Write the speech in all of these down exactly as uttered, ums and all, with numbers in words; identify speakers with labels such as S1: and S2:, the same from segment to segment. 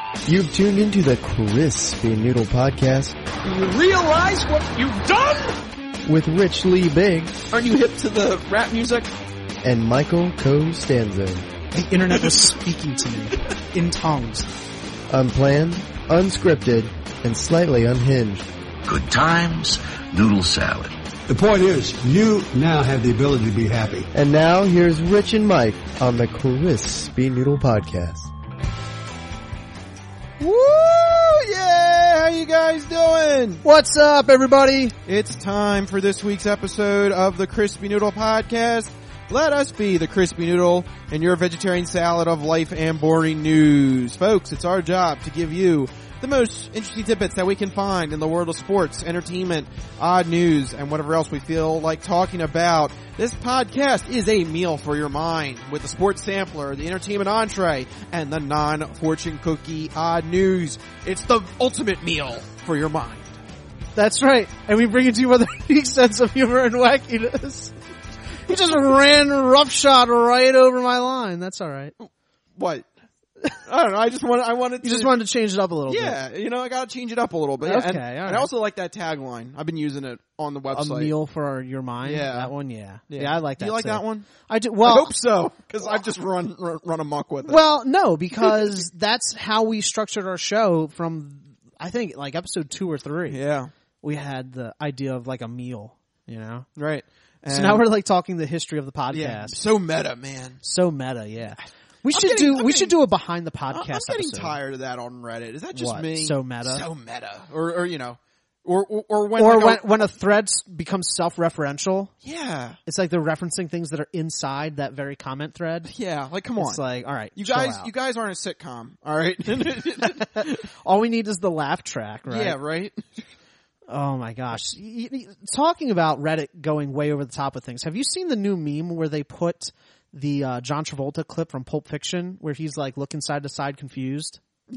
S1: You've tuned into the Crispy Noodle Podcast.
S2: Do you realize what you've done?
S1: With Rich Lee Big.
S2: Aren't you hip to the rap music?
S1: And Michael Costanzo.
S3: The internet was speaking to me in tongues.
S1: Unplanned, unscripted, and slightly unhinged.
S4: Good times, noodle salad.
S5: The point is, you now have the ability to be happy.
S1: And now, here's Rich and Mike on the Crispy Noodle Podcast.
S2: Woo! Yeah! How you guys doing?
S3: What's up, everybody?
S2: It's time for this week's episode of the Crispy Noodle Podcast. Let us be the Crispy Noodle and your vegetarian salad of life and boring news. Folks, it's our job to give you the most interesting tidbits that we can find in the world of sports, entertainment, odd news, and whatever else we feel like talking about. This podcast is a meal for your mind with the sports sampler, the entertainment entree, and the non-fortune cookie odd news. It's the ultimate meal for your mind.
S3: That's right. And we bring it to you with a unique sense of humor and wackiness. You just ran roughshod right over my line. That's all right.
S2: What? I don't know. I just wanted. I wanted. To,
S3: you just wanted to change it up a little
S2: yeah,
S3: bit.
S2: Yeah, you know, I gotta change it up a little bit.
S3: Okay,
S2: and,
S3: all right.
S2: and I also like that tagline. I've been using it on the website.
S3: A meal for your mind.
S2: Yeah,
S3: that one. Yeah, yeah.
S2: yeah
S3: I like that.
S2: Do you like
S3: too.
S2: that one?
S3: I do. Well,
S2: I hope so, because I've just run, run run amok with it.
S3: Well, no, because that's how we structured our show from, I think, like episode two or three.
S2: Yeah,
S3: we had the idea of like a meal. You know,
S2: right?
S3: And so now we're like talking the history of the podcast.
S2: Yeah, so meta, man.
S3: So meta, yeah. We
S2: I'm
S3: should
S2: getting,
S3: do.
S2: I'm
S3: we
S2: getting,
S3: should do a behind the podcast.
S2: I'm getting
S3: episode.
S2: tired of that on Reddit. Is that just
S3: what?
S2: me?
S3: So meta.
S2: So meta, or or you know, or or, or when
S3: or
S2: like
S3: when
S2: a,
S3: when a thread becomes self-referential.
S2: Yeah,
S3: it's like they're referencing things that are inside that very comment thread.
S2: Yeah, like come on.
S3: It's like, all right,
S2: you guys, you guys aren't a sitcom, all right?
S3: All we need is the laugh track, right?
S2: Yeah, right.
S3: Oh my gosh. Talking about Reddit going way over the top of things. Have you seen the new meme where they put the uh, John Travolta clip from Pulp Fiction where he's like looking side to side confused?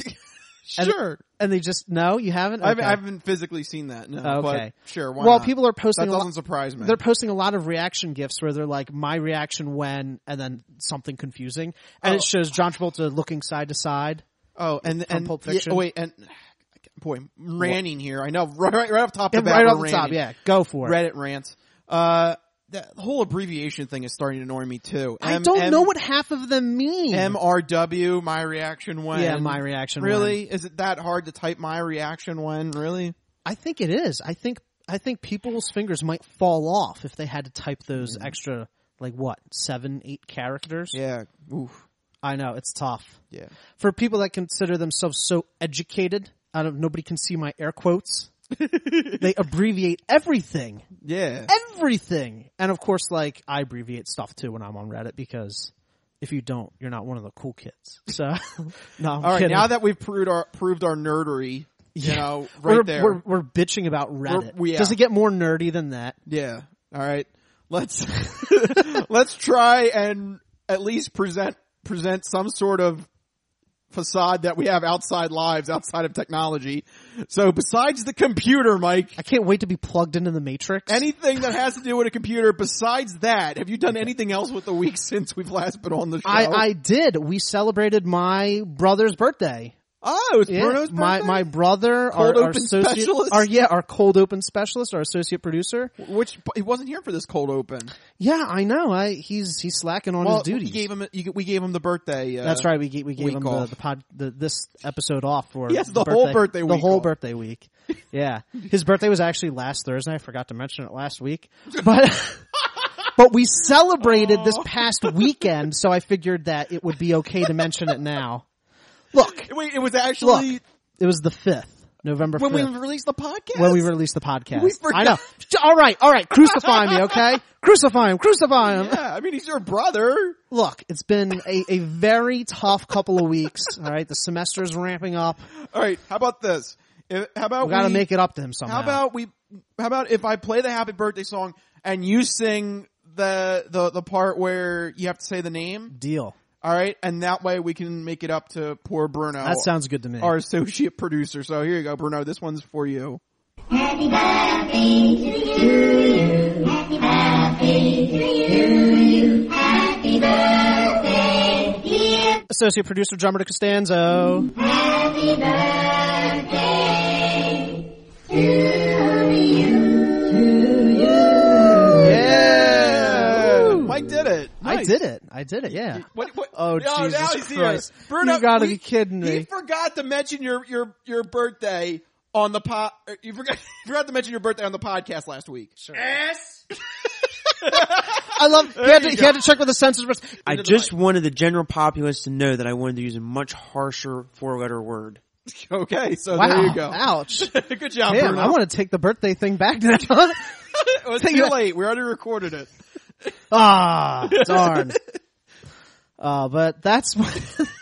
S2: Sure.
S3: And, and they just, no, you haven't? Okay.
S2: I, haven't, I haven't physically seen that. No,
S3: okay.
S2: But sure. Why
S3: well,
S2: not?
S3: people are posting.
S2: That
S3: a
S2: doesn't
S3: lot,
S2: surprise me.
S3: They're posting a lot of reaction gifs where they're like, my reaction when, and then something confusing. And
S2: oh.
S3: it shows John Travolta looking side to side.
S2: Oh, and,
S3: from
S2: and,
S3: Pulp Fiction.
S2: Yeah, oh, wait, and, boy, ranting here. I know, right, right, right off the top of the bat.
S3: Right off the
S2: ranting.
S3: top, yeah. Go for it.
S2: Reddit rants. Uh, the whole abbreviation thing is starting to annoy me too.
S3: I
S2: M-
S3: don't
S2: M-
S3: know what half of them mean.
S2: M R W, my reaction when.
S3: Yeah, my reaction
S2: really?
S3: when.
S2: Is it that hard to type my reaction when? Really?
S3: I think it is. I think, I think people's fingers might fall off if they had to type those mm. extra, like what, seven, eight characters?
S2: Yeah. Oof.
S3: I know, it's tough.
S2: Yeah.
S3: For people that consider themselves so educated, I don't, nobody can see my air quotes. They abbreviate everything.
S2: Yeah.
S3: Everything. And of course, like, I abbreviate stuff too when I'm on Reddit because if you don't, you're not one of the cool kids. So, no, I'm
S2: All right,
S3: kidding.
S2: now that we've proved our, proved our nerdery, you
S3: yeah.
S2: know, right
S3: we're,
S2: there.
S3: We're, we're bitching about Reddit.
S2: Yeah.
S3: Does it get more nerdy than that?
S2: Yeah. All right. Let's, let's try and at least present, present some sort of facade that we have outside lives, outside of technology. So besides the computer, Mike.
S3: I can't wait to be plugged into the Matrix.
S2: Anything that has to do with a computer besides that, have you done anything else with the week since we've last been on the show?
S3: I, I did. We celebrated my brother's birthday.
S2: Oh, it was
S3: yeah,
S2: Bruno's birthday?
S3: My, my brother,
S2: cold
S3: our, our
S2: open
S3: associate,
S2: specialist?
S3: our, yeah, our cold open specialist, our associate producer.
S2: Which, he wasn't here for this cold open.
S3: Yeah, I know. I, he's, he's slacking on
S2: well,
S3: his duties.
S2: We gave him, we gave him the birthday, uh,
S3: That's right. We gave, we gave him the, the pod, the, this episode off for
S2: yes,
S3: the,
S2: the
S3: birthday,
S2: whole birthday week.
S3: The whole
S2: off.
S3: birthday week. Yeah. His birthday was actually last Thursday. I forgot to mention it last week. But, but we celebrated oh. this past weekend, so I figured that it would be okay to mention it now. Look.
S2: Wait, it was actually.
S3: Look, it was the fifth, November fifth.
S2: When we released the podcast?
S3: When we released the podcast.
S2: We forgot.
S3: I know. All right, all right. Crucify me, okay? Crucify him, crucify him.
S2: Yeah, I mean, he's your brother.
S3: Look, it's been a, a very tough couple of weeks, all right? The semester's ramping up.
S2: All right, how about this? If, how about
S3: we gotta
S2: we,
S3: make it up to him somehow.
S2: How about we, how about if I play the happy birthday song and you sing the, the, the part where you have to say the name?
S3: Deal.
S2: All right, and that way we can make it up to poor Bruno.
S3: That sounds good to me.
S2: Our associate producer. So here you go, Bruno. This one's for you.
S6: Happy birthday to you. Happy birthday to you. Happy birthday, dear.
S3: Associate producer John Costanzo.
S6: Happy Happy birthday to you. To you.
S2: Yeah. Mike did it.
S3: I
S2: Nice.
S3: did it. I did it. Yeah.
S2: What, what,
S3: Oh,
S2: now
S3: Jesus
S2: he's here.
S3: Christ.
S2: Bruno,
S3: You gotta
S2: we-
S3: be kidding me.
S2: He forgot to mention your, your, your birthday on the po- you forgot, you forgot to mention your birthday on the podcast last week. Sure.
S7: Yes.
S3: I love. He had, to, he had to check with the censors.
S7: I
S2: Into the
S7: just
S2: mic.
S7: wanted the general populace to know that I wanted to use a much harsher four-letter word.
S2: Okay, so
S3: Wow.
S2: there you go.
S3: Ouch.
S2: Good job,
S3: Damn,
S2: Bruno.
S3: I want to take the birthday thing back now.
S2: it was too late. We already recorded it.
S3: Ah, darn. Uh, but that's what,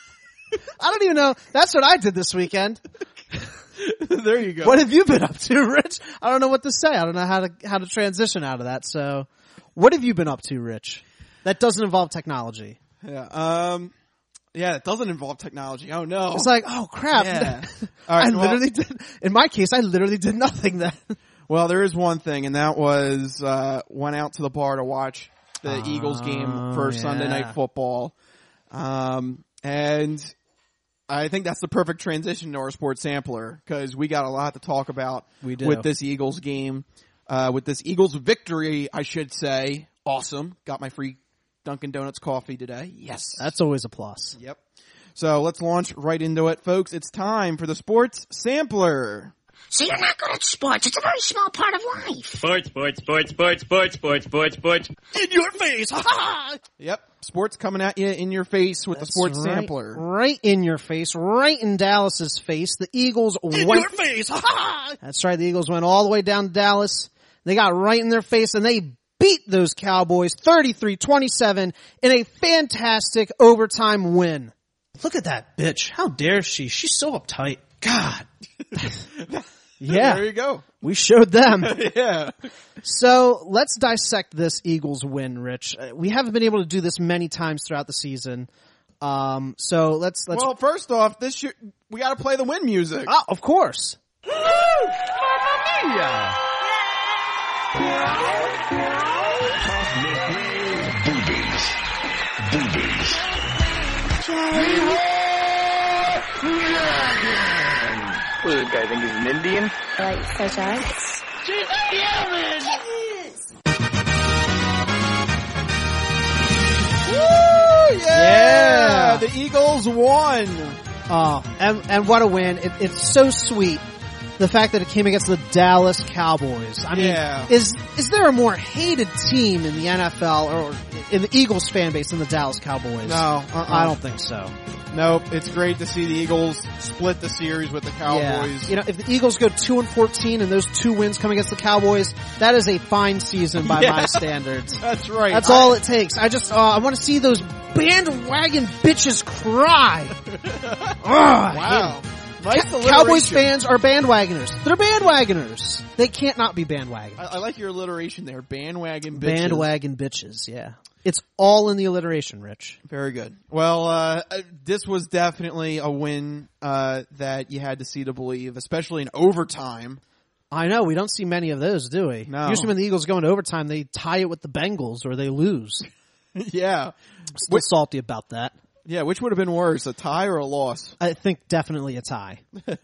S3: I don't even know. That's what I did this weekend.
S2: There you go.
S3: What have you been up to, Rich? I don't know what to say. I don't know how to, how to transition out of that. So what have you been up to, Rich? That doesn't involve technology.
S2: Yeah. Um. Yeah, it doesn't involve technology. Oh no.
S3: It's like, oh crap.
S2: Yeah. All right,
S3: I
S2: well-
S3: literally did, in my case, I literally did nothing then.
S2: Well, there is one thing, and that was uh went out to the bar to watch the Eagles game for Sunday
S3: yeah.
S2: Night Football. Um, and I think that's the perfect transition to our sports sampler because we got a lot to talk about
S3: We do.
S2: with this Eagles game, uh, with this Eagles victory, I should say. Awesome. Got my free Dunkin' Donuts coffee today. Yes.
S3: That's always a plus.
S2: Yep. So let's launch right into it, folks. It's time for the sports sampler.
S8: So you're not good at sports. It's a very small part of life.
S9: Sports, sports, sports, sports, sports, sports, sports, sports.
S3: In your face. Ha ha.
S2: Yep. Sports coming at you in your face with the sports
S3: right,
S2: sampler.
S3: Right in your face, right in Dallas's face. The Eagles
S2: In
S3: went.
S2: your face. Ha ha.
S3: That's right. The Eagles went all the way down to Dallas. They got right in their face and they beat those Cowboys thirty-three twenty-seven in a fantastic overtime win. Look at that bitch. How dare she? She's so uptight. God. Yeah.
S2: There you go.
S3: We showed them.
S2: Yeah.
S3: So let's dissect this Eagles win, Rich. Uh, We haven't been able to do this many times throughout the season. Um, so let's, let's,
S2: Well, first off, this should, we got to play the win music.
S3: oh, of course.
S4: Boobies. Boobies.
S9: Who this guy think he's an Indian?
S6: Like such as?
S2: Woo, yeah!
S3: Yeah.
S2: The Eagles won.
S3: Oh, and, and what a win. It, it's so sweet. The fact that it came against the Dallas Cowboys. I mean,
S2: Yeah.
S3: is, is there a more hated team in the N F L or in the Eagles fan base than the Dallas Cowboys?
S2: No, uh-uh.
S3: I don't think so.
S2: Nope. It's great to see the Eagles split the series with the Cowboys.
S3: Yeah. You know, if the Eagles go two and fourteen and those two wins come against the Cowboys, that is a fine season by
S2: Yeah.
S3: my standards.
S2: That's right.
S3: That's
S2: I-
S3: all it takes. I just, uh, I want to see those bandwagon bitches cry. Ugh,
S2: Wow. Nice
S3: Ca- Cowboys
S2: alliteration.
S3: fans are bandwagoners. They're bandwagoners. They can't not be bandwagon.
S2: I, I like your alliteration there. Bandwagon bitches.
S3: Bandwagon bitches, yeah. It's all in the alliteration, Rich.
S2: Very good. Well, uh, uh, this was definitely a win, uh, that you had to see to believe, especially in overtime.
S3: I know, we don't see many of those, do we?
S2: No.
S3: Usually when the Eagles go into overtime, they tie it with the Bengals or they lose.
S2: Yeah.
S3: Still salty about that.
S2: Yeah, which would have been worse, a tie or a loss?
S3: I think definitely a tie.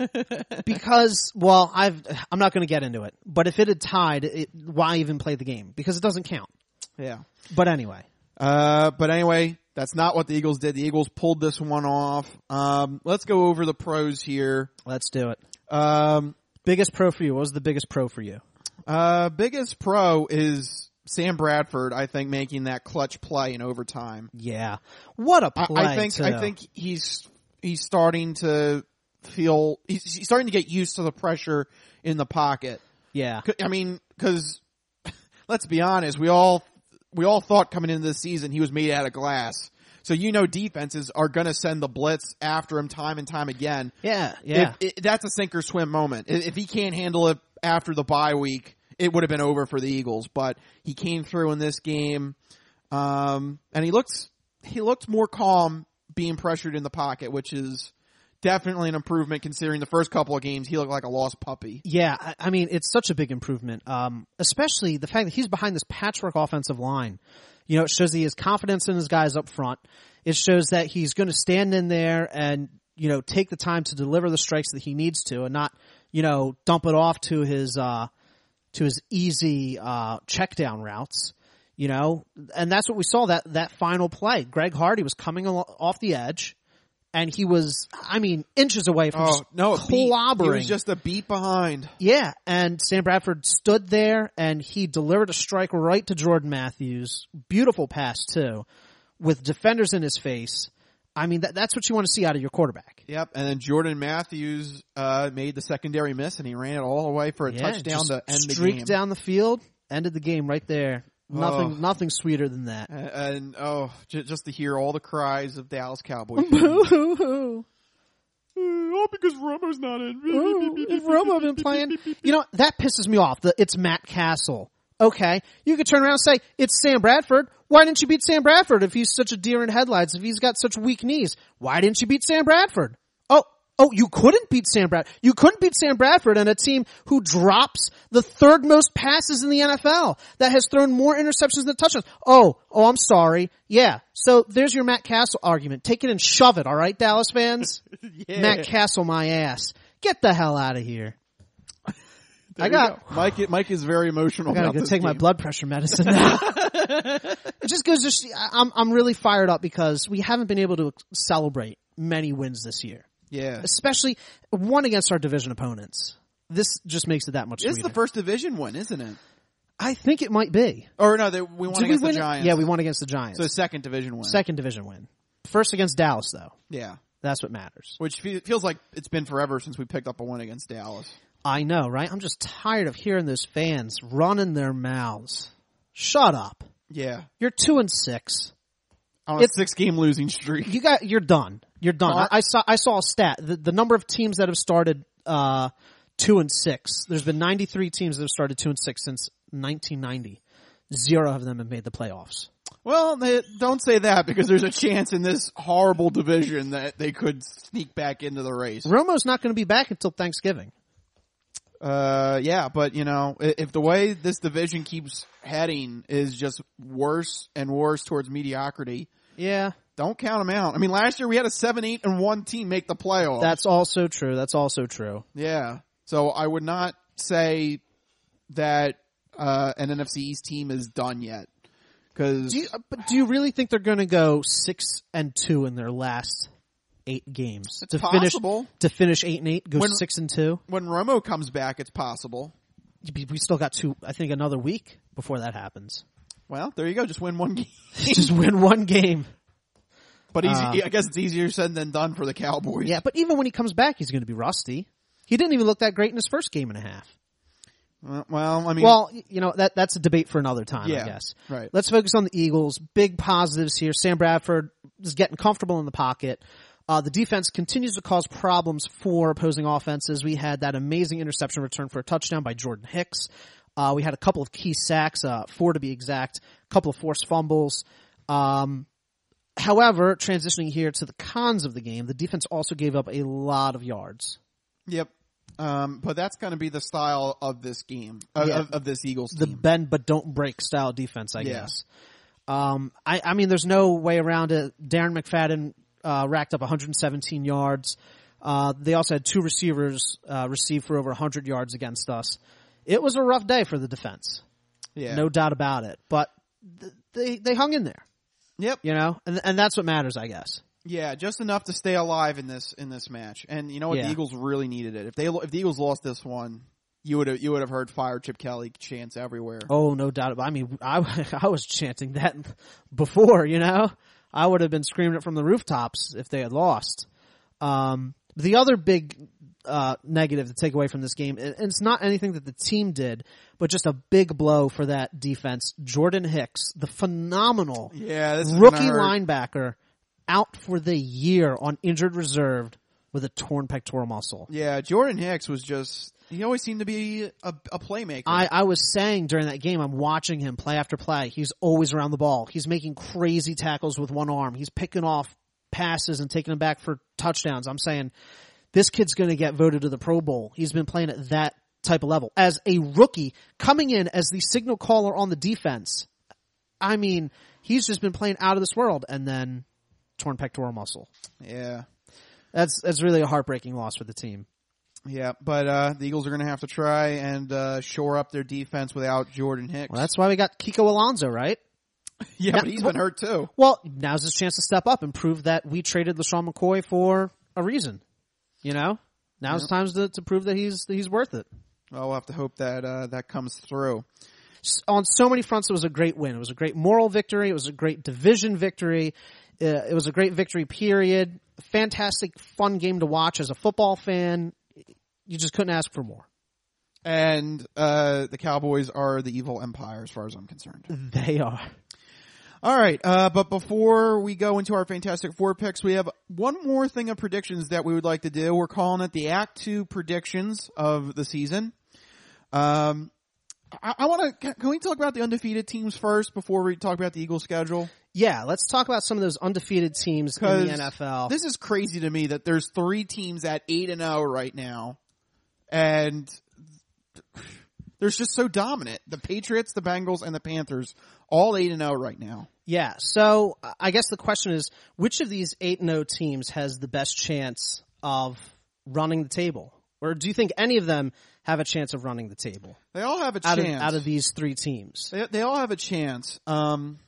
S3: Because, well, I've, I'm not going to get into it. But if it had tied, it, why even play the game? Because it doesn't count.
S2: Yeah.
S3: But anyway.
S2: Uh, but anyway, that's not what the Eagles did. The Eagles pulled this one off. Um, let's go over the pros here.
S3: Let's do it.
S2: Um,
S3: Biggest pro for you. What was the biggest pro for you?
S2: uh, biggest pro is Sam Bradford, I think, making that clutch play in overtime.
S3: Yeah. What a
S2: I,
S3: play,
S2: I think,
S3: too.
S2: I think he's, he's starting to feel, he's, he's starting to get used to the pressure in the pocket.
S3: Yeah.
S2: C- I mean, cause let's be honest, we all, we all thought coming into this season he was made out of glass. So you know defenses are gonna send the blitz after him time and time again.
S3: Yeah, yeah.
S2: If, it, that's a sink or swim moment. If, if he can't handle it after the bye week, it would have been over for the Eagles. But he came through in this game, um, and he looks he looked more calm being pressured in the pocket, which is definitely an improvement considering the first couple of games he looked like a lost puppy.
S3: Yeah, I, I mean, it's such a big improvement. Um, especially the fact that he's behind this patchwork offensive line. You know, it shows that he has confidence in his guys up front. It shows that he's going to stand in there and you know, take the time to deliver the strikes that he needs to and not, you know, dump it off to his, uh, to his easy, uh, check down routes, you know, and that's what we saw that, that final play. Greg Hardy was coming al- off the edge and he was, I mean, inches away from
S2: Oh, no, a beat.
S3: clobbering.
S2: He was just a beat behind.
S3: Yeah, and Sam Bradford stood there and he delivered a strike right to Jordan Matthews. Beautiful pass too, with defenders in his face. I mean, that, that's what you want to see out of your quarterback.
S2: Yep, and then Jordan Matthews uh, made the secondary miss, and he ran it all the way for a
S3: Yeah,
S2: touchdown
S3: just
S2: to end the
S3: streaked
S2: game.
S3: down the field, ended the game right there. Nothing,
S2: Oh.
S3: nothing sweeter than that.
S2: And, and oh, j- just to hear all the cries of Dallas Cowboys.
S3: Boo-hoo-hoo.
S2: Oh, because Romo's not in.
S3: Ooh, if Romo been playing, you know, that pisses me off. The, it's Matt Castle. Okay, you could turn around and say, it's Sam Bradford. Why didn't you beat Sam Bradford if he's such a deer in headlights, if he's got such weak knees? Why didn't you beat Sam Bradford? Oh, oh, you couldn't beat Sam Bradford. You couldn't beat Sam Bradford and a team who drops the third most passes in the N F L, that has thrown more interceptions than touchdowns. Oh, oh, I'm sorry. Yeah, so there's your Matt Castle argument. Take it and shove it, all right, Dallas fans?
S2: Yeah.
S3: Matt Castle, my ass. Get the hell out of here.
S2: There
S3: I
S2: you
S3: got
S2: go. Mike. Mike is very emotional.
S3: I gotta
S2: about
S3: go
S2: this
S3: take my
S2: game.
S3: blood pressure medicine now. It just goes to see, I'm I'm really fired up because we haven't been able to celebrate many wins this year,
S2: Yeah,
S3: especially one against our division opponents. This just makes it that much
S2: it's
S3: sweeter.
S2: the first division win, isn't it?
S3: I think it might be.
S2: Or no, they, we won
S3: Did we
S2: against
S3: win
S2: the
S3: it?
S2: Giants.
S3: Yeah, we won against the Giants.
S2: So second division win.
S3: Second division win. First against Dallas, though.
S2: Yeah,
S3: That's what matters.
S2: which fe- feels like it's been forever since we picked up a win against Dallas.
S3: I know, right? I'm just tired of hearing those fans running their mouths. Shut up.
S2: Yeah,
S3: You're two and six.
S2: on a
S3: It's-
S2: six game losing streak.
S3: You got, you're done. You're done.
S2: Huh?
S3: I, I saw, I saw a stat. The, the number of teams that have started, uh, two and six. There's been ninety-three teams that have started two and six since nineteen ninety. Zero of them have made the playoffs.
S2: Well, they, don't say that because there's a chance in this horrible division that they could sneak back into the race.
S3: Romo's not going to be back until Thanksgiving.
S2: Uh, yeah, but you know, i- if the way this division keeps heading is just worse and worse towards mediocrity,
S3: Yeah.
S2: don't count them out. I mean, last year we had a seven, eight, and one team make the playoffs.
S3: That's also true. That's also true.
S2: yeah. So I would not say that uh, an N F C East team is done yet. Because
S3: Do you, but do you really think they're going to go six and two in their last eight games
S2: It's
S3: to
S2: possible.
S3: finish to finish eight and eight? Go
S2: When-
S3: six and two.
S2: when Romo comes back, it's possible.
S3: We still got two. I think another week before that happens.
S2: Well, there you go. Just win one game.
S3: Just win one game.
S2: But easy,
S3: Uh,
S2: I guess it's easier said than done for the Cowboys.
S3: Yeah, but even when he comes back, he's going to be rusty. He didn't even look that great in his first game and a half.
S2: Well, well, I mean,
S3: Well, you know, that that's a debate for another time,
S2: Yeah,
S3: I guess.
S2: right.
S3: Let's focus on the Eagles. Big positives here. Sam Bradford is getting comfortable in the pocket. Uh, the defense continues to cause problems for opposing offenses. We had that amazing interception return for a touchdown by Jordan Hicks. Uh, we had a couple of key sacks, uh, four to be exact, a couple of forced fumbles. Um, however, transitioning here to the cons of the game, the defense also gave up a lot of yards.
S2: Yep. Um, but that's going to be the style of this game, of,
S3: Yeah.
S2: of, of this Eagles
S3: The
S2: team.
S3: bend but don't break style defense, I
S2: Yeah.
S3: guess. Um, I, I mean, there's no way around it. Darren McFadden uh, racked up one hundred seventeen yards. Uh, they also had two receivers uh, receive for over one hundred yards against us. It was a rough day for the defense,
S2: yeah.
S3: no doubt about it. But th- they they hung in there,
S2: Yep.
S3: you know, and and that's what matters, I guess.
S2: Yeah, just enough to stay alive in this in this match. And you know what?
S3: Yeah.
S2: The Eagles really needed it. If they if the Eagles lost this one, you would have you would have heard fire Chip Kelly chants everywhere.
S3: Oh, no doubt. About, I mean, I I was chanting that before, you know. I would have been screaming it from the rooftops if they had lost. Um, the other big uh, negative to take away from this game, and it's not anything that the team did, but just a big blow for that defense. Jordan Hicks, the phenomenal
S2: Yeah, this is
S3: rookie
S2: when I heard-
S3: linebacker, out for the year on injured reserve with a torn pectoral muscle.
S2: Yeah, Jordan Hicks was just he always seemed to be a, a playmaker.
S3: I, I was saying during that game, I'm watching him play after play. He's always around the ball. He's making crazy tackles with one arm. He's picking off passes and taking them back for touchdowns. I'm saying this kid's going to get voted to the Pro Bowl. He's been playing at that type of level. As a rookie, coming in as the signal caller on the defense, I mean, he's just been playing out of this world. And then torn pectoral muscle.
S2: Yeah.
S3: That's that's really a heartbreaking loss for the team.
S2: Yeah, but uh the Eagles are going to have to try and uh shore up their defense without Jordan Hicks.
S3: Well, that's why we got Kiko Alonso, right?
S2: yeah,
S3: now,
S2: but he's
S3: well,
S2: been hurt too.
S3: Well, now's his chance to step up and prove that we traded LaShawn McCoy for a reason. You know? Now's
S2: yep.
S3: time to to prove that he's that he's worth it.
S2: Well, we'll have to hope that uh that comes through.
S3: On so many fronts, it was a great win. It was a great moral victory. It was a great division victory. Uh, it was a great victory, period. Fantastic, fun game to watch as a football fan. You just couldn't ask for more.
S2: And uh the Cowboys are the evil empire as far as I'm concerned.
S3: They are.
S2: All right, uh but before we go into our Fantastic Four picks, we have one more thing of predictions that we would like to do. We're calling it the Act Two predictions of the season. Um I, I want to, can we talk about the undefeated teams first before we talk about the Eagles schedule?
S3: Yeah, let's talk about some of those undefeated teams in the N F L.
S2: This is crazy to me that there's three teams at eight and oh right now. And they're just so dominant. The Patriots, the Bengals, and the Panthers, all eight and oh right now.
S3: Yeah, so I guess the question is, which of these eight and oh teams has the best chance of running the table? Or do you think any of them have a chance of running the table?
S2: They all have a
S3: out
S2: chance.
S3: Of, out of these three teams.
S2: They, they all have a chance. Um,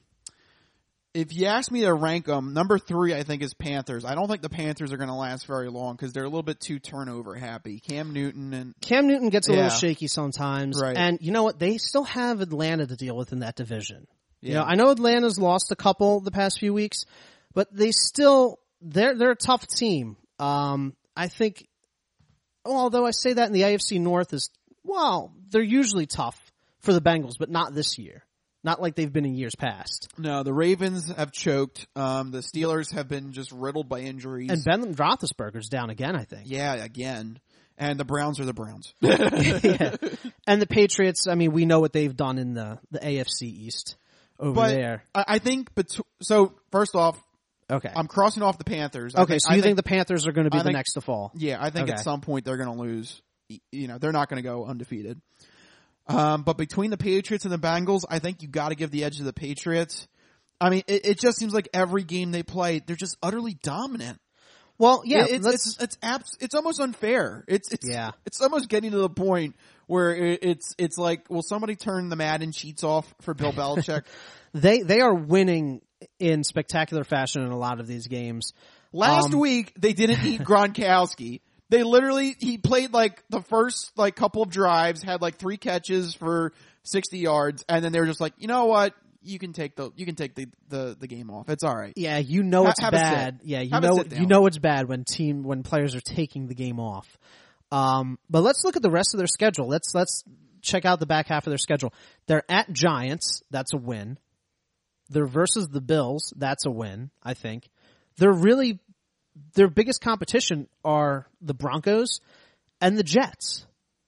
S2: if you ask me to rank them, number three I think is Panthers. I don't think the Panthers are going to last very long because they're a little bit too turnover happy. Cam Newton and
S3: Cam Newton gets a
S2: yeah.
S3: little shaky sometimes.
S2: Right.
S3: And you know what? They still have Atlanta to deal with in that division.
S2: Yeah.
S3: You know, I know Atlanta's lost a couple the past few weeks, but they still they're they're a tough team. Um, I think. Although I say that in the A F C North is well, they're usually tough for the Bengals, but not this year. Not like they've been in years past.
S2: No, the Ravens have choked. Um, the Steelers have been just riddled by injuries.
S3: And Ben Roethlisberger's down again, I think.
S2: Yeah, again. And the Browns are the Browns.
S3: yeah. And the Patriots, I mean, we know what they've done in the, the A F C East over
S2: but
S3: there.
S2: I, I think, bet- so first off,
S3: okay,
S2: I'm crossing off the Panthers.
S3: Okay,
S2: I think,
S3: so you
S2: I
S3: think, think the Panthers are going to be
S2: I
S3: the
S2: think,
S3: next to fall?
S2: Yeah, I think
S3: okay.
S2: at some point they're going to lose. You know, they're not going to go undefeated. Um, but between the Patriots and the Bengals, I think you got to give the edge to the Patriots. I mean, it, it just seems like every game they play, they're just utterly dominant.
S3: Well, yeah,
S2: it, it's, it's it's abs- it's almost unfair. It's it's
S3: yeah.
S2: it's almost getting to the point where it, it's it's like, will somebody turn the Madden cheats off for Bill Belichick?
S3: they they are winning in spectacular fashion in a lot of these games.
S2: Last
S3: um,
S2: week they didn't eat Gronkowski. They literally, he played like the first like couple of drives, had like three catches for sixty yards, and then they were just like, you know what? You can take the, you can take the, the, the game off. It's alright.
S3: Yeah, you know it's
S2: have
S3: bad. Yeah, you
S2: have
S3: know, you know it's bad when team, when players are taking the game off. Um, but let's look at the rest of their schedule. Let's, let's check out the back half of their schedule. They're at Giants. That's a win. They're versus the Bills. That's a win, I think. They're really, their biggest competition are the Broncos and the Jets.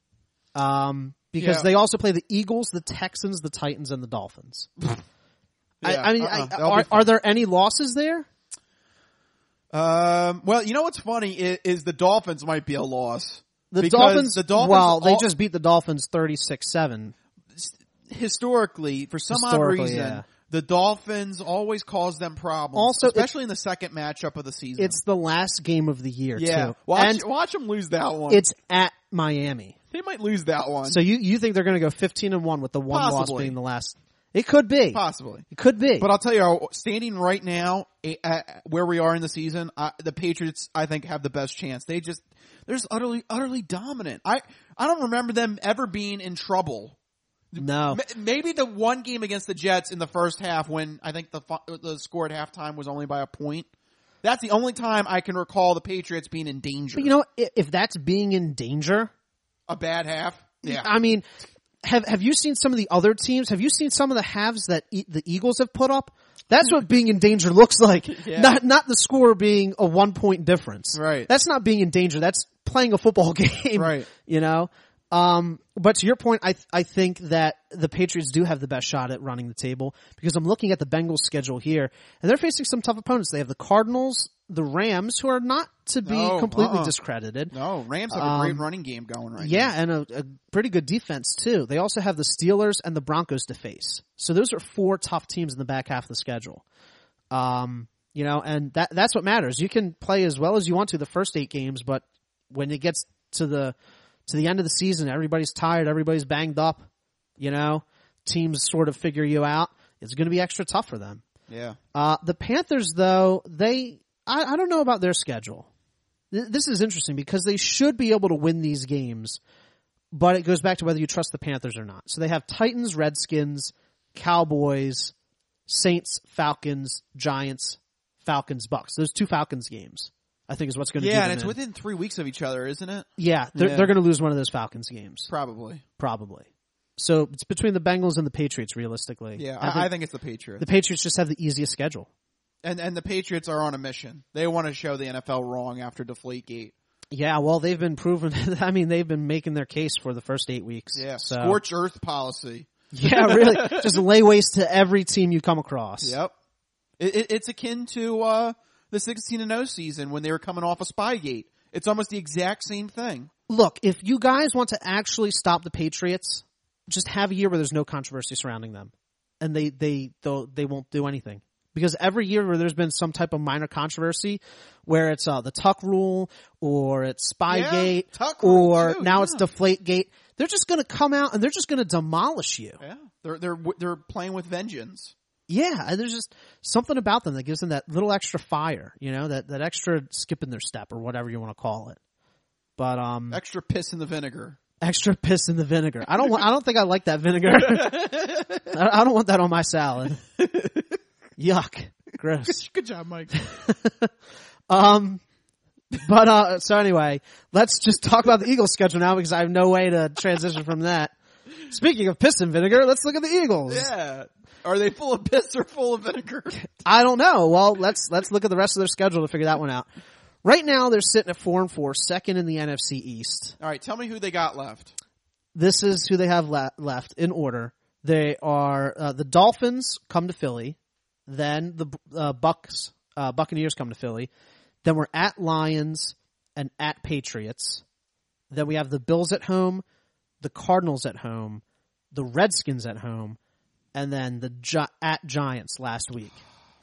S3: Um, because yeah. they also play the Eagles, the Texans, the Titans, and the Dolphins.
S2: yeah,
S3: I, I mean,
S2: uh-uh.
S3: I, are, are there any losses there?
S2: Um, well, you know what's funny is, is the Dolphins might be a loss.
S3: The
S2: because
S3: Dolphins,
S2: the Dolphins,
S3: well, they
S2: all,
S3: just beat the Dolphins thirty-six seven.
S2: Historically, for some
S3: Historically,
S2: odd reason,
S3: yeah.
S2: the Dolphins always cause them problems.
S3: Also,
S2: especially in the second matchup of the season.
S3: It's the last game of the year,
S2: yeah.
S3: too.
S2: Watch,
S3: and
S2: watch them lose that one.
S3: It's at Miami.
S2: They might lose that one.
S3: So you, you think they're going to go fifteen and one with the one
S2: Possibly.
S3: loss being the last? It could be.
S2: Possibly.
S3: It could be.
S2: But I'll tell you, standing right now, uh, where we are in the season, uh, the Patriots, I think, have the best chance. They just, they're just utterly, utterly dominant. I, I don't remember them ever being in trouble.
S3: No.
S2: Maybe the one game against the Jets in the first half when I think the the score at halftime was only by a point. That's the only time I can recall the Patriots being in danger.
S3: But you know, if that's being in danger,
S2: a bad half. Yeah.
S3: I mean, have have you seen some of the other teams? Have you seen some of the halves that e- the Eagles have put up? That's what being in danger looks like.
S2: Yeah.
S3: Not not the score being a one point difference.
S2: Right.
S3: That's not being in danger. That's playing a football game.
S2: Right.
S3: You know. Um, but to your point, I th- I think that the Patriots do have the best shot at running the table because I'm looking at the Bengals schedule here, and they're facing some tough opponents. They have the Cardinals, the Rams, who are not to be
S2: no,
S3: completely
S2: uh-uh.
S3: discredited.
S2: No, Rams have a
S3: um,
S2: great running game going right
S3: yeah,
S2: now.
S3: Yeah, and a, a pretty good defense too. They also have the Steelers and the Broncos to face. So those are four tough teams in the back half of the schedule. Um, You know, and that that's what matters. You can play as well as you want to the first eight games, but when it gets to the to the end of the season, everybody's tired, everybody's banged up, you know, teams sort of figure you out. It's going to be extra tough for them.
S2: Yeah.
S3: Uh, the Panthers, though, they, I, I don't know about their schedule. Th- this is interesting because they should be able to win these games, but it goes back to whether you trust the Panthers or not. So they have Titans, Redskins, Cowboys, Saints, Falcons, Giants, Falcons, Bucks. Those two Falcons games, I think, is what's going to
S2: yeah,
S3: do them
S2: and it's
S3: in.
S2: within three weeks of each other, isn't it?
S3: Yeah, they're,
S2: Yeah.
S3: they're going to lose one of those Falcons games.
S2: Probably.
S3: Probably. So it's between the Bengals and the Patriots, realistically.
S2: Yeah,
S3: I
S2: I,
S3: think
S2: I think it's the Patriots.
S3: the Patriots just have the easiest schedule.
S2: And and the Patriots are on a mission. They want to show the N F L wrong after Deflategate.
S3: Yeah, well, they've been proven. I mean, they've been making their case for the first eight weeks.
S2: Yeah,
S3: so.
S2: scorch earth policy.
S3: Yeah, really, just lay waste to every team you come across.
S2: Yep. It, it, it's akin to uh, the sixteen and oh season when they were coming off of Spygate. It's almost the exact same thing.
S3: Look, if you guys want to actually stop the Patriots, just have a year where there's no controversy surrounding them, and they they they'll, they won't do anything. Because every year where there's been some type of minor controversy, where it's uh, the Tuck rule or it's Spygate
S2: Yeah, Tuck rule
S3: or
S2: too,
S3: now
S2: yeah.
S3: it's Deflategate, they're just going to come out and they're just going to demolish you.
S2: Yeah, they're they're they're playing with vengeance.
S3: Yeah, and there's just something about them that gives them that little extra fire, you know, that, that extra skip in their step or whatever you want to call it. But um,
S2: Extra piss in the vinegar.
S3: extra piss in the vinegar. I don't want. I don't think I like that vinegar. I, I don't want that on my salad. Yuck, gross.
S2: Good job, Mike.
S3: Um, but uh, so anyway, let's just talk about the Eagles' schedule now because I have no way to transition from that. Speaking of piss and vinegar, let's look at the Eagles.
S2: Yeah. Are they full of piss or full of vinegar?
S3: I don't know. Well, let's let's look at the rest of their schedule to figure that one out. Right now, they're sitting at four and four, second in the N F C East.
S2: All right, tell me who they got left.
S3: This is who they have le- left in order. They are uh, the Dolphins come to Philly, then the uh, Bucks uh, Buccaneers come to Philly, then we're at Lions and at Patriots. Then we have the Bills at home, the Cardinals at home, the Redskins at home, and then the Gi- at Giants last week.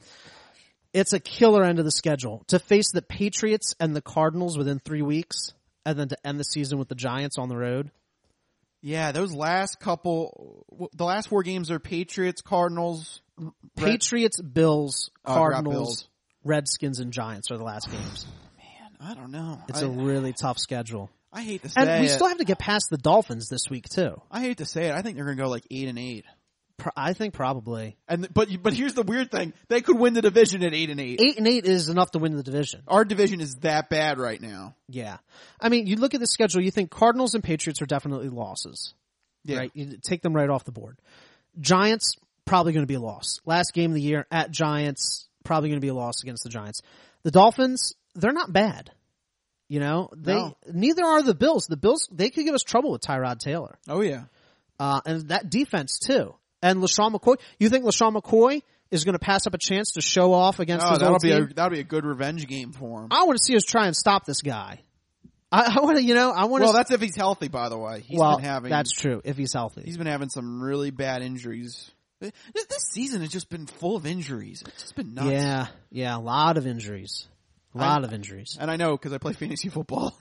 S3: It's a killer end of the schedule. To face the Patriots and the Cardinals within three weeks, and then to end the season with the Giants on the road.
S2: Yeah, those last couple, the last four games are Patriots, Cardinals, Red-
S3: Patriots, Bills,
S2: Oh, I forgot
S3: Cardinals,
S2: Bills.
S3: Redskins, and Giants are the last games.
S2: I don't know.
S3: It's
S2: I,
S3: a really tough schedule.
S2: I hate to say
S3: And we
S2: it.
S3: still have to get past the Dolphins this week, too.
S2: I hate to say it. I think they're going to go like eight and eight.
S3: Pro- I think probably.
S2: And but but here's the weird thing: they could win the division at eight and eight.
S3: Eight and eight is enough to win the division.
S2: Our division is that bad right now.
S3: Yeah. I mean, you look at the schedule, you think Cardinals and Patriots are definitely losses.
S2: Yeah.
S3: Right? You take them right off the board. Giants, probably going to be a loss. Last game of the year at Giants, probably going to be a loss against the Giants. The Dolphins, they're not bad. You know, they
S2: No.
S3: neither are the Bills. The Bills, they could give us trouble with Tyrod Taylor.
S2: Oh yeah.
S3: Uh, and that defense too. And LaShawn McCoy, you think LaShawn McCoy is going to pass up a chance to show off against
S2: Oh,
S3: his
S2: that'll
S3: old
S2: be a
S3: team?
S2: that'll be a good revenge game for him.
S3: I want to see us try and stop this guy. I, I want to, you know, I want to.
S2: Well, that's if he's healthy, by the way. He's
S3: well,
S2: been having
S3: that's true if he's healthy.
S2: he's been having some really bad injuries. This this season has just been full of injuries. It's just been nuts.
S3: Yeah, yeah, a lot of injuries, a lot
S2: I-
S3: of injuries.
S2: And I know because I play fantasy football.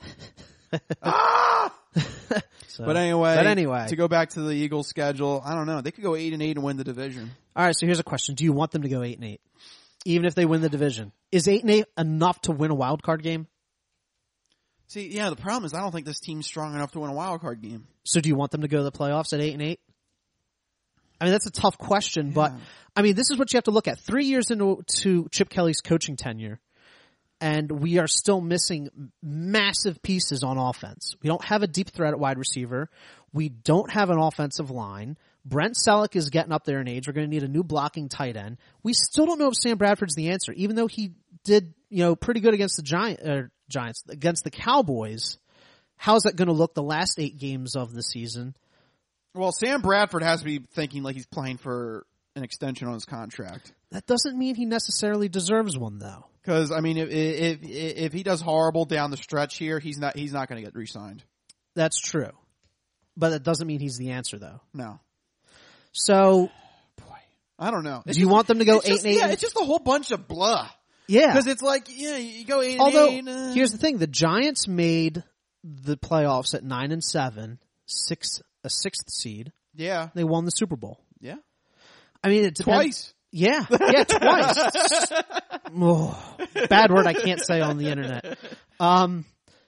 S2: ah!
S3: So,
S2: But anyway,
S3: but anyway,
S2: to go back to the Eagles' schedule, I don't know. They could go eight and eight and win the division.
S3: all right. So here's a question: do you want them to go eight and eight, even if they win the division? Is eight and eight enough to win a wild card game?
S2: See, yeah, the problem is I don't think this team's strong enough to win a wild card game.
S3: So do you want them to go to the playoffs at eight and eight? I mean, that's a tough question, but I mean, this is what you have to look at. Three years into to Chip Kelly's coaching tenure, and we are still missing massive pieces on offense. We don't have a deep threat at wide receiver. We don't have an offensive line. Brent Selleck is getting up there in age. We're going to need a new blocking tight end. We still don't know if Sam Bradford's the answer, even though he did, you know, pretty good against the Giant, uh, Giants, against the Cowboys. How's that going to look the last eight games of the season?
S2: Well, Sam Bradford has to be thinking like he's playing for an extension on his contract.
S3: That doesn't mean he necessarily deserves one, though.
S2: Because I mean, if, if if he does horrible down the stretch here, he's not he's not going to get re-signed.
S3: That's true. But that doesn't mean he's the answer, though.
S2: No.
S3: So,
S2: I don't know. It's
S3: do you
S2: just-
S3: want them to go
S2: it's
S3: eight
S2: just-
S3: and eight?
S2: Yeah, it's just a whole bunch of blah.
S3: Yeah.
S2: Because it's like, yeah, you go eight and
S3: Although,
S2: eight. Uh,
S3: here's the thing. The Giants made the playoffs at nine and seven, six, a sixth seed.
S2: yeah.
S3: They won the Super Bowl.
S2: Yeah.
S3: I mean, it depends.
S2: Twice.
S3: Yeah. Yeah, twice. Oh, bad word I can't say on the internet. Um,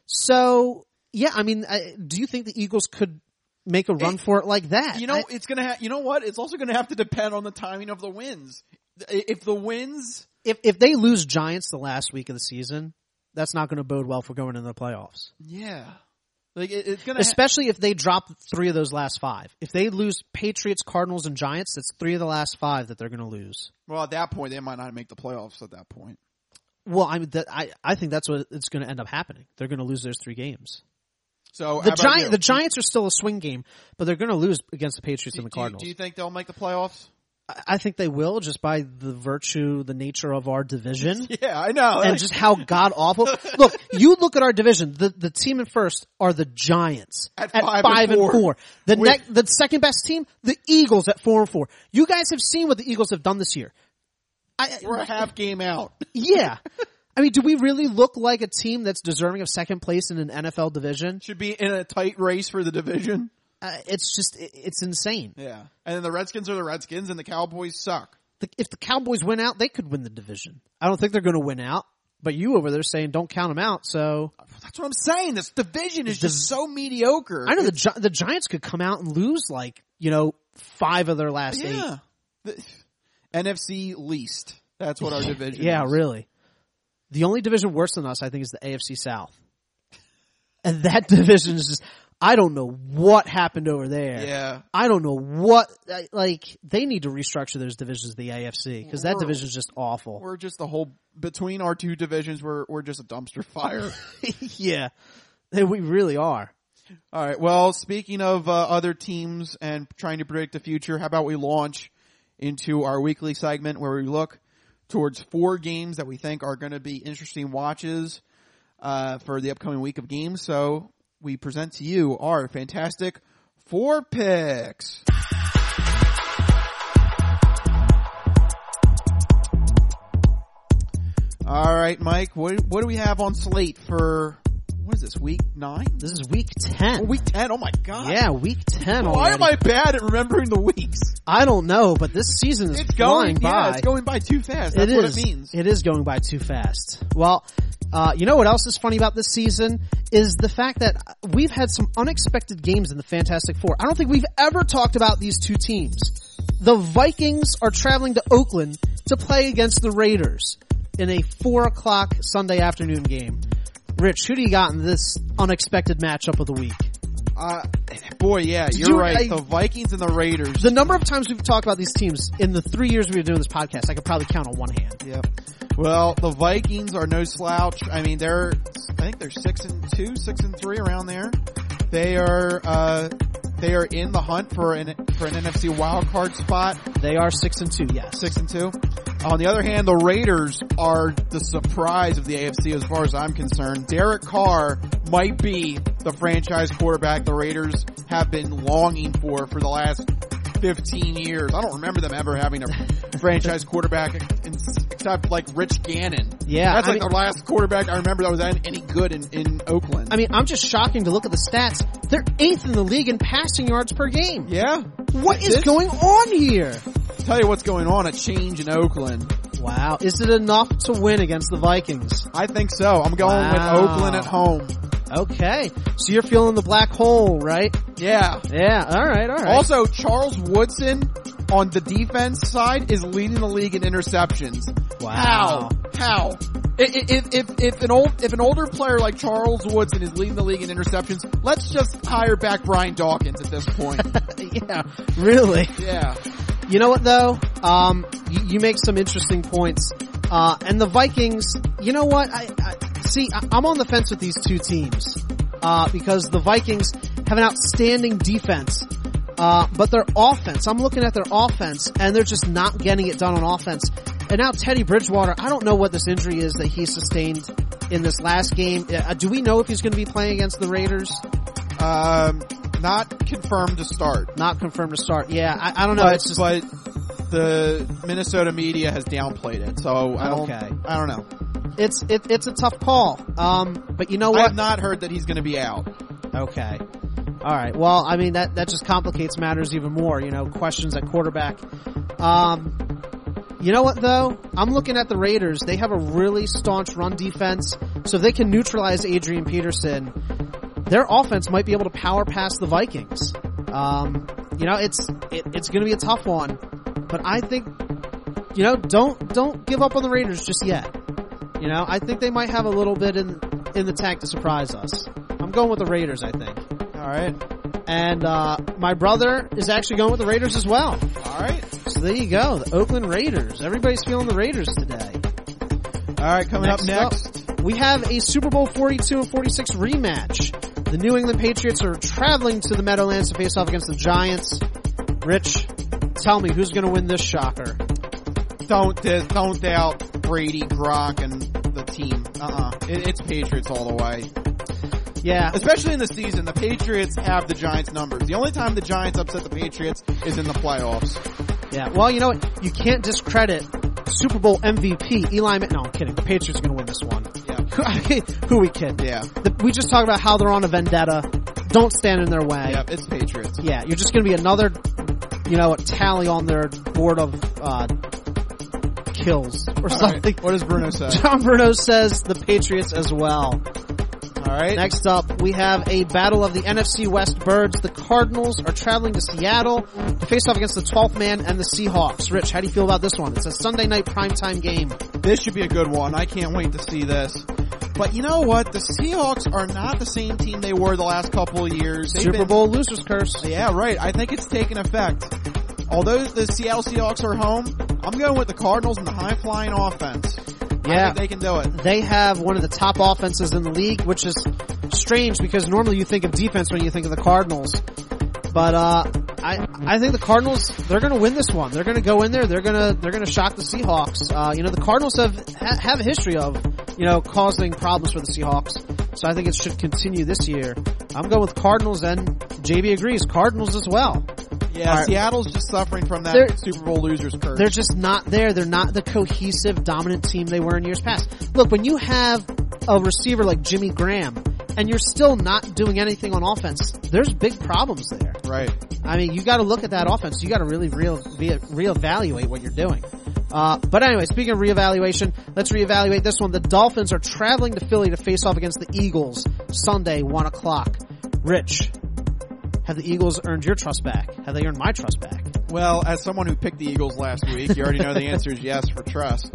S3: so, yeah, I mean, I, do you think the Eagles could make a run
S2: It-
S3: for it like that?
S2: You know,
S3: I-
S2: it's gonna. Ha- you know what? It's also gonna have to depend on the timing of the wins. If the wins,
S3: if if they lose Giants the last week of the season, that's not going to bode well for going into the playoffs.
S2: yeah, like it, it's gonna. Ha-
S3: Especially if they drop three of those last five. If they lose Patriots, Cardinals, and Giants, that's three of the last five that they're going to lose.
S2: well, at that point, they might not make the playoffs. At that point,
S3: Well, I mean, that, I I think that's what it's going to end up happening. They're going to lose those three games.
S2: so
S3: The
S2: how about
S3: Giant
S2: you?
S3: the Giants are still a swing game, but they're going to lose against the Patriots
S2: Do,
S3: and the
S2: do you-
S3: Cardinals.
S2: do you think they'll make the playoffs?
S3: I- I think they will, just by the virtue, the nature of our division.
S2: Yeah, I know.
S3: And
S2: Like,
S3: just how god awful. Look, you look at our division. The the team in first are the Giants
S2: At five and
S3: and
S2: four.
S3: four. The
S2: With-
S3: next, the second best team, the Eagles at four and four. You guys have seen what the Eagles have done this year. I,
S2: we're a half game out.
S3: yeah. I mean, do we really look like a team that's deserving of second place in an N F L division?
S2: Should be in a tight race for the division.
S3: Uh, it's just, it, it's insane.
S2: Yeah, and then the Redskins are the Redskins, and the Cowboys suck.
S3: The, if the Cowboys win out, they could win the division. I don't think they're going to win out, but you over there saying don't count them out. So
S2: That's what I'm saying. This division is
S3: The-
S2: just so mediocre.
S3: I know the Gi- the Giants could come out and lose like you know five of their last eight.
S2: Yeah. The N F C least. That's what our division
S3: Yeah,
S2: is.
S3: really. The only division worse than us, I think, is the A F C South, and that division is just. I don't know what happened over there.
S2: Yeah.
S3: I don't know what, like, they need to restructure those divisions, the A F C, because that
S2: We're-
S3: division is just awful.
S2: We're just the whole, between our two divisions, we're, we're just a dumpster fire.
S3: Yeah. We really are.
S2: All right. Well, speaking of uh, other teams and trying to predict the future, how about we launch into our weekly segment where we look towards four games that we think are going to be interesting watches uh, for the upcoming week of games. So we present to you our fantastic four picks. All right, Mike, what, what do we have on slate for, what is this, week nine?
S3: This is week ten.
S2: Oh, week ten, oh my god.
S3: Yeah, week ten
S2: Why
S3: already.
S2: am I bad at remembering the weeks?
S3: I don't know, but this season is
S2: It's
S3: flying
S2: going,
S3: by.
S2: yeah, it's going by too fast. That's
S3: It
S2: what
S3: is.
S2: it means.
S3: It is going by too fast. Well, uh, you know what else is funny about this season is the fact that we've had some unexpected games in the Fantastic Four. I don't think we've ever talked about these two teams. The Vikings are traveling to Oakland to play against the Raiders in a four o'clock Sunday afternoon game. Rich, who do you got in this unexpected matchup of the week?
S2: Uh, boy, yeah,
S3: Did
S2: you're
S3: you-
S2: right.
S3: I-
S2: the Vikings and the Raiders.
S3: The number of times we've talked about these teams in the three years we've been doing this podcast, I could probably count on one hand.
S2: Yep. Well, the Vikings are no slouch. I mean, they're, I think they're six and two, six and three around there. They are, uh, they are in the hunt for an, for an N F C wild card spot.
S3: They are six and two, yes.
S2: Six and two. On the other hand, the Raiders are the surprise of the A F C as far as I'm concerned. Derek Carr might be the franchise quarterback the Raiders have been longing for for the last fifteen years. I don't remember them ever having a franchise quarterback except like Rich Gannon.
S3: Yeah,
S2: That's
S3: I
S2: like
S3: mean-
S2: the last quarterback I remember that was any good in, in Oakland.
S3: I mean, I'm just shocking to look at the stats. They're eighth in the league in passing yards per game.
S2: yeah.
S3: What is
S2: This-
S3: going on here?
S2: Tell you what's going on, a change in Oakland.
S3: Wow. Is it enough to win against the Vikings?
S2: I think so. I'm going
S3: Wow.
S2: with Oakland at home.
S3: Okay. So you're feeling the black hole, right?
S2: Yeah.
S3: Yeah. All right. All right.
S2: Also, Charles Woodson on the defense side is leading the league in interceptions.
S3: Wow.
S2: How? How? If, if, if, if an old, if an older player like Charles Woodson is leading the league in interceptions, let's just hire back Brian Dawkins at this point.
S3: yeah. Really?
S2: Yeah.
S3: You know what though? Um, you, you make some interesting points. Uh, and the Vikings, you know what? I, I see, I, I'm on the fence with these two teams. Uh, because the Vikings have an outstanding defense. Uh, but their offense, I'm looking at their offense and they're just not getting it done on offense. And now Teddy Bridgewater, I don't know what this injury is that he sustained in this last game. Uh, do we know if he's going to be playing against the Raiders?
S2: Um, not confirmed to start.
S3: Not confirmed to start. Yeah, I, I don't know.
S2: But,
S3: It's just,
S2: but the Minnesota media has downplayed it. So I don't,
S3: Okay.
S2: I don't know.
S3: It's it, it's a tough call. Um, but you know
S2: I
S3: what?
S2: have not heard that he's going to be out.
S3: Okay. All right. Well, I mean that that just complicates matters even more. You know, questions at quarterback. Um, you know what though? I'm looking at the Raiders. They have a really staunch run defense, so if they can neutralize Adrian Peterson, their offense might be able to power past the Vikings. Um, you know, it's it, it's going to be a tough one, but I think you know don't don't give up on the Raiders just yet. You know, I think they might have a little bit in in the tank to surprise us. I'm going with the Raiders, I think.
S2: All right.
S3: And uh my brother is actually going with the Raiders as well.
S2: All right.
S3: So there you go, the Oakland Raiders. Everybody's feeling the Raiders today.
S2: All right, coming
S3: Next
S2: up next.
S3: up, we have a Super Bowl forty-two and forty-six rematch. The New England Patriots are traveling to the Meadowlands to face off against the Giants. Rich, tell me who's going to win this shocker.
S2: Don't dis- don't doubt Brady, Gronk, and the team. Uh-uh. It, it's Patriots all the way.
S3: Yeah.
S2: Especially in the season, the Patriots have the Giants' numbers. The only time the Giants upset the Patriots is in the playoffs.
S3: Yeah. Well, you know what? You can't discredit Super Bowl M V P Eli Manning. No, I'm kidding. The Patriots are going to win this one.
S2: Yeah.
S3: Who are we kidding?
S2: Yeah.
S3: The, we just talked about how they're on a vendetta. Don't stand in their way.
S2: Yep, it's Patriots.
S3: Yeah, you're just going to be another, you know, tally on their board of uh kills or
S2: All
S3: something.
S2: right. What does Bruno say?
S3: John Bruno says the Patriots as well.
S2: All right.
S3: Next up, we have a battle of the N F C West birds. The Cardinals are traveling to Seattle to face off against the twelfth man and the Seahawks. Rich, how do you feel about this one? It's a Sunday night primetime game.
S2: This should be a good one. I can't wait to see this. But you know what? The Seahawks are not the same team they were the last couple of years. They've
S3: Super
S2: been,
S3: Bowl losers curse.
S2: Yeah, right. I think it's taken effect. Although the Seattle Seahawks are home, I'm going with the Cardinals and the high-flying offense.
S3: Yeah.
S2: I think they can do it.
S3: They have one of the top offenses in the league, which is strange because normally you think of defense when you think of the Cardinals. But, uh, I, I think the Cardinals, they're gonna win this one. They're gonna go in there, they're gonna, they're gonna shock the Seahawks. Uh, you know, the Cardinals have, ha- have a history of, you know, causing problems for the Seahawks. So I think it should continue this year. I'm going with Cardinals, and J B agrees, Cardinals as well.
S2: Yeah,
S3: Right.
S2: Seattle's just suffering from that
S3: They're-
S2: Super Bowl losers curse.
S3: They're just not there. They're not the cohesive, dominant team they were in years past. Look, when you have a receiver like Jimmy Graham, and you're still not doing anything on offense, there's big problems there.
S2: Right.
S3: I mean, you gotta look at that offense. You gotta really real, re- reevaluate what you're doing. Uh, but anyway, speaking of reevaluation, let's reevaluate this one. The Dolphins are traveling to Philly to face off against the Eagles Sunday, one o'clock. Rich, have the Eagles earned your trust back? Have they earned my trust back?
S2: Well, as someone who picked the Eagles last week, you already know the answer is yes for trust.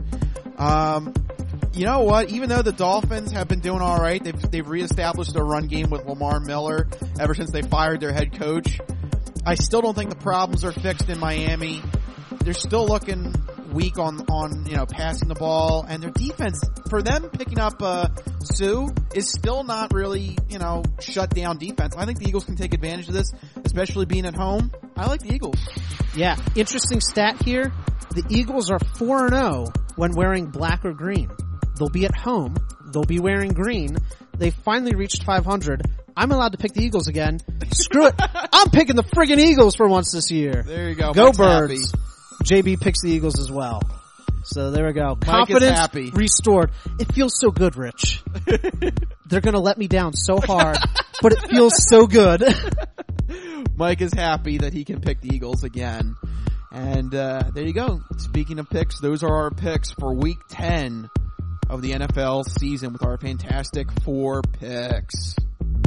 S2: Um, you know what? Even though the Dolphins have been doing all right, they've they've reestablished their run game with Lamar Miller ever since they fired their head coach. I still don't think the problems are fixed in Miami. They're still looking weak on on you know passing the ball, and their defense for them picking up uh, Sue is still not really you know shut down defense. I think the Eagles can take advantage of this, especially being at home. I like the Eagles.
S3: Yeah, interesting stat here. The Eagles are four and oh when wearing black or green. They'll be at home. They'll be wearing green. They finally reached five hundred. I'm allowed to pick the Eagles again. Screw it. I'm picking the friggin' Eagles for once this year.
S2: There you go.
S3: Go
S2: Mike's
S3: Birds.
S2: happy.
S3: J B picks the Eagles as well. So there we go.
S2: Mike is
S3: Confidence
S2: happy.
S3: restored. It feels so good, Rich. They're gonna let me down so hard, but it feels so good.
S2: Mike is happy that he can pick the Eagles again. And uh there you go. Speaking of picks, those are our picks for week ten of the N F L season with our fantastic four picks.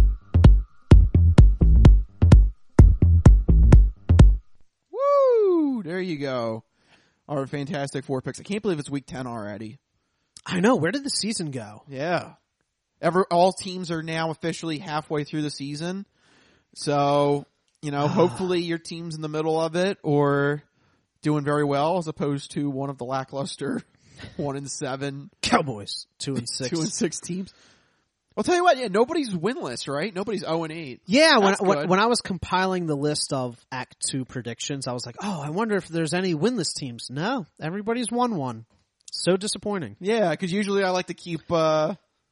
S2: Woo! There you go. Our fantastic four picks. I can't believe it's week ten already.
S3: I know. Where did the season go?
S2: Yeah. Ever, all teams are now officially halfway through the season. So, you know, hopefully your team's in the middle of it or doing very well as opposed to one of the lackluster one and seven.
S3: Cowboys. Two and six.
S2: Two and six teams. I'll tell you what, yeah, nobody's winless, right? Nobody's oh and eight.
S3: Yeah, when,
S2: That's
S3: when
S2: good.
S3: when I was compiling the list of Act Two predictions, I was like, oh, I wonder if there's any winless teams. No, everybody's won one. So disappointing.
S2: Yeah, because usually I like to keep, uh,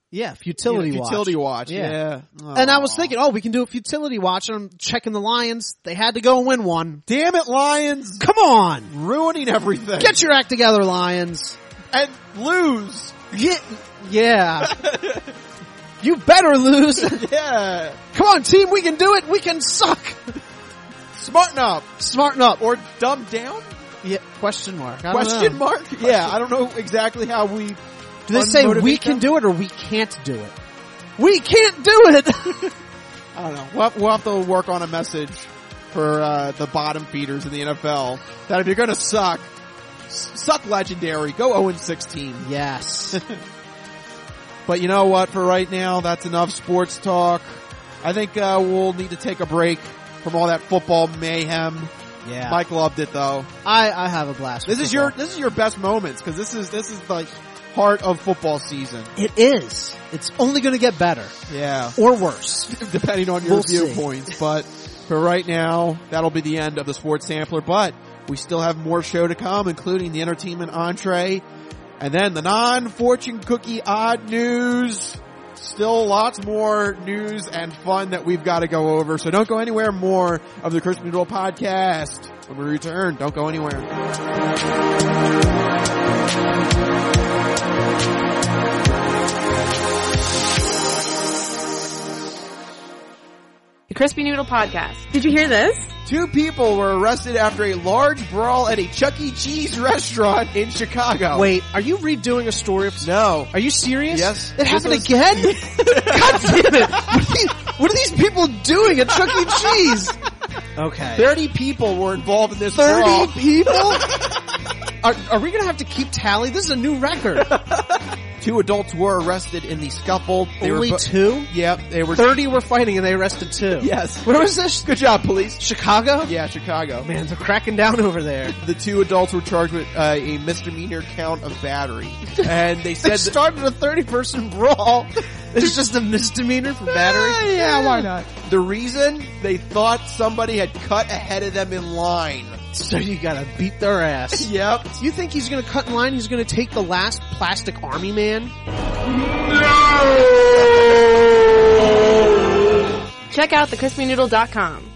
S3: Yeah, futility
S2: you know,
S3: watch.
S2: Futility watch.
S3: Yeah.
S2: Yeah.
S3: And I was
S2: Aw.
S3: thinking, oh, we can do a futility watch, and I'm checking the Lions. They had to go and win one.
S2: Damn it, Lions!
S3: Come on!
S2: Ruining everything.
S3: Get your act together, Lions.
S2: and lose.
S3: Yeah. Yeah. You better lose.
S2: Yeah.
S3: Come on, team, we can do it. We can suck.
S2: Smarten up.
S3: Smarten up.
S2: Or dumb down?
S3: Yeah, question mark. I don't
S2: Question
S3: know.
S2: mark? Yeah, I don't know exactly how we...
S3: Do they say
S2: unmotivate
S3: we can
S2: them?
S3: do it or we can't do it? We can't do it!
S2: I don't know. We'll have, we'll have to work on a message for uh, the bottom feeders in the N F L that if you're going to suck, s- suck legendary. Go oh and sixteen.
S3: Yes.
S2: But you know what? For right now, that's enough sports talk. I think uh, we'll need to take a break from all that football mayhem.
S3: Yeah.
S2: Mike loved it though.
S3: I, I have a blast.
S2: This
S3: with
S2: is your
S3: football.
S2: this is your best moments because this is this is the heart of football season.
S3: It is. It's only going to get better.
S2: Yeah,
S3: Or worse.
S2: depending on your
S3: We'll see.
S2: viewpoints. But for right now, that'll be the end of the Sports Sampler. But we still have more show to come, including the entertainment entree, and then the non-fortune cookie odd news. Still lots more news and fun that we've got to go over. So don't go anywhere. More of the Crispy Noodle podcast. When we return, don't go anywhere.
S10: The Crispy Noodle Podcast. Did you hear this?
S2: Two people were arrested after a large brawl at a Chuck E. Cheese restaurant in Chicago.
S3: Wait, are you redoing a story? Of-
S2: No.
S3: Are you serious?
S2: Yes.
S3: It
S2: This
S3: happened
S2: was-
S3: again? God damn it. What are, these, what are these people doing at Chuck E. Cheese? Okay.
S2: thirty people were involved in this
S3: thirty
S2: brawl.
S3: people? Are, are we going to have to keep tally? This is a new record.
S2: Two adults were arrested in the scuffle. They
S3: Only
S2: were bo-
S3: two?
S2: Yep, they were.
S3: thirty were fighting and they arrested two.
S2: Yes.
S3: Where was this?
S2: Good job, police.
S3: Chicago?
S2: Yeah, Chicago.
S3: Man, they're cracking down over there.
S2: The two adults were charged with uh, a misdemeanor count of battery, and they said
S3: They started a thirty-person brawl. It's just a misdemeanor for battery?
S2: yeah, why not? The reason they thought somebody had cut ahead of them in line.
S3: So you gotta beat their ass.
S2: Yep.
S3: You think he's gonna cut in line? He's gonna take the last plastic army man?
S10: Check out the crispy noodle dot com.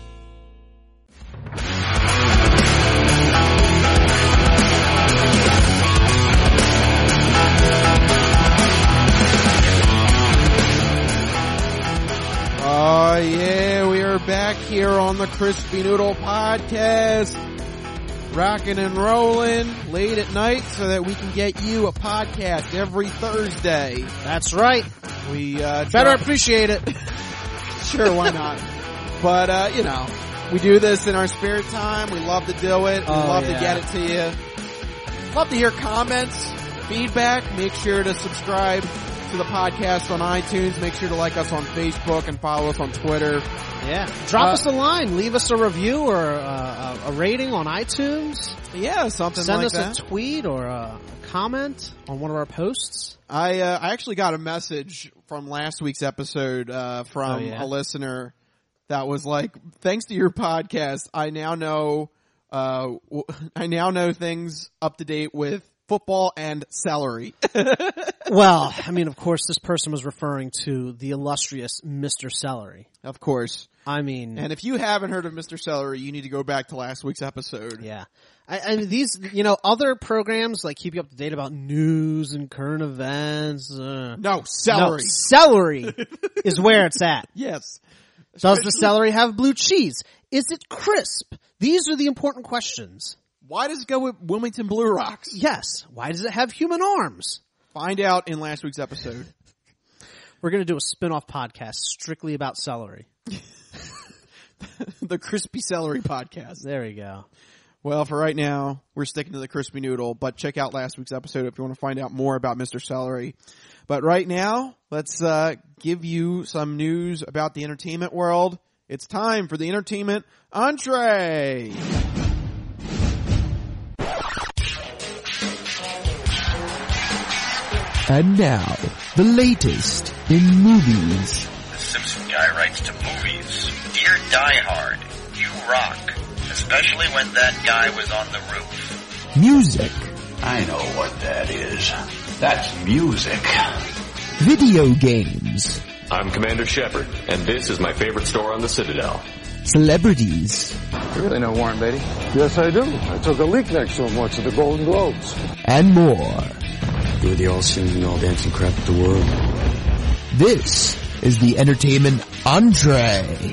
S2: Oh yeah, we are back here on the Crispy Noodle Podcast. Rocking and rolling late at night so that we can get you a podcast every Thursday.
S3: That's right.
S2: We, uh,
S3: Better
S2: try-
S3: appreciate it.
S2: Sure, why not? But, uh, you know, we do this in our spare time. We love to do it. We
S3: Oh,
S2: love
S3: yeah.
S2: to get it to you. Love to hear comments, feedback. Make sure to subscribe to the podcast on iTunes. Make sure to like us on Facebook and follow us on Twitter.
S3: Yeah. Drop
S2: Uh,
S3: us a line. Leave us a review or uh, a, a rating on iTunes.
S2: Yeah, something
S3: Send
S2: like
S3: us
S2: that.
S3: a tweet or a comment on one of our posts.
S2: I uh, I actually got a message from last week's episode uh, from
S3: Oh, yeah?
S2: a listener that was like, "Thanks to your podcast, I now know uh, w- I now know things up to date with football and celery."
S3: Well, I mean, of course, this person was referring to the illustrious Mister Celery.
S2: Of course.
S3: I mean,
S2: And if you haven't heard of Mister Celery, you need to go back to last week's episode.
S3: yeah. I, I mean, these, you know, other programs like keep you up to date about news and current events. Uh,
S2: No, celery.
S3: No, celery is where it's at.
S2: Yes.
S3: Does the celery have blue cheese? Is it crisp? These are the important questions.
S2: Why does it go with Wilmington Blue Rocks?
S3: Yes. Why does it have human arms?
S2: Find out in last week's episode.
S3: We're going to do a spin-off podcast strictly about celery.
S2: The Crispy Celery Podcast.
S3: There we go.
S2: Well, for right now, we're sticking to the Crispy Noodle, but check out last week's episode if you want to find out more about Mister Celery. But right now, let's uh give you some news about the entertainment world. It's time for the entertainment entree.
S1: And now, the latest in movies.
S11: The Simpson guy writes to movies. Dear Die Hard, you rock. Especially when that guy was on the roof.
S1: Music.
S4: I know what that is. That's music.
S12: Video games.
S13: I'm Commander Shepard, and this is my favorite store on the Citadel.
S12: Celebrities.
S14: You really know Warren Beatty? Yes, I do. I took a leak next to him once at the Golden Globes.
S12: And more.
S15: Do the all singing, all dancing crap at the world.
S12: This is the entertainment entree.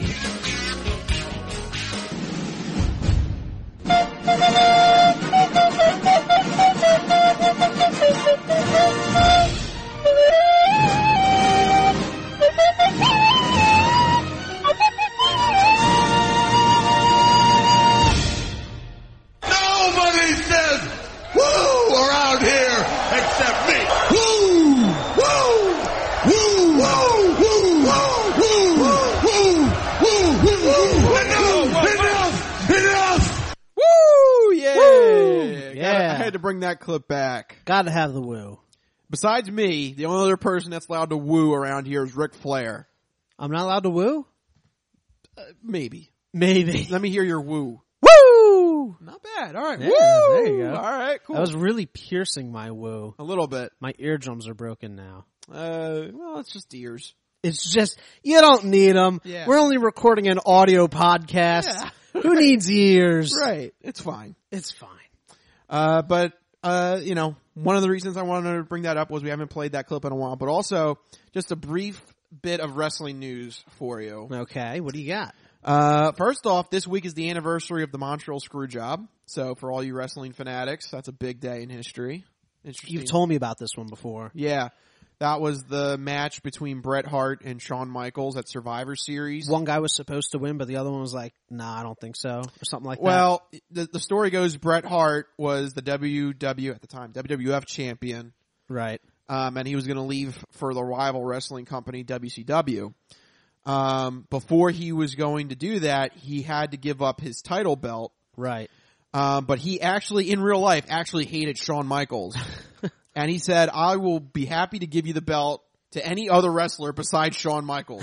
S2: To bring that clip back.
S3: Gotta have the woo.
S2: Besides me, the only other person that's allowed to woo around here is Ric Flair.
S3: I'm not allowed to woo?
S2: Uh, maybe.
S3: Maybe.
S2: Let me hear your woo.
S3: Woo!
S2: Not bad. All right.
S3: Yeah,
S2: woo!
S3: there you go.
S2: All right, cool.
S3: I was really piercing my woo.
S2: A little bit.
S3: My eardrums are broken now.
S2: Uh, well, it's just ears.
S3: It's just, you don't need them.
S2: Yeah.
S3: We're only recording an audio podcast.
S2: Yeah.
S3: Who needs ears?
S2: Right. It's fine.
S3: It's fine.
S2: Uh, but, uh, you know, one of the reasons I wanted to bring that up was we haven't played that clip in a while, but also just a brief bit of wrestling news for you.
S3: Okay, what do you got?
S2: Uh, first off, this week is the anniversary of the Montreal Screwjob. So for all you wrestling fanatics, that's a big day in history.
S3: You've told me about this one before.
S2: Yeah. That was the match between Bret Hart and Shawn Michaels at Survivor Series.
S3: One guy was supposed to win, but the other one was like, nah, I don't think so, or something like
S2: well, that. Well, the, the story goes Bret Hart was the W W, at the time, W W F champion.
S3: Right.
S2: Um, and he was going to leave for the rival wrestling company, W C W. Um, before he was going to do that, he had to give up his title belt.
S3: Right.
S2: Um, but he actually, in real life, actually hated Shawn Michaels. And he said, I will be happy to give you the belt to any other wrestler besides Shawn Michaels.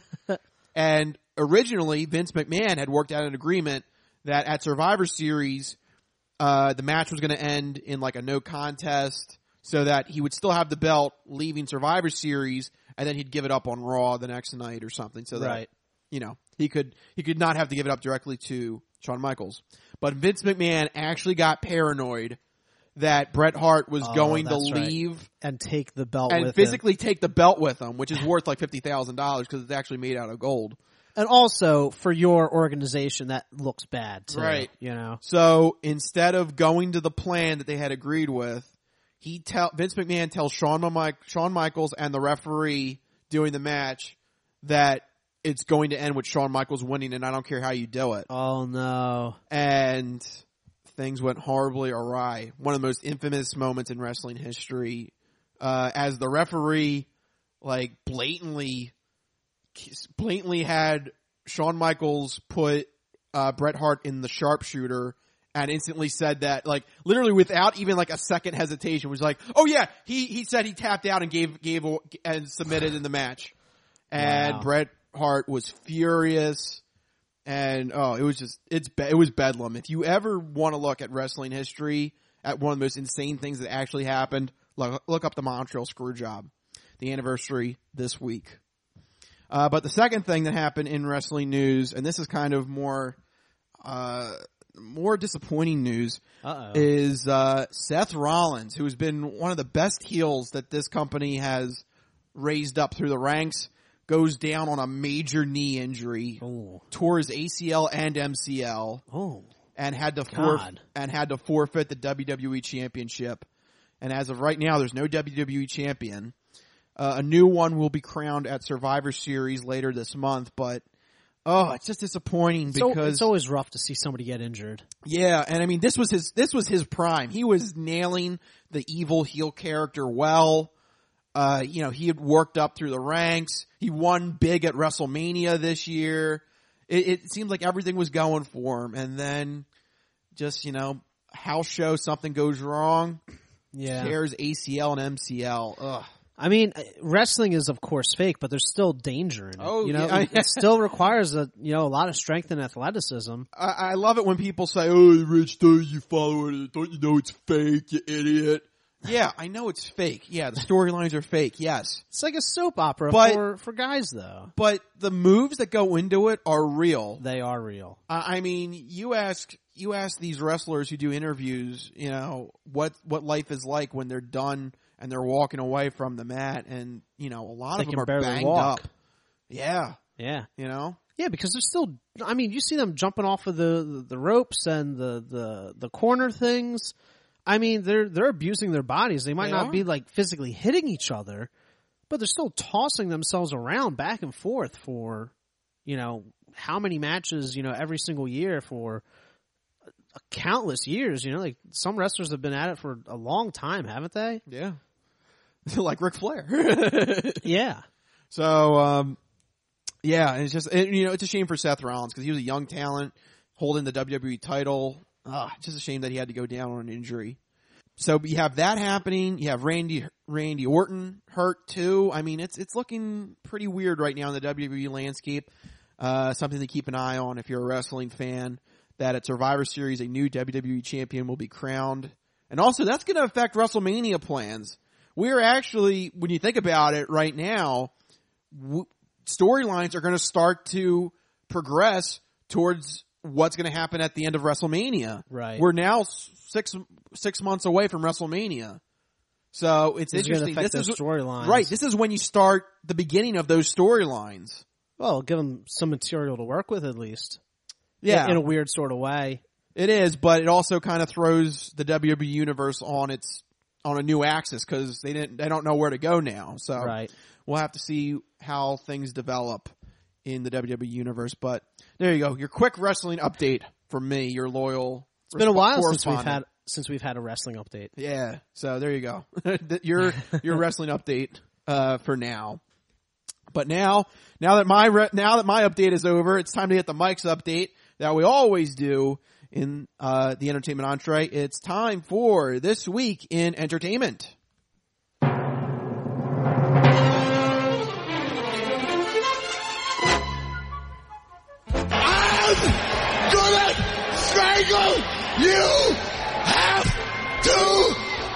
S2: And originally, Vince McMahon had worked out an agreement that at Survivor Series, uh, the match was going to end in like a no contest so that he would still have the belt leaving Survivor Series and then he'd give it up on Raw the next night or something so that,
S3: right.
S2: you know, he could, he could not have to give it up directly to Shawn Michaels. But Vince McMahon actually got paranoid that Bret Hart was
S3: oh,
S2: going to
S3: right.
S2: leave
S3: and take the belt
S2: and
S3: with
S2: physically
S3: him.
S2: take the belt with him, which is worth like fifty thousand dollars because it's actually made out of gold.
S3: And also for your organization, that looks bad too,
S2: right?
S3: You know.
S2: So instead of going to the plan that they had agreed with, he tell Vince McMahon tells Shawn, Mike, Shawn Michaels and the referee doing the match that it's going to end with Shawn Michaels winning, and I don't care how you do it.
S3: Oh no!
S2: And things went horribly awry. One of the most infamous moments in wrestling history, uh, as the referee, like, blatantly, blatantly had Shawn Michaels put, uh, Bret Hart in the sharpshooter and instantly said that, like, literally without even like a second hesitation was like, oh yeah, he, he said he tapped out and gave, gave, and submitted in the match. And
S3: wow.
S2: Bret Hart was furious. And, oh, it was just, it's, it was bedlam. If you ever want to look at wrestling history, at one of the most insane things that actually happened, look, look up the Montreal Screwjob. The anniversary this week. Uh, but the second thing that happened in wrestling news, and this is kind of more, uh, more disappointing news,
S3: Uh-oh.
S2: is, uh, Seth Rollins, who has been one of the best heels that this company has raised up through the ranks, goes down on a major knee injury,
S3: oh.
S2: tore his A C L and M C L,
S3: oh.
S2: and had to forfeit and had to forfeit the W W E Championship. And as of right now, there's no W W E champion. Uh, a new one will be crowned at Survivor Series later this month, but oh, it's just disappointing
S3: so,
S2: because
S3: it's always rough to see somebody get injured.
S2: Yeah, and I mean this was his this was his prime. He was nailing the evil heel character well. Uh, you know, he had worked up through the ranks. He won big at WrestleMania this year. It, it seemed like everything was going for him. And then just, you know, house show, something goes wrong.
S3: Yeah.
S2: Tears A C L and M C L. Ugh.
S3: I mean, wrestling is of course fake, but there's still danger in it.
S2: Oh,
S3: you know,
S2: yeah.
S3: it, it still requires a, you know, a lot of strength and athleticism.
S2: I, I love it when people say, oh, Rich, don't you follow it? Don't you know it's fake, you idiot? Yeah, I know it's fake. Yeah, the storylines are fake. Yes.
S3: It's like a soap opera
S2: But-
S3: for, for guys though.
S2: But the moves that go into it are real.
S3: They are real.
S2: Uh, I mean, you ask you ask these wrestlers who do interviews, you know, what what life is like when they're done and they're walking away from the mat, and you know, a lot
S3: They
S2: of them
S3: can
S2: are
S3: barely
S2: banged
S3: walk.
S2: up. Yeah,
S3: Yeah.
S2: you know.
S3: Yeah, because they're still, I mean, you see them jumping off of the, the, the ropes and the, the, the corner things. I mean, they're, they're abusing their bodies. They might
S2: They
S3: not
S2: are.
S3: be like physically hitting each other, but they're still tossing themselves around back and forth for, you know, how many matches, you know, every single year for countless years, you know, like some wrestlers have been at it for a long time, haven't they?
S2: Yeah, like Ric Flair.
S3: Yeah.
S2: So, um, yeah, and it's just, it, you know, it's a shame for Seth Rollins because he was a young talent holding the W W E title. Ugh, it's just a shame that he had to go down on an injury. So you have that happening. You have Randy, Randy Orton hurt too. I mean, it's, it's looking pretty weird right now in the W W E landscape. Uh, something to keep an eye on if you're a wrestling fan, that at Survivor Series, a new W W E champion will be crowned. And also that's going to affect WrestleMania plans. We're actually, when you think about it right now, w- storylines are going to start to progress towards what's going to happen at the end of WrestleMania.
S3: Right.
S2: We're now six six months away from WrestleMania, so it's
S3: This is gonna
S2: interesting.
S3: affect
S2: This
S3: those
S2: is
S3: storylines.
S2: right. This is when you start the beginning of those storylines.
S3: Well, give them some material to work with at least.
S2: Yeah,
S3: In, in a weird sort of way.
S2: it is, but it also kind of throws the W W E universe on its on a new axis because they didn't they don't know where to go now. So
S3: Right.
S2: we'll have to see how things develop in the W W E universe. But there you go. Your quick wrestling update from me, your loyal.
S3: It's been a while since we've
S2: correspondent.
S3: had since we've had a wrestling update.
S2: Yeah. So there you go. your your wrestling update uh, for now. But now, now that my re- now that my update is over, it's time to get the Mike's update that we always do in uh, the entertainment entree. It's time for This Week in Entertainment.
S4: I'm gonna strangle you half to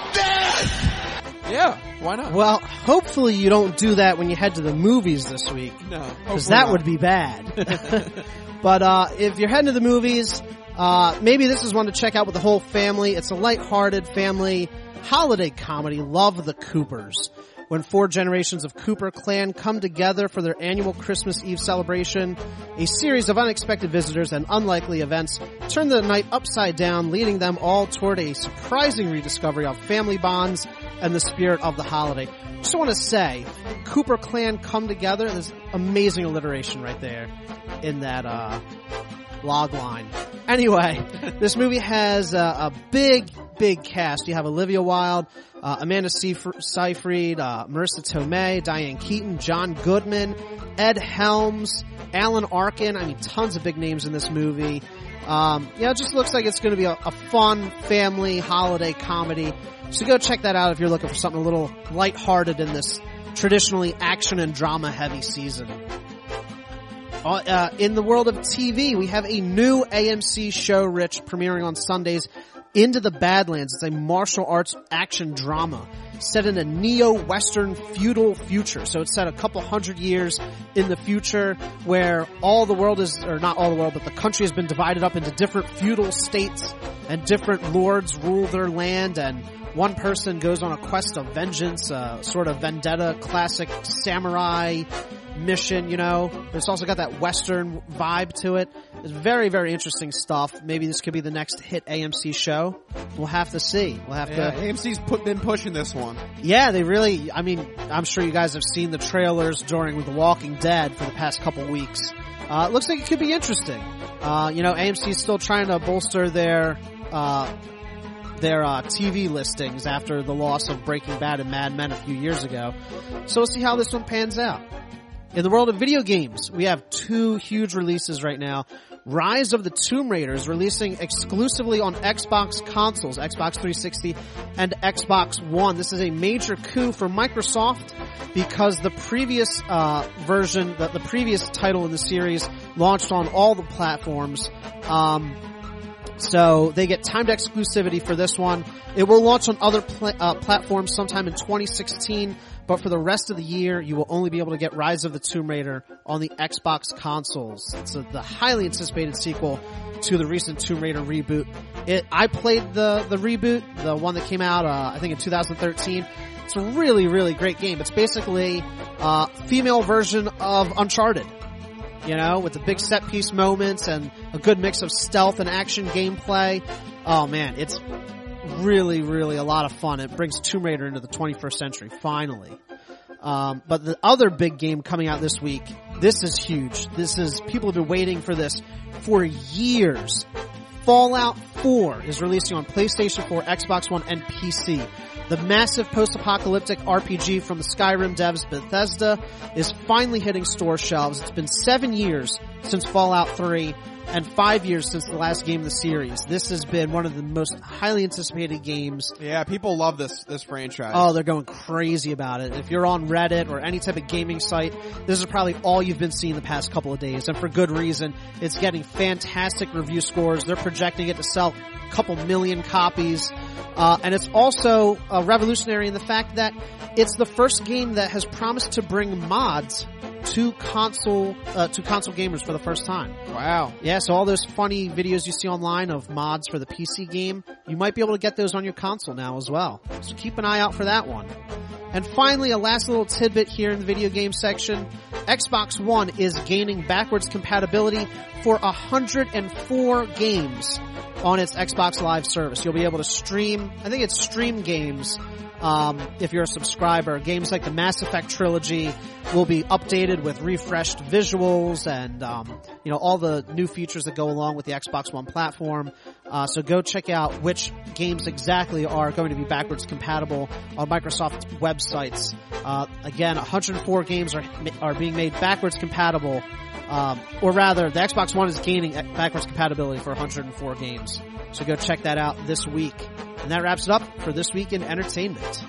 S4: death!
S2: Yeah, why not?
S3: Well, hopefully you don't do that when you head to the movies this week.
S2: No,
S3: Because that would be bad. But uh if you're heading to the movies, uh maybe this is one to check out with the whole family. It's a lighthearted family holiday comedy, Love the Coopers. When four generations of Cooper clan come together for their annual Christmas Eve celebration, a series of unexpected visitors and unlikely events turn the night upside down, leading them all toward a surprising rediscovery of family bonds and the spirit of the holiday. Just want to say, Cooper clan come together. There's amazing alliteration right there in that uh log line. Anyway, this movie has uh, a big, big cast. You have Olivia Wilde, uh, Amanda Seyfr- Seyfried, uh, Marissa Tomei, Diane Keaton, John Goodman, Ed Helms, Alan Arkin. I mean, tons of big names in this movie. Um, yeah, it just looks like it's going to be a, a fun family holiday comedy. So go check that out if you're looking for something a little lighthearted in this traditionally action and drama heavy season. Uh, in the world of T V, we have a new A M C show, Rich, premiering on Sundays, Into the Badlands. It's a martial arts action drama set in a neo-Western feudal future. So it's set a couple hundred years in the future where all the world is, or not all the world, but the country has been divided up into different feudal states and different lords rule their land, and one person goes on a quest of vengeance, uh, sort of vendetta, classic samurai mission, you know. It's also got that Western vibe to it. It's very, very interesting stuff. Maybe this could be the next hit A M C show. We'll have to see. We'll have
S2: Yeah,
S3: to.
S2: A M C's put, been pushing this one.
S3: Yeah, they really, I mean, I'm sure you guys have seen the trailers during The Walking Dead for the past couple weeks. Uh, it looks like it could be interesting. Uh, you know, A M C is still trying to bolster their, uh, their, uh, T V listings after the loss of Breaking Bad and Mad Men a few years ago. So we'll see how this one pans out. In the world of video games, we have two huge releases right now. Rise of the Tomb Raider is releasing exclusively on Xbox consoles, Xbox three sixty and Xbox One. This is a major coup for Microsoft because the previous uh version, the, the previous title in the series launched on all the platforms. Um So they get timed exclusivity for this one. It will launch on other pl- uh, platforms sometime in twenty sixteen, but for the rest of the year, you will only be able to get Rise of the Tomb Raider on the Xbox consoles. It's a, the highly anticipated sequel to the recent Tomb Raider reboot. It, I played the, the reboot, the one that came out, uh, I think in two thousand thirteen. It's a really, really great game. It's basically a female version of Uncharted. You know, with the big set piece moments and a good mix of stealth and action gameplay. Oh man, it's really, really a lot of fun. It brings Tomb Raider into the twenty-first century, finally. Um, but the other big game coming out this week, this is huge. This is, people have been waiting for this for years. Fallout four is releasing on PlayStation four, Xbox One, and P C. The massive post-apocalyptic R P G from the Skyrim devs Bethesda is finally hitting store shelves. It's been seven years since Fallout three and five years since the last game of the series. This has been one of the most highly anticipated games.
S2: Yeah, people love this this franchise.
S3: Oh, they're going crazy about it. If you're on Reddit or any type of gaming site, this is probably all you've been seeing the past couple of days, and for good reason. It's getting fantastic review scores. They're projecting it to sell a couple million copies. Uh, and it's also uh, revolutionary in the fact that it's the first game that has promised to bring mods to console, uh, to console gamers for the first time.
S2: Wow.
S3: Yeah, so all those funny videos you see online of mods for the P C game, you might be able to get those on your console now as well. So keep an eye out for that one. And finally, a last little tidbit here in the video game section. Xbox One is gaining backwards compatibility for one hundred four games on its Xbox Live service. You'll be able to stream, I think it's stream games, um, if you're a subscriber. Games like the Mass Effect trilogy will be updated with refreshed visuals and, um, you know, all the new features that go along with the Xbox One platform. Uh, so go check out which games exactly are going to be backwards compatible on Microsoft's websites. Uh, again, one hundred four games are, are being made backwards compatible. Um, or rather, the Xbox One is gaining backwards compatibility for one hundred four games. So go check that out this week. And that wraps it up for this week in entertainment.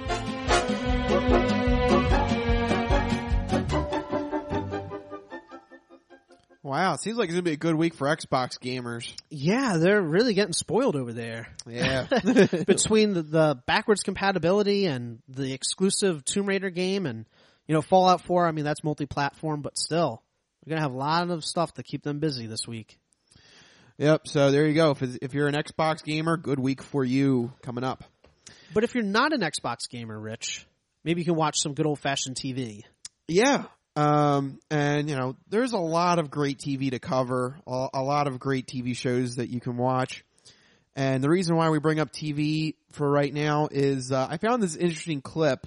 S2: Wow, it seems like it's going to be a good week for Xbox gamers.
S3: Yeah, they're really getting spoiled over there.
S2: Yeah.
S3: Between the, the backwards compatibility and the exclusive Tomb Raider game and, you know, Fallout four, I mean, that's multi-platform, but still. We're going to have a lot of stuff to keep them busy this week.
S2: Yep, so there you go. If, if you're an Xbox gamer, good week for you coming up.
S3: But if you're not an Xbox gamer, Rich, maybe you can watch some good old-fashioned T V.
S2: Yeah, um, and, you know, there's a lot of great T V to cover, a, a lot of great T V shows that you can watch. And the reason why we bring up T V for right now is uh, I found this interesting clip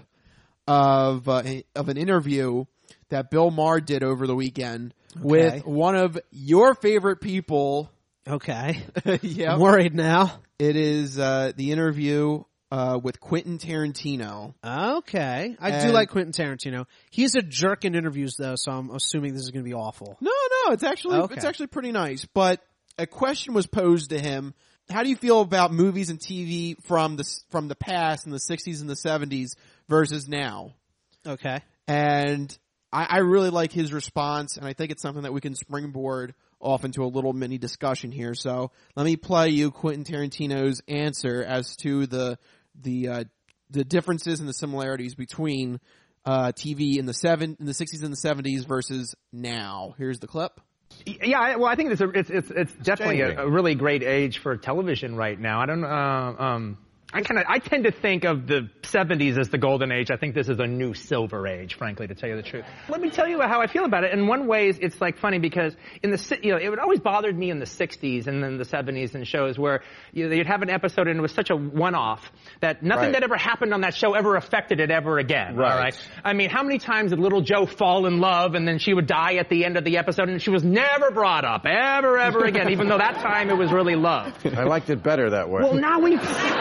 S2: of uh, of an interview that Bill Maher did over the weekend okay. with one of your favorite people.
S3: Okay.
S2: Yeah.
S3: I'm worried now.
S2: It is uh, the interview uh, with Quentin Tarantino.
S3: Okay. I
S2: and
S3: do like Quentin Tarantino. He's a jerk in interviews though, so I'm assuming this is going to be awful.
S2: No, no, it's actually okay. it's actually pretty nice. But a question was posed to him. How do you feel about movies and T V from the from the past in the sixties and the seventies versus now?
S3: Okay.
S2: And I, I really like his response, and I think it's something that we can springboard off into a little mini discussion here. So let me play you Quentin Tarantino's answer as to the the uh, the differences and the similarities between uh, T V in the seven in the sixties and the seventies versus now. Here's the clip.
S16: Yeah, I, well, I think it's a, it's it's, it's definitely a, a really great age for television right now. I don't. Uh, um, I kind of I tend to think of the seventies as the golden age. I think this is a new silver age, frankly, to tell you the truth. Let me tell you how I feel about it. In one way, it's like funny because in the you know it would always bothered me in the sixties and then the seventies and shows where you know, you'd have an episode and it was such a one-off that nothing
S17: right.
S16: that ever happened on that show ever affected it ever again.
S17: Right.
S16: All right. I mean, how many times did little Joe fall in love and then she would die at the end of the episode and she was never brought up ever ever again, even though that time it was really love.
S17: I liked it better that way.
S16: Well, now we.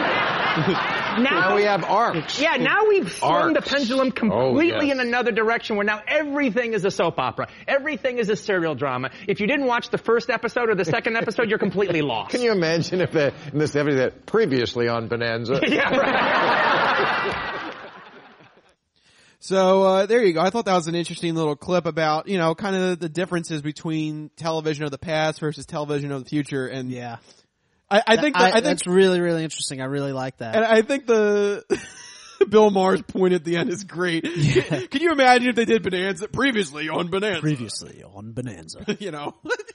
S16: Now,
S17: now we have arcs.
S16: Yeah, now we've swung
S17: Arcs.
S16: the pendulum completely
S17: oh, yes.
S16: in another direction where now everything is a soap opera. Everything is a serial drama. If you didn't watch the first episode or the second episode, you're completely lost.
S17: Can you imagine if they, in the seventies, that previously on Bonanza?
S16: Yeah, right.
S2: So, uh, there you go. I thought that was an interesting little clip about, you know, kind of the differences between television of the past versus television of the future. And
S3: yeah.
S2: I, I think that, I, I think
S3: that's really really interesting. I really like that.
S2: And I think the Bill Maher's point at the end is great. Yeah. Can, can you imagine if they did Bonanza previously on Bonanza?
S3: Previously on Bonanza.
S2: You know.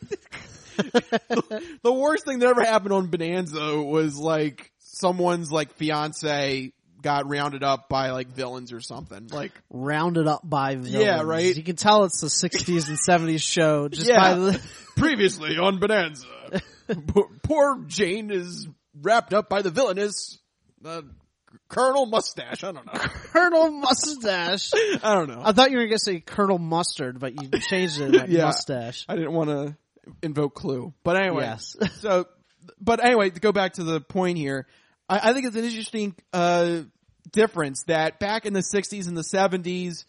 S2: the, the worst thing that ever happened on Bonanza was like someone's like fiance got rounded up by like villains or something. Like
S3: rounded up by villains.
S2: Yeah, right.
S3: You can tell it's a sixties and seventies show just
S2: yeah.
S3: by the
S2: previously on Bonanza. poor, poor Jane is wrapped up by the villainous uh, Colonel Mustache. I don't know.
S3: Colonel Mustache.
S2: I don't know.
S3: I thought you were going to say Colonel Mustard, but you changed it to like
S2: yeah,
S3: Mustache.
S2: I didn't want to invoke Clue. But anyway.
S3: Yes.
S2: so, but anyway, to go back to the point here, I, I think it's an interesting uh difference that back in the sixties and the seventies,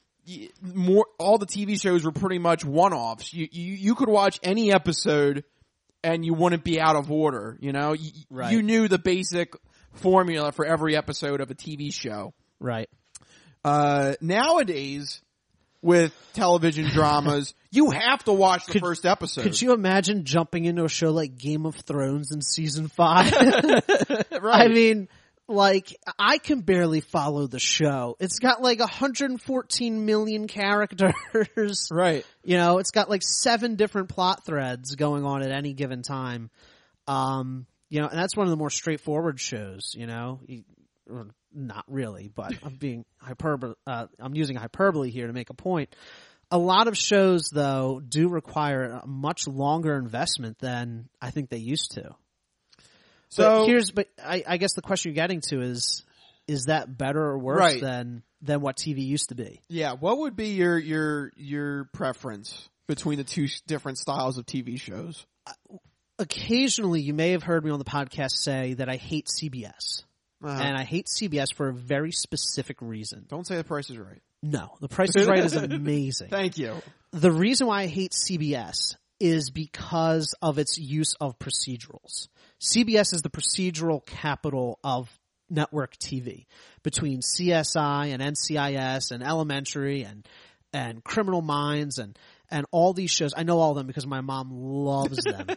S2: more all the T V shows were pretty much one-offs. You you, you could watch any episode and you wouldn't be out of order. You know, you,
S3: right.
S2: you knew the basic formula for every episode of a T V show.
S3: Right.
S2: Uh, nowadays, with television dramas, you have to watch the
S3: could,
S2: first episode.
S3: Could you imagine jumping into a show like Game of Thrones in season five?
S2: Right.
S3: I mean, like, I can barely follow the show. It's got like one hundred fourteen million characters.
S2: Right.
S3: You know, it's got like seven different plot threads going on at any given time. Um, you know, and that's one of the more straightforward shows, you know. You, well, not really, but I'm being hyperbole, uh, I'm using hyperbole here to make a point. A lot of shows, though, do require a much longer investment than I think they used to. So but here's, but I, I guess the question you're getting to is, is that better or worse
S2: right.
S3: than, than what T V used to be?
S2: Yeah. What would be your, your, your preference between the two different styles of T V shows?
S3: Occasionally, you may have heard me on the podcast say that I hate C B S. Uh-huh. And I hate C B S for a very specific reason.
S2: Don't say The Price is Right.
S3: No. The Price is Right is amazing.
S2: Thank you.
S3: The reason why I hate C B S is because of its use of procedurals. C B S is the procedural capital of network T V. Between C S I and N C I S and Elementary and and Criminal Minds and and all these shows. I know all of them because my mom loves them.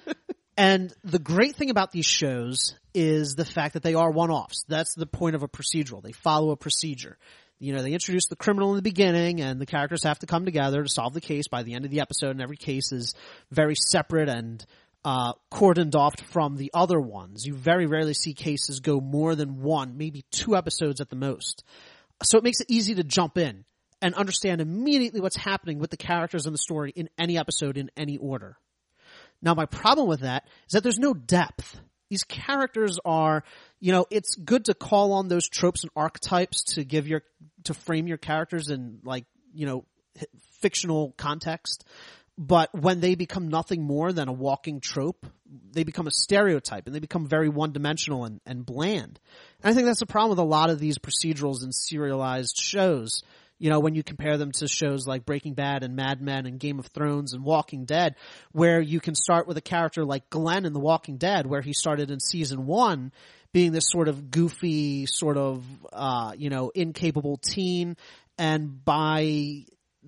S3: And the great thing about these shows is the fact that they are one-offs. That's the point of a procedural. They follow a procedure. You know, they introduce the criminal in the beginning and the characters have to come together to solve the case by the end of the episode, and every case is very separate and uh cordoned off from the other ones. You very rarely see cases go more than one, maybe two episodes at the most. So it makes it easy to jump in and understand immediately what's happening with the characters in the story in any episode in any order. Now, my problem with that is that there's no depth. These characters are, you know, it's good to call on those tropes and archetypes to give your, to frame your characters in, like, you know, fictional context. But when they become nothing more than a walking trope, they become a stereotype and they become very one-dimensional and, and bland. And I think that's the problem with a lot of these procedurals and serialized shows. You know, when you compare them to shows like Breaking Bad and Mad Men and Game of Thrones and Walking Dead, where you can start with a character like Glenn in The Walking Dead, where he started in season one being this sort of goofy, sort of, uh, you know, incapable teen. And by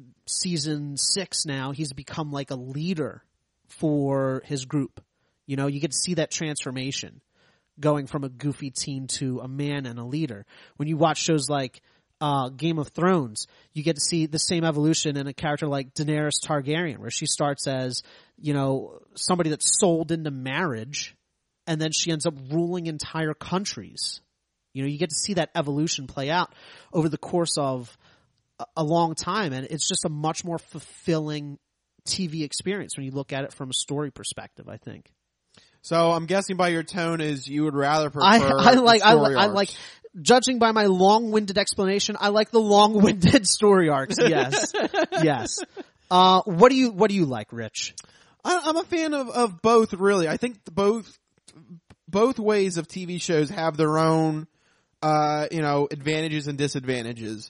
S3: season six now, he's become like a leader for his group. You know, you get to see that transformation going from a goofy teen to a man and a leader. When you watch shows like Uh, Game of Thrones, you get to see the same evolution in a character like Daenerys Targaryen, where she starts as, you know, somebody that's sold into marriage, and then she ends up ruling entire countries. You know, you get to see that evolution play out over the course of a, a long time, and it's just a much more fulfilling T V experience when you look at it from a story perspective, I think.
S2: So I'm guessing by your tone is you would rather prefer
S3: I, I like, I,
S2: story
S3: I
S2: arcs.
S3: like, judging by my long-winded explanation, I like the long-winded story arcs. Yes. Yes. Uh, what do you, what do you like, Rich?
S2: I, I'm a fan of, of both, really. I think both, both ways of T V shows have their own, uh, you know, advantages and disadvantages.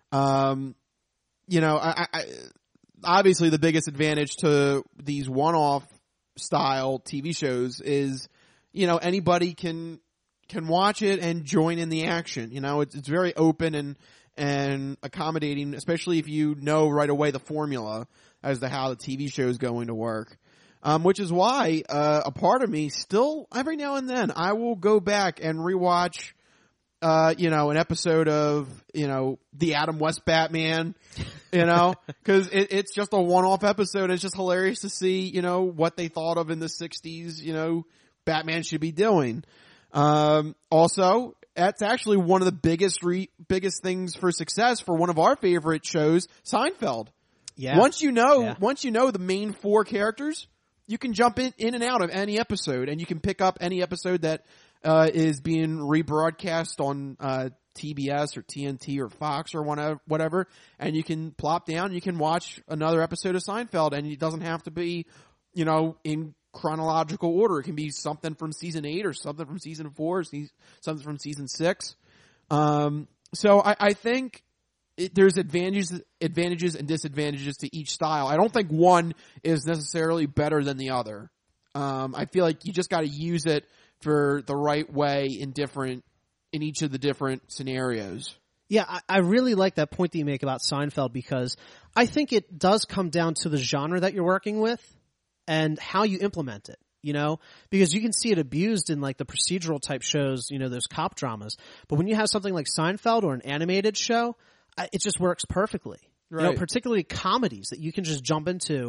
S2: Um, you know, I, I, obviously the biggest advantage to these one-off style T V shows is, you know, anybody can, can watch it and join in the action. You know, it's, it's very open and, and accommodating, especially if you know right away the formula as to how the T V show is going to work. Um, which is why, uh, a part of me still, every now and then, I will go back and rewatch, uh, you know, an episode of, you know, the Adam West Batman, you know, cause it, it's just a one-off episode. It's just hilarious to see, you know, what they thought of in the sixties, you know, Batman should be doing. Um, also, that's actually one of the biggest re- biggest things for success for one of our favorite shows, Seinfeld.
S3: Yeah.
S2: Once you know,
S3: yeah.
S2: once you know the main four characters, you can jump in, in and out of any episode, and you can pick up any episode that uh, is being rebroadcast on uh, T B S or T N T or Fox or whatever, whatever, and you can plop down, you can watch another episode of Seinfeld, and it doesn't have to be, you know, in chronological order. It can be something from season eight or something from season four or se- something from season six. Um, so I, I think It, there's advantages, advantages and disadvantages to each style. I don't think one is necessarily better than the other. Um, I feel like you just got to use it for the right way in different, in each of the different scenarios.
S3: Yeah, I, I really like that point that you make about Seinfeld, because I think it does come down to the genre that you're working with and how you implement it. You know, because you can see it abused in like the procedural type shows, you know, those cop dramas. But when you have something like Seinfeld or an animated show, it just works perfectly. Right. You know, particularly comedies that you can just jump into.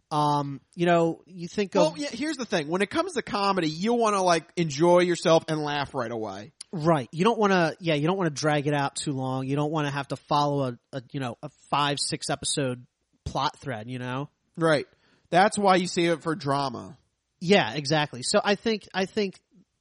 S3: Um, you know, you think of...
S2: Well, yeah, here's the thing. When it comes to comedy, you want to like enjoy yourself and laugh right away.
S3: Right. You don't want to, yeah, you don't want to drag it out too long. You don't want to have to follow a, a, you know, a five, six episode plot thread, you know?
S2: Right. That's why you save it for drama.
S3: Yeah, exactly. So I think, I think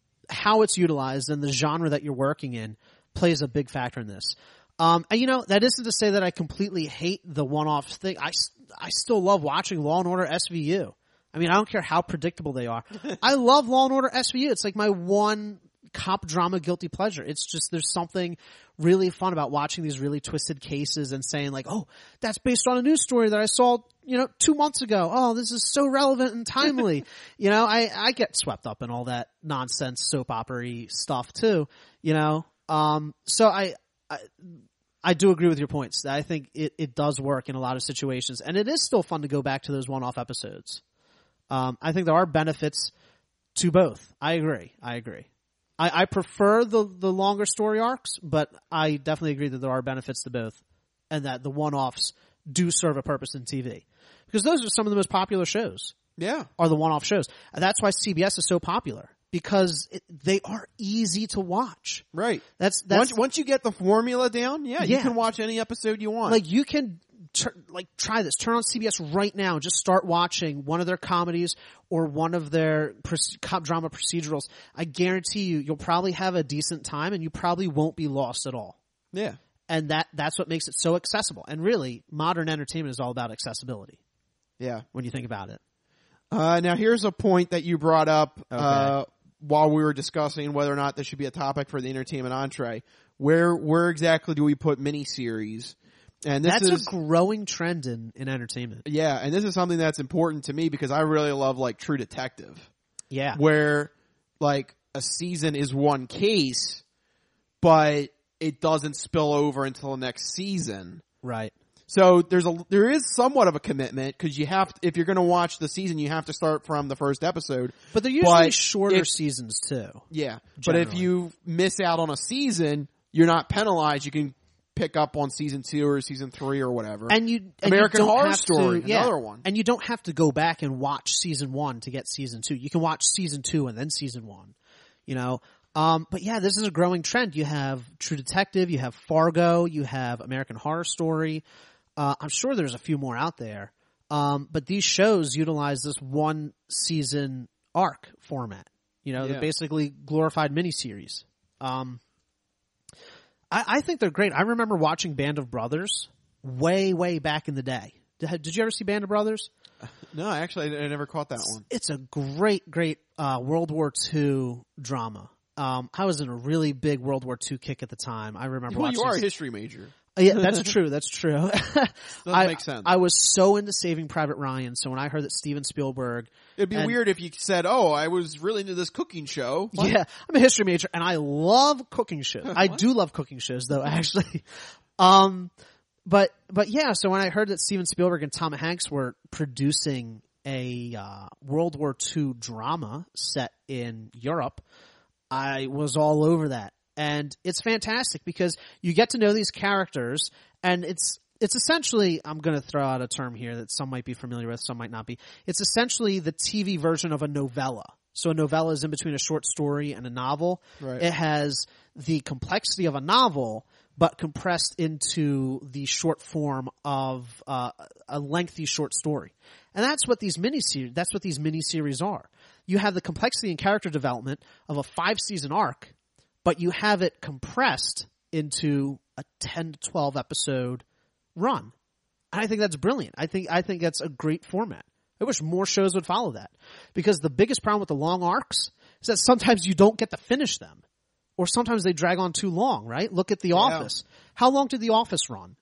S3: how it's utilized and the genre that you're working in plays a big factor in this. Um, and you know, that isn't to say that I completely hate the one-off thing. I, I still love watching Law and Order S V U. I mean, I don't care how predictable they are. I love Law and Order S V U. It's like my one cop drama guilty pleasure. It's just, there's something really fun about watching these really twisted cases and saying like, oh, that's based on a news story that I saw, you know, two months ago. Oh, this is so relevant and timely. You know, I, I get swept up in all that nonsense soap opera-y stuff too, you know? Um, so I, I, I do agree with your points. I think it, it does work in a lot of situations, and it is still fun to go back to those one-off episodes. Um, I think there are benefits to both. I agree. I agree. I, I prefer the, the longer story arcs, but I definitely agree that there are benefits to both, and that the one-offs do serve a purpose in T V. Because those are some of the most popular shows.
S2: Yeah.
S3: Are the one-off shows. And that's why C B S is so popular. Because it, they are easy to watch.
S2: Right.
S3: That's, that's
S2: once, once you get the formula down, yeah,
S3: yeah,
S2: you can watch any episode you want.
S3: Like you can, tur- like try this. Turn on C B S right now and just start watching one of their comedies or one of their pr- cop drama procedurals. I guarantee you, you'll probably have a decent time and you probably won't be lost at all.
S2: Yeah.
S3: And that, that's what makes it so accessible. And really, modern entertainment is all about accessibility.
S2: Yeah.
S3: When you think about it.
S2: Uh, now here's a point that you brought up,
S3: okay.
S2: uh, while we were discussing whether or not this should be a topic for the entertainment entree. Where, where exactly do we put miniseries? And this
S3: that's
S2: is
S3: a growing trend in, in entertainment.
S2: Yeah. And this is something that's important to me because I really love like True Detective.
S3: Yeah.
S2: Where like a season is one case, but it doesn't spill over until the next season.
S3: Right.
S2: So there's a, there is somewhat of a commitment because you have to, if you're going to watch the season, you have to start from the first episode.
S3: But they're usually
S2: but
S3: shorter
S2: if,
S3: seasons too.
S2: Yeah.
S3: Generally.
S2: But if you miss out on a season, you're not penalized. You can pick up on season two or season three or whatever.
S3: And you, and
S2: American
S3: you don't
S2: Horror
S3: have
S2: Story,
S3: to, yeah.
S2: another one.
S3: And you don't have to go back and watch season one to get season two. You can watch season two and then season one, you know. Um, but yeah, this is a growing trend. You have True Detective, you have Fargo, you have American Horror Story. Uh, I'm sure there's a few more out there. Um, but these shows utilize this one season arc format. You know,
S2: yeah.
S3: they're basically glorified miniseries. Um, I, I think they're great. I remember watching Band of Brothers way, way back in the day. Did, did you ever see Band of Brothers?
S2: No, actually, I never caught that one.
S3: It's a great, great uh, World War Two drama. Um, I was in a really big World War Two kick at the time. I remember
S2: well,
S3: watching.
S2: You are a history major.
S3: Uh, yeah, that's true. That's true.
S2: Doesn't
S3: I,
S2: make sense.
S3: I was so into Saving Private Ryan, so when I heard that Steven Spielberg,
S2: it'd be
S3: and,
S2: weird if you said, "Oh, I was really into this cooking show." What?
S3: Yeah, I'm a history major, and I love cooking shows. I do love cooking shows, though. Actually, um, but but yeah. So when I heard that Steven Spielberg and Tom Hanks were producing a uh, World War Two drama set in Europe, I was all over that. And it's fantastic because you get to know these characters, and it's it's essentially, I'm going to throw out a term here that some might be familiar with, some might not be. It's essentially the T V version of a novella. So a novella is in between a short story and a novel.
S2: Right.
S3: It has the complexity of a novel, but compressed into the short form of uh, a lengthy short story. And that's what these miniseries, that's what these miniseries are. You have the complexity and character development of a five-season arc, but you have it compressed into a ten to twelve episode run. And I think that's brilliant. I think, I think that's a great format. I wish more shows would follow that, because the biggest problem with the long arcs is that sometimes you don't get to finish them, or sometimes they drag on too long, right? Look at The
S2: Yeah.
S3: Office. How long did The Office run?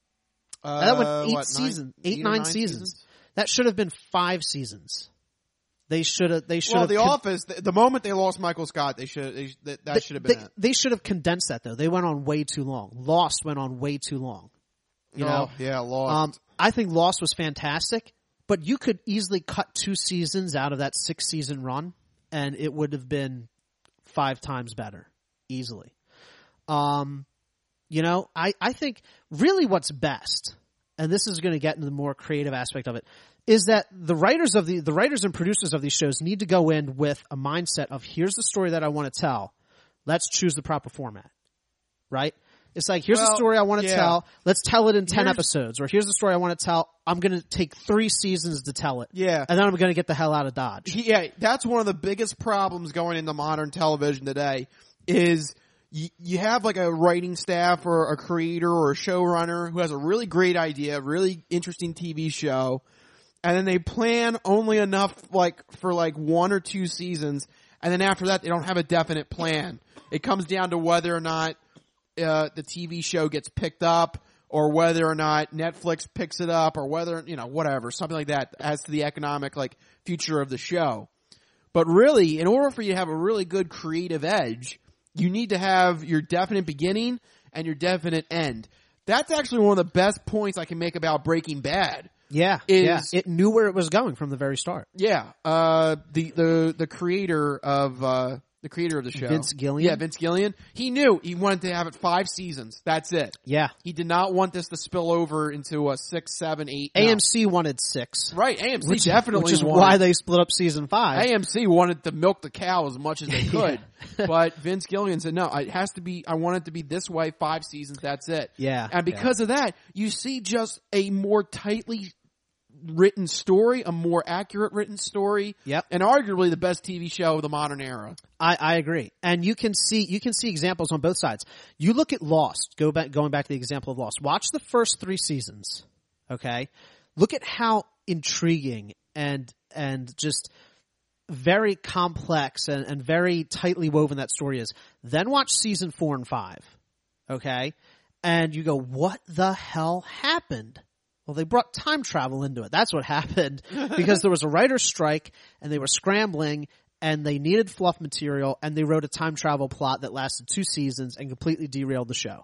S2: Uh,
S3: that went eight
S2: what,
S3: seasons,
S2: nine,
S3: eight,
S2: eight
S3: nine,
S2: nine
S3: seasons.
S2: seasons?
S3: That should have been five seasons. They should have, they should
S2: Well,
S3: have.
S2: The
S3: con-
S2: Office, the, the moment they lost Michael Scott, they should, they, that, that
S3: they,
S2: should have been
S3: they,
S2: it.
S3: they should have condensed that though. They went on way too long. Lost went on way too long. You know?
S2: Oh, yeah, Lost.
S3: Um, I think Lost was fantastic, but you could easily cut two seasons out of that six season run, and it would have been five times better. Easily. Um, you know, I, I think really what's best, and this is going to get into the more creative aspect of it, is that the writers of the, the writers and producers of these shows need to go in with a mindset of, here's the story that I want to tell. Let's choose the proper format. Right? It's like, here's
S2: Well,
S3: the story I want to
S2: yeah.
S3: tell. Let's tell it in ten
S2: Here's-
S3: episodes. Or here's the story I want to tell. I'm going to take three seasons to tell it.
S2: Yeah.
S3: And then I'm going to get the hell out of Dodge.
S2: Yeah, that's one of the biggest problems going into modern television today is you, you have like a writing staff or a creator or a showrunner who has a really great idea, really interesting T V show, and then they plan only enough like for like one or two seasons, and then after that they don't have a definite plan. It comes down to whether or not uh, the T V show gets picked up, or whether or not Netflix picks it up, or whether, you know, whatever, something like that as to the economic like future of the show. But really, in order for you to have a really good creative edge, you need to have your definite beginning and your definite end. That's actually one of the best points I can make about Breaking Bad.
S3: Yeah.
S2: Is,
S3: yeah. It knew where it was going from the very start.
S2: Yeah. Uh, the, the, the creator of, uh, the creator of the show.
S3: Vince Gillian?
S2: Yeah, Vince Gillian. He knew he wanted to have it five seasons. That's it.
S3: Yeah.
S2: He did not want this to spill over into a six, seven, eight.
S3: A M C no. wanted six.
S2: Right. A M C
S3: which,
S2: definitely
S3: Which is
S2: wanted,
S3: why they split up season five.
S2: A M C wanted to milk the cow as much as they could.
S3: Yeah.
S2: But Vince Gillian said, no, it has to be, I want it to be this way, five seasons, that's it.
S3: Yeah.
S2: And because yeah. of that, you see just a more tightly written story, a more accurate written story.
S3: Yep.
S2: And arguably the best T V show of the modern era.
S3: I, I agree. And you can see, you can see examples on both sides. You look at Lost, go back, going back to the example of Lost. Watch the first three seasons. Okay. Look at how intriguing and, and just very complex and, and very tightly woven that story is. Then watch season four and five. Okay. And you go, what the hell happened? Well, they brought time travel into it. That's what happened, because there was a writer's strike and they were scrambling and they needed fluff material, and they wrote a time travel plot that lasted two seasons and completely derailed the show.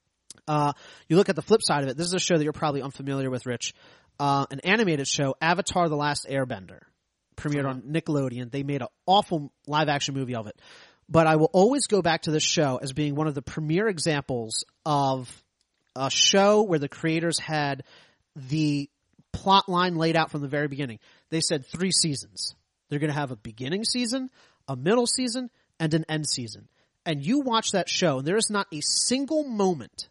S3: Uh, you look at the flip side of it. This is a show that you're probably unfamiliar with, Rich. Uh, an animated show, Avatar: The Last Airbender, premiered on Nickelodeon. They made an awful live action movie of it. But I will always go back to this show as being one of the premier examples of a show where the creators had the plot line laid out from the very beginning. They said three seasons. They're going to have a beginning season, a middle season, and an end season. And you watch that show, and there is not a single moment,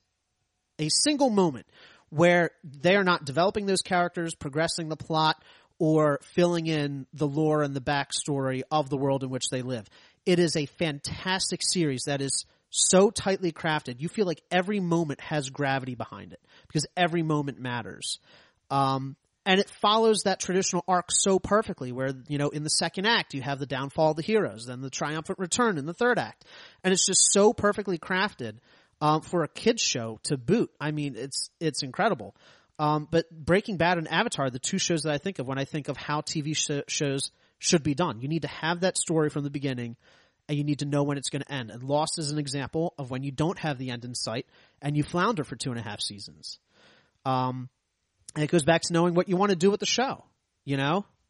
S3: a single moment where they are not developing those characters, progressing the plot, or filling in the lore and the backstory of the world in which they live. It is a fantastic series that is so tightly crafted. You feel like every moment has gravity behind it, because every moment matters. Um, and it follows that traditional arc so perfectly, where, you know, in the second act, you have the downfall of the heroes, then the triumphant return in the third act. And it's just so perfectly crafted, um, for a kid's show to boot. I mean, it's, it's incredible. Um, but Breaking Bad and Avatar, the two shows that I think of when I think of how T V sh- shows should be done. You need to have that story from the beginning, and you need to know when it's going to end. And Lost is an example of when you don't have the end in sight and you flounder for two and a half seasons. Um, and it goes back to knowing what you want to do with the show. You know,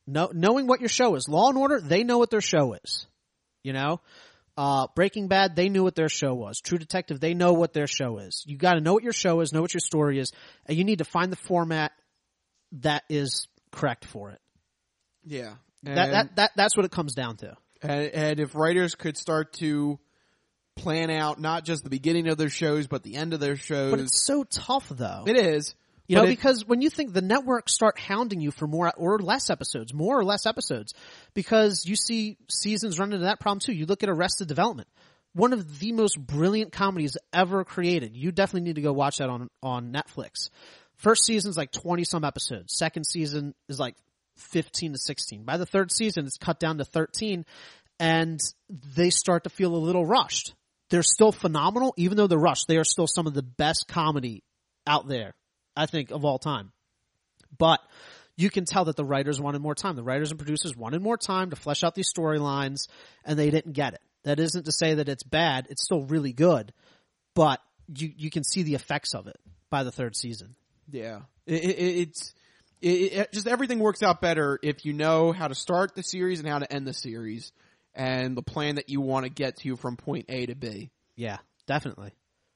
S3: No, knowing what your show is. Law and Order, they know what their show is. You know? Uh, Breaking Bad, they knew what their show was. True Detective, they know what their show is. You gotta know what your show is, know what your story is, and you need to find the format that is correct for it.
S2: Yeah.
S3: That, that, that, that's what it comes down to.
S2: And, and if writers could start to plan out not just the beginning of their shows, but the end of their shows.
S3: But it's so tough, though.
S2: It is.
S3: You know,
S2: it,
S3: because when you think the networks start hounding you for more or less episodes, more or less episodes, because you see seasons run into that problem too. You look at Arrested Development, one of the most brilliant comedies ever created. You definitely need to go watch that on, on Netflix. First season's like twenty some episodes. Second season is like fifteen to sixteen. By the third season, it's cut down to thirteen, and they start to feel a little rushed. They're still phenomenal, even though they're rushed. They are still some of the best comedy out there, I think, of all time. But you can tell that the writers wanted more time. The writers and producers wanted more time to flesh out these storylines, and they didn't get it. That isn't to say that it's bad. It's still really good, but you you can see the effects of it by the third season.
S2: Yeah. It, it, it's it, it, just everything works out better if you know how to start the series and how to end the series, and the plan that you want to get to from point A to B.
S3: Yeah, definitely.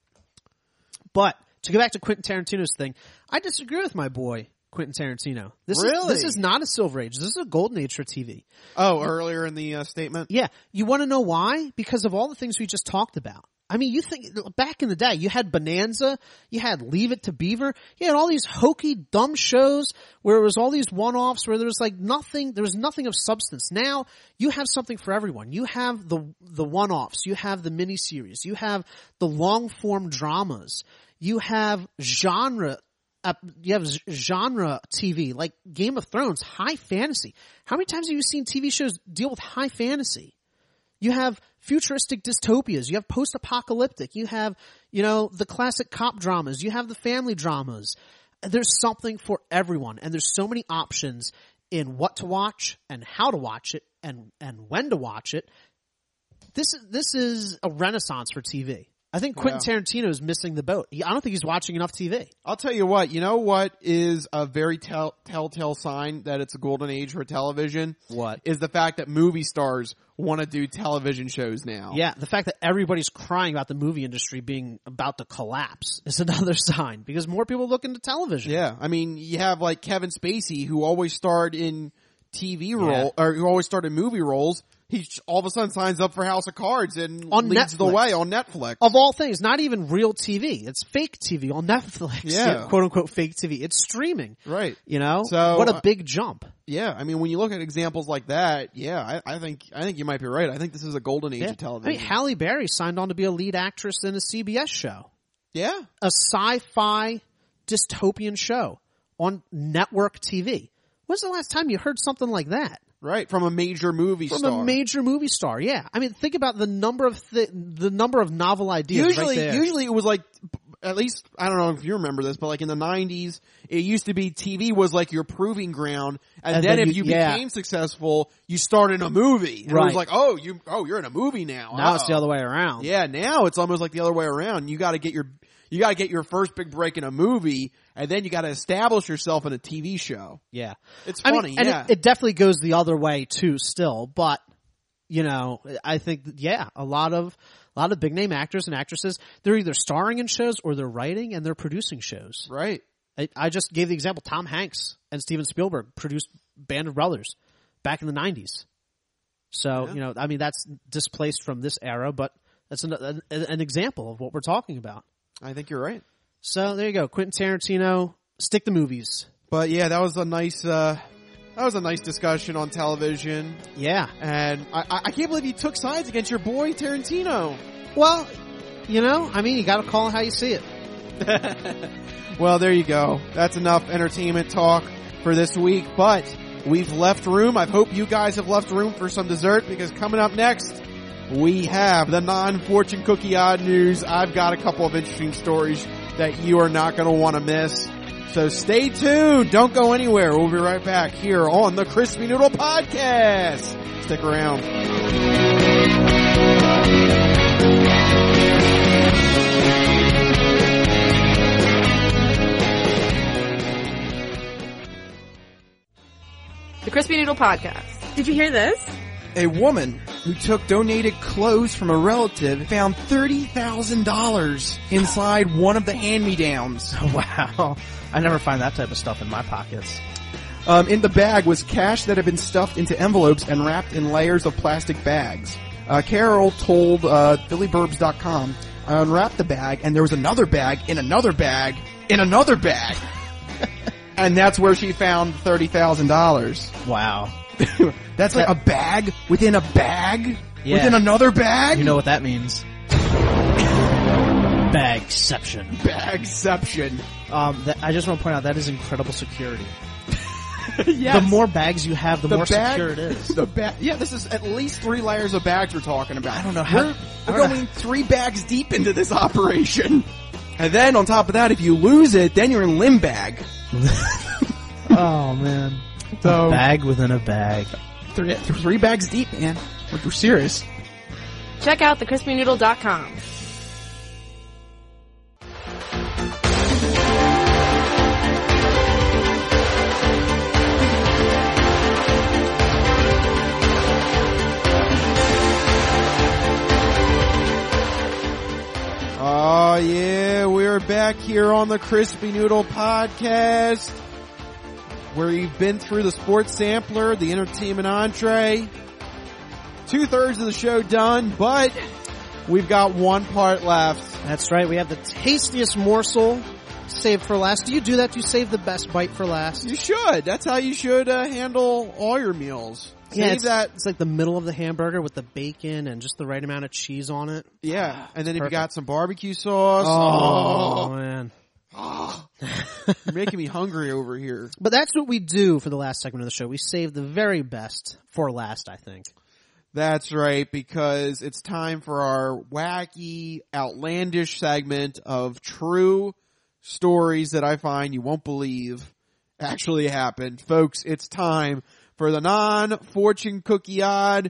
S3: But to go back to Quentin Tarantino's thing, I disagree with my boy Quentin Tarantino. This
S2: really?
S3: is this is not a silver age. This is a golden age for T V.
S2: Oh, earlier in the uh, statement?
S3: Yeah. You want to know why? Because of all the things we just talked about. I mean, you think back in the day, you had Bonanza, you had Leave It to Beaver, you had all these hokey, dumb shows where it was all these one-offs where there was like nothing, there was nothing of substance. Now, you have something for everyone. You have the, the one-offs, you have the miniseries, you have the long-form dramas, you have genre, uh, you have genre T V, like Game of Thrones, high fantasy. How many times have you seen T V shows deal with high fantasy? You have futuristic dystopias. You have post-apocalyptic. You have, you know, the classic cop dramas. You have the family dramas. There's something for everyone. And there's so many options in what to watch and how to watch it and, and when to watch it. This is, this is a renaissance for T V. I think Quentin yeah. Tarantino is missing the boat. I don't think he's watching enough T V.
S2: I'll tell you what, you know what is a very tell, telltale sign that it's a golden age for television?
S3: What?
S2: Is the fact that movie stars want to do television shows now.
S3: Yeah, the fact that everybody's crying about the movie industry being about to collapse is another sign, because more people look into television.
S2: Yeah, I mean, you have like Kevin Spacey, who always starred in T V role, yeah. or who always starred in movie roles. He all of a sudden signs up for House of Cards and
S3: on
S2: leads
S3: Netflix.
S2: the way on Netflix.
S3: Of all things, not even real T V. It's fake T V on Netflix.
S2: Yeah.
S3: Quote unquote fake T V. It's streaming.
S2: Right.
S3: You know?
S2: So,
S3: what a big jump.
S2: Yeah. I mean, when you look at examples like that, yeah, I, I think, I think you might be right. I think this is a golden age
S3: yeah.
S2: of television.
S3: I mean, Halle Berry signed on to be a lead actress in a C B S show.
S2: Yeah.
S3: A sci-fi dystopian show on network T V. When's the last time you heard something like that?
S2: Right, from a major movie
S3: from
S2: star.
S3: From a major movie star, yeah. I mean, think about the number of th- the number of novel ideas.
S2: Usually,
S3: right there.
S2: usually it was like, at least I don't know if you remember this, but like in the nineties, it used to be T V was like your proving ground, and, and then, then if you, you yeah. became successful, you started a movie. And
S3: right.
S2: It was like, oh, you, oh, you're in a movie now.
S3: Now
S2: Uh-oh.
S3: It's the other way around.
S2: Yeah, now it's almost like the other way around. You got to get your, you got to get your first big break in a movie, and then you got to establish yourself in a T V show.
S3: Yeah,
S2: it's
S3: I
S2: funny.
S3: Mean, and
S2: yeah,
S3: it, it definitely goes the other way too, still. But you know, I think that, yeah, a lot of a lot of big name actors and actresses, they're either starring in shows or they're writing and they're producing shows.
S2: Right.
S3: I, I just gave the example: Tom Hanks and Steven Spielberg produced Band of Brothers back in the nineties. So yeah. you know, I mean, that's displaced from this era, but that's an, an, an example of what we're talking about.
S2: I think you're right.
S3: So there you go. Quentin Tarantino, stick to movies.
S2: But yeah, that was a nice, uh, that was a nice discussion on television.
S3: Yeah.
S2: And I, I can't believe you took sides against your boy Tarantino.
S3: Well, you know, I mean, you gotta call it how you see it.
S2: Well, there you go. That's enough entertainment talk for this week, but we've left room. I hope you guys have left room for some dessert, because coming up next, we have the non-fortune cookie odd news. I've got a couple of interesting stories that you are not going to want to miss. So stay tuned. Don't go anywhere. We'll be right back here on the Crispy Noodle Podcast. Stick around.
S10: The Crispy Noodle Podcast. Did you hear this?
S2: A woman who took donated clothes from a relative found thirty thousand dollars inside one of the hand-me-downs.
S3: Wow. I never find that type of stuff in my pockets.
S2: Um, in the bag was cash that had been stuffed into envelopes and wrapped in layers of plastic bags. Uh, Carol told uh, Philly Burbs dot com, I unwrapped the bag and there was another bag in another bag in another bag. And that's where she found thirty thousand dollars.
S3: Wow.
S2: That's like
S3: that,
S2: a bag within a bag?
S3: Yeah.
S2: Within another bag?
S3: You know what that means. Bagception.
S2: Bagception.
S3: Um, that, I just want to point out that is incredible security.
S2: Yes.
S3: The more bags you have, the, the more bag, secure it is.
S2: The ba- yeah, this is at least three layers of bags we're talking about.
S3: I don't know how.
S2: We're, we're going know. three bags deep into this operation. And then on top of that, if you lose it, then you're in limb bag.
S3: Oh, man. So, a bag within a bag.
S2: Three, three bags deep, man. We're, we're serious.
S10: Check out the crispy noodle dot com.
S2: Oh yeah, we're back here on the Crispy Noodle Podcast, where you've been through the sports sampler, the entertainment entree. Two thirds of the show done, but we've got one part left.
S3: That's right. We have the tastiest morsel saved for last. Do you do that? Do you save the best bite for last?
S2: You should. That's how you should uh, handle all your meals.
S3: Yeah,
S2: Save
S3: it's,
S2: that.
S3: It's like the middle of the hamburger with the bacon and just the right amount of cheese on it.
S2: Yeah, and then if
S3: Perfect.
S2: you got some barbecue sauce.
S3: Oh, oh man.
S2: Oh, you're making me hungry over here.
S3: But that's what we do for the last segment of the show. We save the very best for last, I think.
S2: That's right, because it's time for our wacky, outlandish segment of true stories that I find you won't believe actually happened. Folks, it's time for the non-fortune cookie odd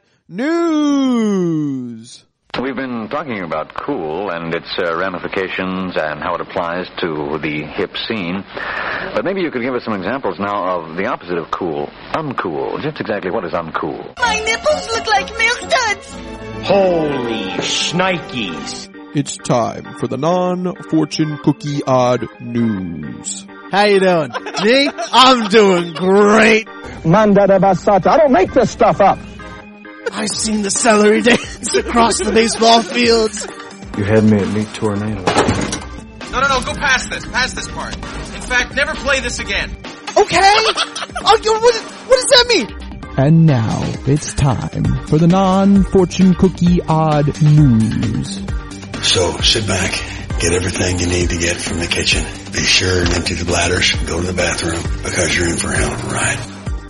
S2: news.
S13: We've been talking about cool and its uh, ramifications and how it applies to the hip scene. But maybe you could give us some examples now of the opposite of cool, uncool. Just exactly what is uncool?
S8: My nipples look like milk duds.
S18: Holy shnikes.
S2: It's time for the non-fortune cookie odd news.
S3: How you doing? Me? I'm doing great.
S18: Mandada basata. I don't make this stuff up.
S3: I've seen the celery dance across the baseball fields.
S15: You had me at Meat Tornado.
S19: No, no, no, go past this. Past this part. In fact, never play this again.
S3: Okay. Oh, what, what does that mean?
S12: And now it's time for the non-fortune cookie odd news.
S20: So sit back, get everything you need to get from the kitchen. Be sure and empty the bladders, go to the bathroom, because you're in for a hell of a ride.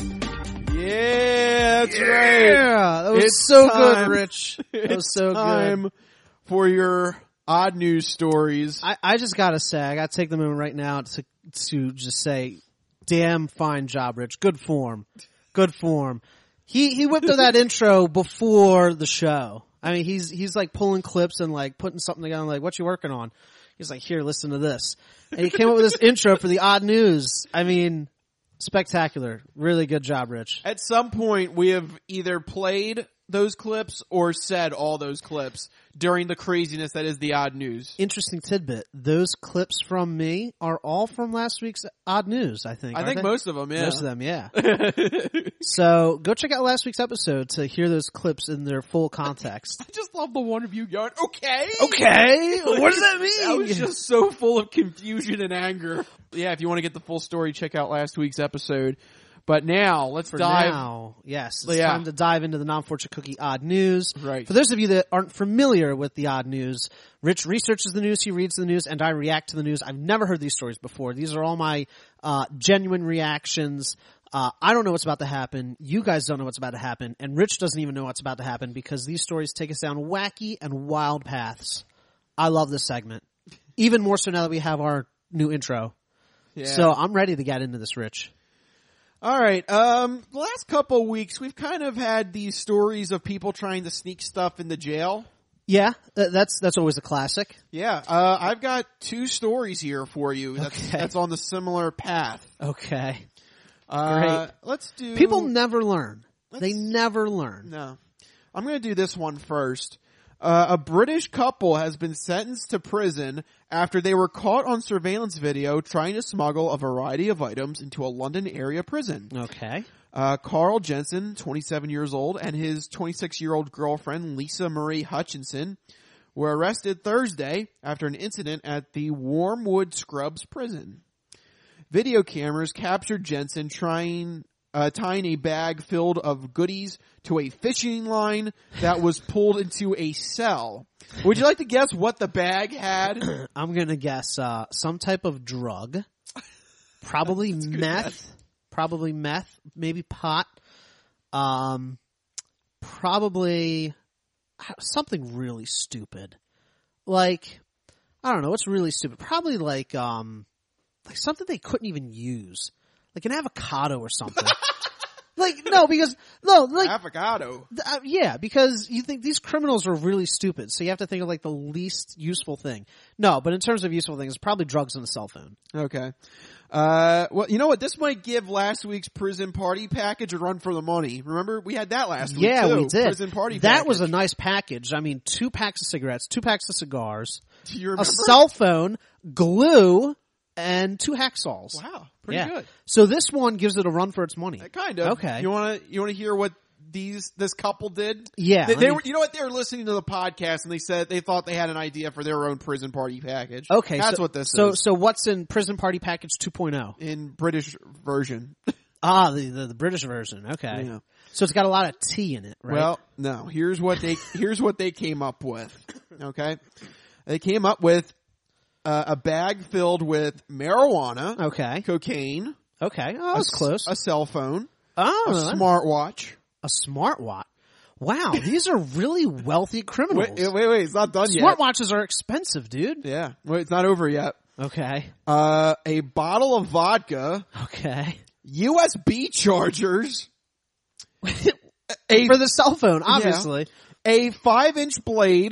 S2: Yeah, that's
S3: yeah,
S2: right.
S3: That was
S2: it's
S3: so
S2: time.
S3: good, Rich. That was
S2: it's
S3: so
S2: time
S3: good.
S2: For your odd news stories.
S3: I, I just gotta say, I gotta take the moment right now to to just say, damn fine job, Rich. Good form. Good form. He he whipped up that intro before the show. I mean, he's he's like pulling clips and like putting something together. Like, what you working on? He's like, here, listen to this. And he came up with this intro for the odd news. I mean, spectacular. Really good job, Rich.
S2: At some point, we have either played those clips or said all those clips during the craziness that is the odd news.
S3: Interesting tidbit. Those clips from me are all from last week's odd news, I think.
S2: I think
S3: they?
S2: most of them, yeah.
S3: Most of them, yeah. So go check out last week's episode to hear those clips in their full context.
S2: I just love the one of you going, okay.
S3: Okay. What does that mean?
S2: I was just so full of confusion and anger. Yeah, if you want to get the full story, check out last week's episode. But now, let's
S3: For
S2: dive.
S3: now, yes, it's
S2: yeah.
S3: time to dive into the non-fortune cookie odd news.
S2: Right.
S3: For those of you that aren't familiar with the odd news, Rich researches the news, he reads the news, and I react to the news. I've never heard these stories before. These are all my uh genuine reactions. Uh I don't know what's about to happen. You guys don't know what's about to happen. And Rich doesn't even know what's about to happen because these stories take us down wacky and wild paths. I love this segment. Even more so now that we have our new intro.
S2: Yeah.
S3: So I'm ready to get into this, Rich.
S2: All right. Um, the last couple of weeks, we've kind of had these stories of people trying to sneak stuff into jail.
S3: Yeah, that's that's always a classic.
S2: Yeah. Uh, I've got two stories here for you. That's,
S3: okay.
S2: that's on the similar path.
S3: Okay.
S2: Uh,
S3: Great.
S2: Let's do...
S3: People never learn.
S2: Let's...
S3: They never learn.
S2: No. I'm going to do this one first. Uh, a British couple has been sentenced to prison after they were caught on surveillance video trying to smuggle a variety of items into a London area prison.
S3: Okay.
S2: Uh, Carl Jensen, twenty-seven years old, and his twenty-six-year-old girlfriend, Lisa Marie Hutchinson, were arrested Thursday after an incident at the Wormwood Scrubs prison. Video cameras captured Jensen trying, uh, tying a bag filled of goodies to a fishing line that was pulled into a cell. Would you like to guess what the bag had?
S3: I'm gonna guess, uh, some type of drug. Probably meth. Guess. Probably meth, maybe pot, um, probably something really stupid. Like, I don't know, what's really stupid? Probably like, um, like something they couldn't even use. Like an avocado or something. Like, no, because, no, like.
S2: Avocado.
S3: Uh, yeah, because you think these criminals are really stupid, so you have to think of like the least useful thing. No, but in terms of useful things, probably drugs and a cell phone.
S2: Okay. Uh, well, you know what? This might give last week's prison party package a run for the money. Remember, we had that last week,
S3: yeah,
S2: too.
S3: we did.
S2: Prison party
S3: that
S2: package.
S3: was a nice package. I mean, two packs of cigarettes, two packs of cigars,
S2: Do you remember?
S3: a cell phone, glue, and two hacksaws.
S2: Wow, pretty
S3: yeah.
S2: good.
S3: So this one gives it a run for its money.
S2: Uh, kind of.
S3: Okay.
S2: You want to you want to hear what these this couple did?
S3: Yeah.
S2: They, they
S3: me...
S2: were. You know what? They were listening to the podcast and they said they thought they had an idea for their own prison party package.
S3: Okay,
S2: that's
S3: so,
S2: what this
S3: so,
S2: is.
S3: So what's in prison party package two point oh?
S2: In British version.
S3: Ah, the, the the British version. Okay.
S2: Yeah.
S3: So it's got a lot of tea in it, right?
S2: Well, no. Here's what they here's what they came up with. Okay, they came up with. Uh, a bag filled with marijuana.
S3: Okay.
S2: Cocaine.
S3: Okay. Oh, that's
S2: a,
S3: close.
S2: A cell phone.
S3: Oh.
S2: A smartwatch.
S3: A smartwatch. Wow. These are really wealthy criminals.
S2: Wait, wait, wait. It's not done yet.
S3: Smartwatches are expensive, dude.
S2: Yeah. Wait, it's not over yet.
S3: Okay.
S2: Uh, a bottle of vodka.
S3: Okay.
S2: U S B chargers.
S3: a, For the cell phone, obviously.
S2: Yeah, a five inch blade.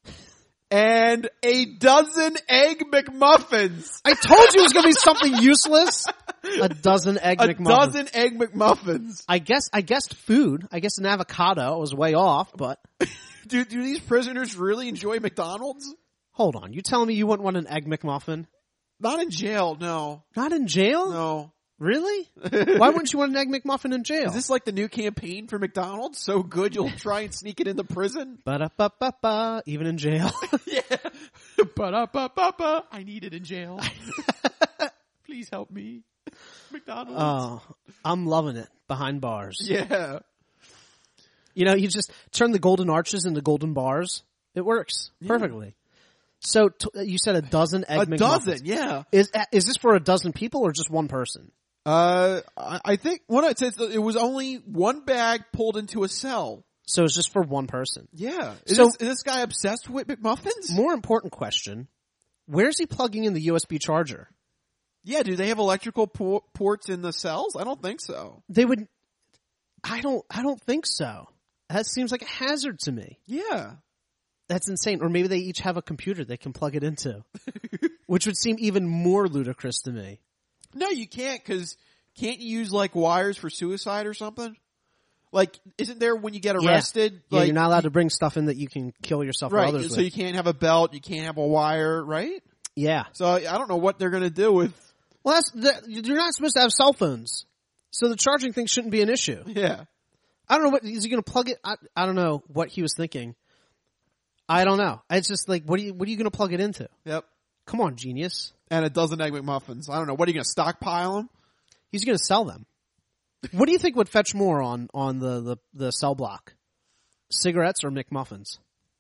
S2: And a dozen egg McMuffins.
S3: I told you it was going to be something useless. A dozen egg
S2: a
S3: McMuffins.
S2: A dozen egg McMuffins.
S3: I guess, I guessed food. I guess an avocado. I was way off, but.
S2: do, do these prisoners really enjoy McDonald's?
S3: Hold on. You telling me you wouldn't want an egg McMuffin?
S2: Not in jail, no.
S3: Not in jail?
S2: No.
S3: Really? Why wouldn't you want an egg McMuffin in jail?
S2: Is this like the new campaign for McDonald's? So good you'll try and sneak it into prison?
S3: Ba-da-ba-ba-ba, even in jail.
S2: Yeah. Ba-da-ba-ba-ba, I need it in jail. Please help me. McDonald's.
S3: Oh, I'm loving it. Behind bars.
S2: Yeah.
S3: You know, you just turn the golden arches into golden bars. It works perfectly. Yeah. So t- you said a dozen egg
S2: a
S3: McMuffins.
S2: A dozen, yeah.
S3: Is is this for a dozen people or just one person?
S2: Uh, I think what it says it was only one bag pulled into a cell.
S3: So it's just for one person.
S2: Yeah. Is,
S3: so,
S2: this, is this guy obsessed with McMuffins?
S3: More important question: where's he plugging in the U S B charger?
S2: Yeah. Do they have electrical por- ports in the cells? I don't think so.
S3: They would. I don't. I don't think so. That seems like a hazard to me.
S2: Yeah.
S3: That's insane. Or maybe they each have a computer they can plug it into. Which would seem even more ludicrous to me.
S2: No, you can't, because can't you use, like, wires for suicide or something? Like, isn't there when you get arrested?
S3: Yeah,
S2: like,
S3: yeah you're not allowed to bring stuff in that you can kill yourself
S2: right,
S3: or others
S2: so
S3: with.
S2: You can't have a belt, you can't have a wire, right?
S3: Yeah.
S2: So I don't know what they're going to do with...
S3: Well, that's the, you're not supposed to have cell phones. So the charging thing shouldn't be an issue.
S2: Yeah.
S3: I don't know what, is he going to plug it? I, I don't know what he was thinking. I don't know. It's just like, what are you, what are you going to plug it into?
S2: Yep.
S3: Come on, genius.
S2: And a dozen egg McMuffins. I don't know. What are you going to stockpile them?
S3: He's going to sell them. What do you think would fetch more on, on the, the, the cell block? Cigarettes or McMuffins?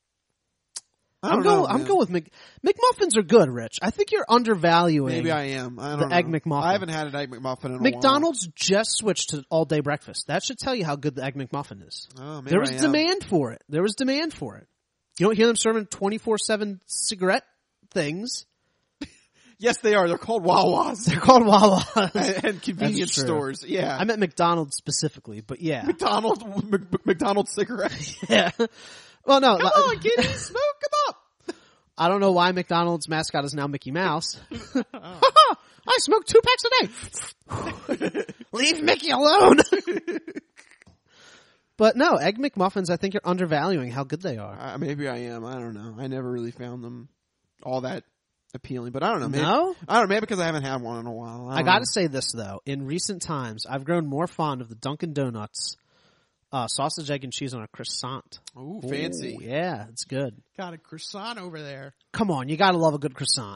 S2: I don't
S3: I'm
S2: know.
S3: Going, I'm going with Mc, McMuffins are good, Rich. I think you're undervaluing.
S2: Maybe I am. I don't
S3: the
S2: know.
S3: egg McMuffin.
S2: I haven't had an egg McMuffin in a
S3: McDonald's
S2: while.
S3: just switched to all day breakfast. That should tell you how good the egg McMuffin is.
S2: Oh, maybe
S3: there was
S2: I am.
S3: demand for it. There was demand for it. You don't hear them serving twenty-four seven cigarette things.
S2: Yes, they are. They're called Wawas.
S3: They're called Wawas.
S2: and, and convenience stores. Yeah.
S3: I meant McDonald's specifically, but yeah.
S2: McDonald's, M- McDonald's cigarettes.
S3: Yeah. Well, no.
S2: Come on, kitty, smoke them up.
S3: I don't know why McDonald's mascot is now Mickey Mouse. I smoke two packs a day. Leave Mickey alone. But no, Egg McMuffins, I think you're undervaluing how good they are.
S2: Uh, maybe I am. I don't know. I never really found them all that appealing, but I don't know. Maybe,
S3: no?
S2: I don't know. Maybe because I haven't had one in a while. I,
S3: I gotta say this though. In recent times, I've grown more fond of the Dunkin' Donuts uh, sausage, egg, and cheese on a croissant.
S2: Ooh, fancy.
S3: Ooh, yeah, it's good.
S2: Got a croissant over there.
S3: Come on, you gotta love a good croissant.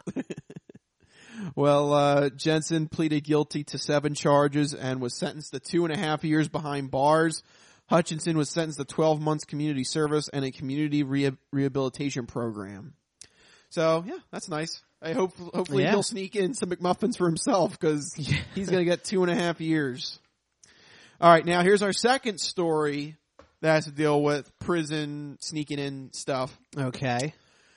S2: Well, uh, Jensen pleaded guilty to seven charges and was sentenced to two and a half years behind bars. Hutchinson was sentenced to twelve months community service and a community re- rehabilitation program. So, yeah, that's nice. I hope, hopefully
S3: yeah.
S2: he'll sneak in some McMuffins for himself because yeah. he's going to get two and a half years. All right, now here's our second story that has to deal with prison sneaking in stuff.
S3: Okay.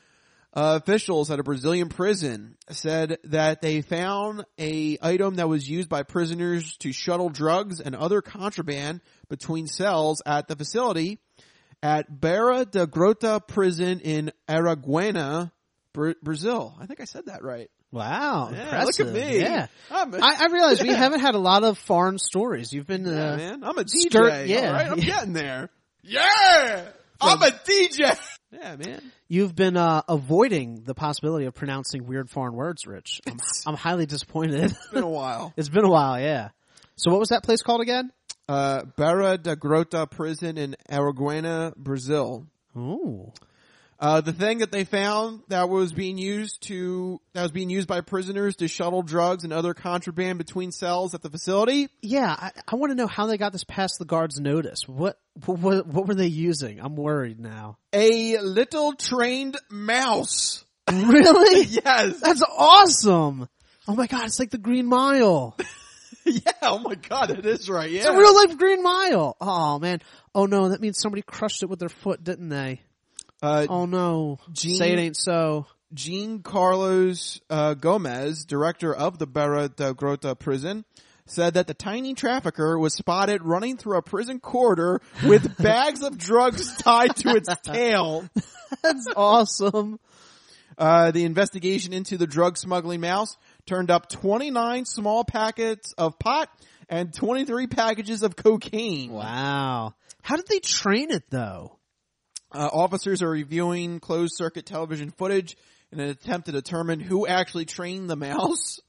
S2: Uh, officials at a Brazilian prison said that they found a item that was used by prisoners to shuttle drugs and other contraband between cells at the facility at Barra da Grota prison in Araguaína, Br- Brazil. I think I said that right.
S3: Wow,
S2: yeah,
S3: impressive.
S2: Look at me.
S3: Yeah.
S2: I'm a,
S3: I, I realize we haven't had a lot of foreign stories. You've been, uh,
S2: yeah, man. I'm a D J.
S3: Skirt, yeah.
S2: All right? I'm getting there. Yeah! I'm a D J! Yeah, man.
S3: You've been uh, avoiding the possibility of pronouncing weird foreign words, Rich. I'm, I'm highly disappointed.
S2: It's been a while.
S3: It's been a while, yeah. So what was that place called again?
S2: Uh, Barra da Grota prison in Araguaína, Brazil.
S3: Ooh.
S2: Uh, the thing that they found that was being used to, that was being used by prisoners to shuttle drugs and other contraband between cells at the facility.
S3: Yeah, I, I want to know how they got this past the guards' notice. What, what, what were they using? I'm worried now.
S2: A little trained mouse.
S3: Really?
S2: Yes.
S3: That's awesome. Oh my God, it's like the Green Mile.
S2: Yeah, oh my God, it is right, yeah.
S3: It's a real life Green Mile. Oh man. Oh no, that means somebody crushed it with their foot, didn't they?
S2: Uh,
S3: oh no.
S2: Jean,
S3: Say it ain't so.
S2: Jean Carlos uh, Gomez, director of the Barra da Grota prison, said that the tiny trafficker was spotted running through a prison corridor with bags of drugs tied to its tail.
S3: That's awesome.
S2: Uh, the investigation into the drug smuggling mouse turned up twenty-nine small packets of pot and twenty-three packages of cocaine.
S3: Wow. How did they train it though?
S2: Uh, officers are reviewing closed circuit television footage in an attempt to determine who actually trained the mouse.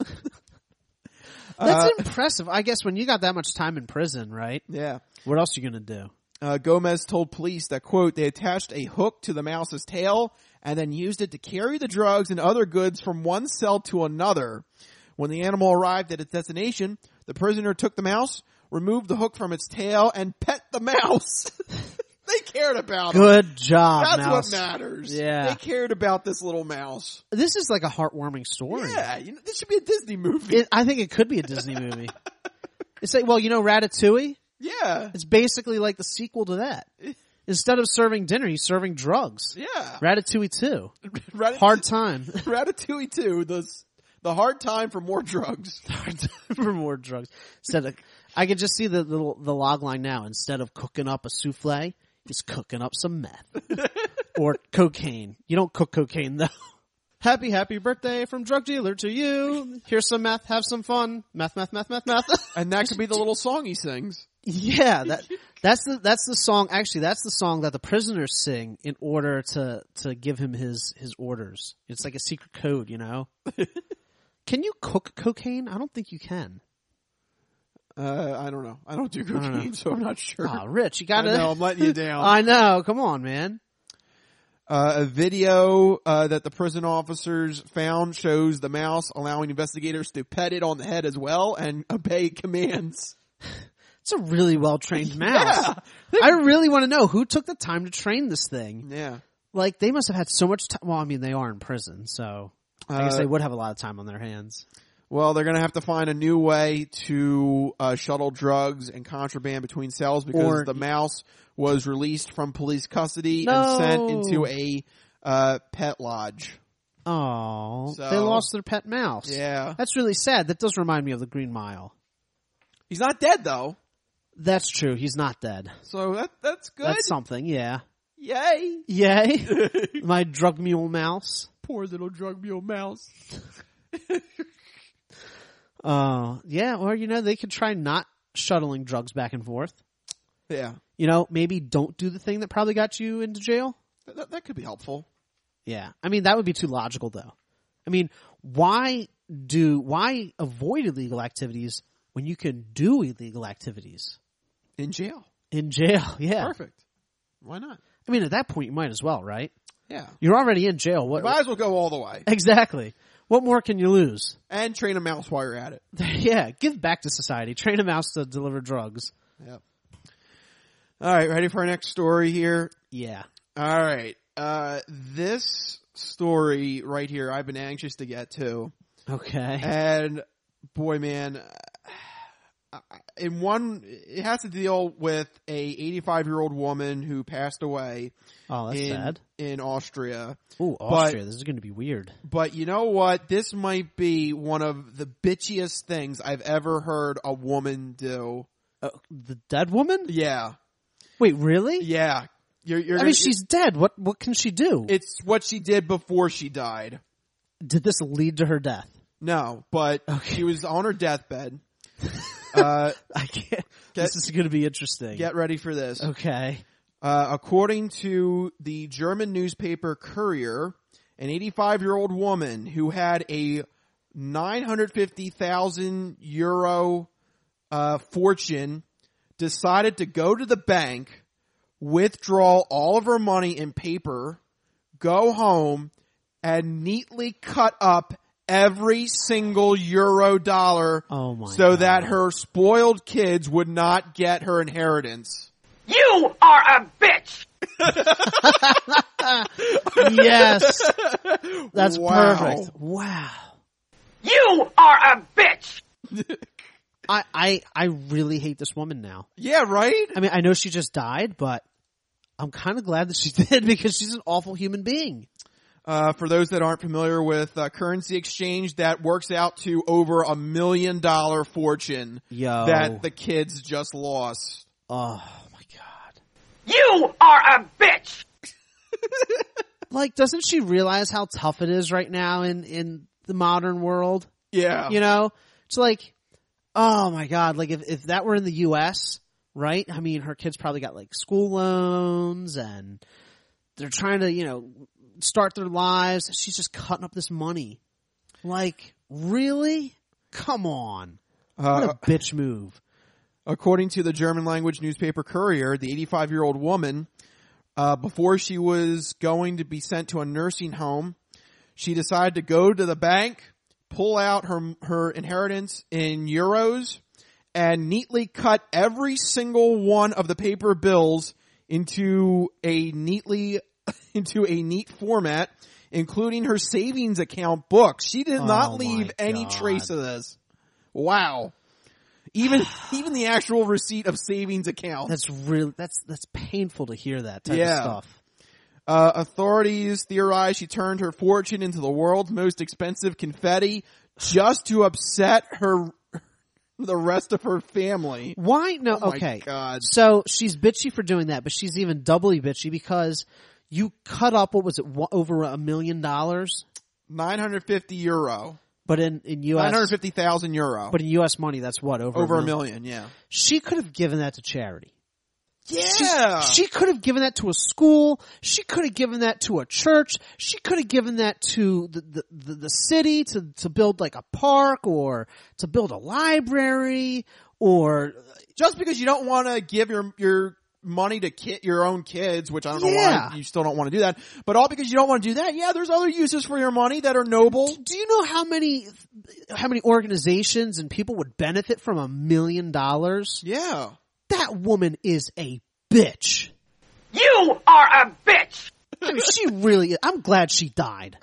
S3: That's
S2: uh,
S3: impressive. I guess when you got that much time in prison, right?
S2: Yeah.
S3: What else are you going to do?
S2: Uh, Gomez told police that, quote, they attached a hook to the mouse's tail and then used it to carry the drugs and other goods from one cell to another. When the animal arrived at its destination, the prisoner took the mouse, removed the hook from its tail, and pet the mouse. They cared about
S3: Good
S2: him.
S3: job,
S2: That's
S3: mouse.
S2: what matters.
S3: Yeah.
S2: They cared about this little mouse.
S3: This is like a heartwarming story.
S2: Yeah, you know, this should be a Disney movie.
S3: It, I think it could be a Disney movie. It's like, well, you know Ratatouille?
S2: Yeah.
S3: It's basically like the sequel to that. Instead of serving dinner, he's serving drugs.
S2: Yeah.
S3: Ratatouille two.
S2: Ratat-
S3: Hard time.
S2: Ratatouille two, the, the hard time for more drugs.
S3: Hard time for more drugs. Instead of, I can just see the, the, the log line now. Instead of cooking up a souffle, he's cooking up some meth. Or cocaine. You don't cook cocaine though. Happy, happy birthday from drug dealer to you. Here's some meth, have some fun. Meth, meth, meth, meth, meth.
S2: And that could be the little song he sings.
S3: Yeah, that, that's the, that's the song, actually that's the song that the prisoners sing in order to, to give him his, his orders. It's like a secret code, you know? Can you cook cocaine? I don't think you can.
S2: Uh, I don't know. I don't do cocaine, don't so I'm not sure.
S3: Oh, Rich, you gotta.
S2: I know, I'm letting you down.
S3: I know. Come on, man.
S2: Uh, a video uh, that the prison officers found shows the mouse allowing investigators to pet it on the head as well and obey commands.
S3: It's a really well-trained mouse.
S2: Yeah.
S3: I really want to know who took the time to train this thing.
S2: Yeah.
S3: Like, they must have had so much time. Well, I mean, they are in prison, so I guess
S2: Uh,
S3: they would have a lot of time on their hands.
S2: Well, they're going to have to find a new way to uh, shuttle drugs and contraband between cells because
S3: Or-
S2: the mouse was released from police custody
S3: No.
S2: and sent into a uh, pet lodge.
S3: Oh,
S2: So-
S3: they lost their pet mouse.
S2: Yeah.
S3: That's really sad. That does remind me of the Green Mile.
S2: He's not dead, though.
S3: That's true. He's not dead.
S2: So that that's good.
S3: That's something, yeah.
S2: Yay.
S3: Yay. My drug mule mouse.
S2: Poor little drug mule mouse.
S3: Uh, yeah, or, you know, they could try not shuttling drugs back and forth.
S2: Yeah.
S3: You know, maybe don't do the thing that probably got you into jail.
S2: That, that could be helpful.
S3: Yeah. I mean, that would be too logical, though. I mean, why do, why avoid illegal activities when you can do illegal activities?
S2: In jail.
S3: In jail, yeah.
S2: Perfect. Why not?
S3: I mean, at that point, you might as well, right?
S2: Yeah.
S3: You're already in jail. What?
S2: You might as well go all the way.
S3: Exactly. What more can you lose?
S2: And train a mouse while you're at it.
S3: Yeah, give back to society. Train a mouse to deliver drugs.
S2: Yep. All right, ready for our next story here?
S3: Yeah.
S2: All right. Uh, this story right here, I've been anxious to get to.
S3: Okay.
S2: And boy, man, in one, it has to deal with a eighty-five year old woman who passed away.
S3: Oh, that's
S2: in,
S3: sad.
S2: In Austria.
S3: Ooh, Austria.
S2: But,
S3: this is going to be weird.
S2: But you know what? This might be one of the bitchiest things I've ever heard a woman do.
S3: Uh, the dead woman?
S2: Yeah.
S3: Wait, really?
S2: Yeah. You're, you're
S3: I
S2: gonna,
S3: mean, she's dead. What what can she do?
S2: It's what she did before she died.
S3: Did this lead to her death?
S2: No, but
S3: okay.
S2: She was on her deathbed. uh,
S3: I can't.
S2: Get,
S3: this is going to be interesting.
S2: Get ready for this.
S3: Okay.
S2: Uh, according to the German newspaper Courier, an eighty-five year old woman who had a nine hundred fifty thousand euro uh, fortune decided to go to the bank, withdraw all of her money in paper, go home, and neatly cut up every single euro dollar
S3: oh my
S2: so
S3: God.
S2: that her spoiled kids would not get her inheritance.
S8: You are a bitch!
S3: Yes. That's
S2: wow.
S3: perfect. Wow.
S8: You are a bitch!
S3: I, I, I really hate this woman now.
S2: Yeah, right?
S3: I mean, I know she just died, but I'm kind of glad that she did because she's an awful human being.
S2: Uh, for those that aren't familiar with uh, currency exchange, that works out to over a million dollar fortune
S3: Yo.
S2: that the kids just lost.
S3: Oh my God.
S8: You are a bitch!
S3: Like, doesn't she realize how tough it is right now in, in the modern world?
S2: Yeah.
S3: You know? It's like, oh my God, like if, if that were in the U S, right? I mean, her kids probably got like school loans and they're trying to, you know, start their lives. She's just cutting up this money. Like, really? Come on. What
S2: Uh,
S3: a bitch move.
S2: According to the German language newspaper Courier, the eighty-five year old woman, uh, before she was going to be sent to a nursing home, she decided to go to the bank, pull out her, her inheritance in euros, and neatly cut every single one of the paper bills into a neatly into a neat format, including her savings account books. She did not
S3: Oh
S2: leave
S3: my
S2: any
S3: God.
S2: trace of this. Wow. Even even the actual receipt of savings account.
S3: That's really, that's, that's painful to hear that type
S2: Yeah.
S3: of stuff.
S2: Uh, authorities theorize she turned her fortune into the world's most expensive confetti just to upset her, the rest of her family.
S3: Why? No,
S2: Oh my
S3: okay.
S2: God.
S3: So she's bitchy for doing that, but she's even doubly bitchy because you cut up, what was it, one, over a million dollars?
S2: nine hundred fifty euro.
S3: But in, in U S
S2: nine hundred fifty thousand euro.
S3: But in U S money, that's what, over,
S2: Over
S3: a
S2: a
S3: million?
S2: million, yeah.
S3: She could have given that to charity.
S2: Yeah.
S3: She, she could have given that to a school. She could have given that to a church. She could have given that to the, the, the, the city to, to build like a park or to build a library or
S2: Just because you don't want to give your, your money to ki- your own kids, which I don't know
S3: Yeah.
S2: why you still don't want to do that, but all because you don't want to do that, yeah, there's other uses for your money that are noble.
S3: Do you know how many, how many organizations and people would benefit from a million dollars?
S2: Yeah.
S3: That woman is a bitch.
S8: You are a bitch!
S3: I mean, she really, I'm glad she died.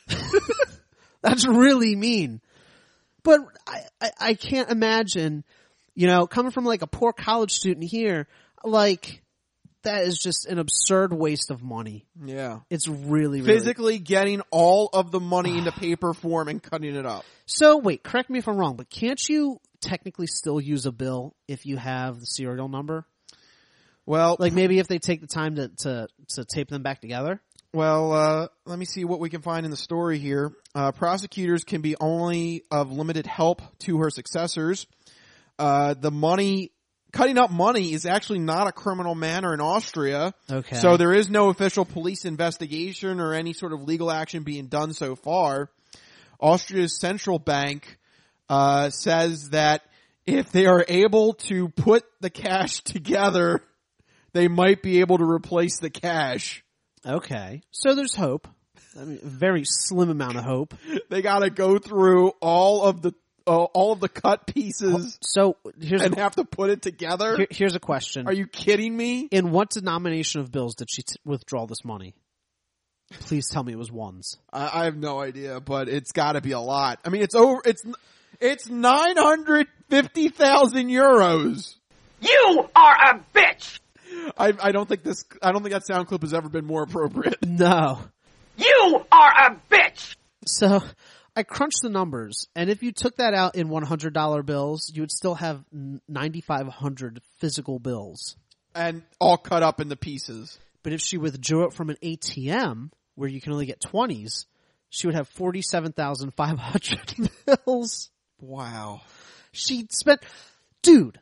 S3: That's really mean. But I, I, I can't imagine, you know, coming from like a poor college student here, like, that is just an absurd waste of money.
S2: Yeah.
S3: It's really, really.
S2: Physically getting all of the money into paper form and cutting it up.
S3: So wait, correct me if I'm wrong, but can't you technically still use a bill if you have the serial number?
S2: Well,
S3: Like maybe if they take the time to, to, to tape them back together?
S2: Well, uh, let me see what we can find in the story here. Uh, prosecutors can be only of limited help to her successors. Uh, the money, cutting up money is actually not a criminal matter in Austria.
S3: Okay.
S2: So there is no official police investigation or any sort of legal action being done so far. Austria's central bank, uh, says that if they are able to put the cash together, they might be able to replace the cash.
S3: Okay. So there's hope. I mean, a very slim amount of hope.
S2: They gotta go through all of the, uh, all of the cut pieces.
S3: So here's
S2: and
S3: a,
S2: have to put it together.
S3: Here, here's a question.
S2: Are you kidding me?
S3: In what denomination of bills did she t- withdraw this money? Please tell me it was ones.
S2: I, I have no idea, but it's gotta be a lot. I mean, it's over, it's, it's nine hundred fifty thousand euros.
S8: You are a bitch!
S2: I, I don't think this, I don't think that sound clip has ever been more appropriate.
S3: No.
S8: You are a bitch!
S3: So, I crunched the numbers, and if you took that out in one hundred dollar bills, you would still have ninety-five hundred physical bills.
S2: And all cut up into pieces.
S3: But if she withdrew it from an A T M, where you can only get twenties, she would have forty-seven thousand five hundred bills.
S2: Wow.
S3: She spent, dude,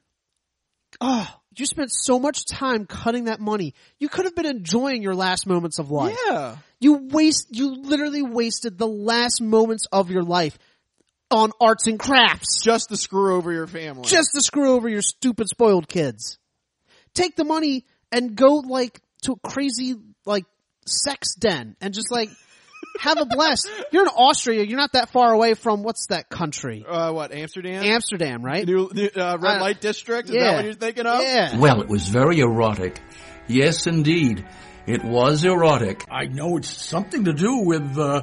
S3: oh, you spent so much time cutting that money. You could have been enjoying your last moments of life.
S2: Yeah.
S3: You waste, you literally wasted the last moments of your life on arts and crafts.
S2: Just to screw over your family.
S3: Just to screw over your stupid spoiled kids. Take the money and go like to a crazy like sex den and just like have a blast. You're in Austria. You're not that far away from what's that country?
S2: Uh, what, Amsterdam?
S3: Amsterdam, right?
S2: New, new, uh, red uh, light district? Is
S3: yeah.
S2: that what you're thinking of?
S3: Yeah.
S21: Well, it was very erotic. Yes, indeed. It was erotic.
S22: I know it's something to do with, uh,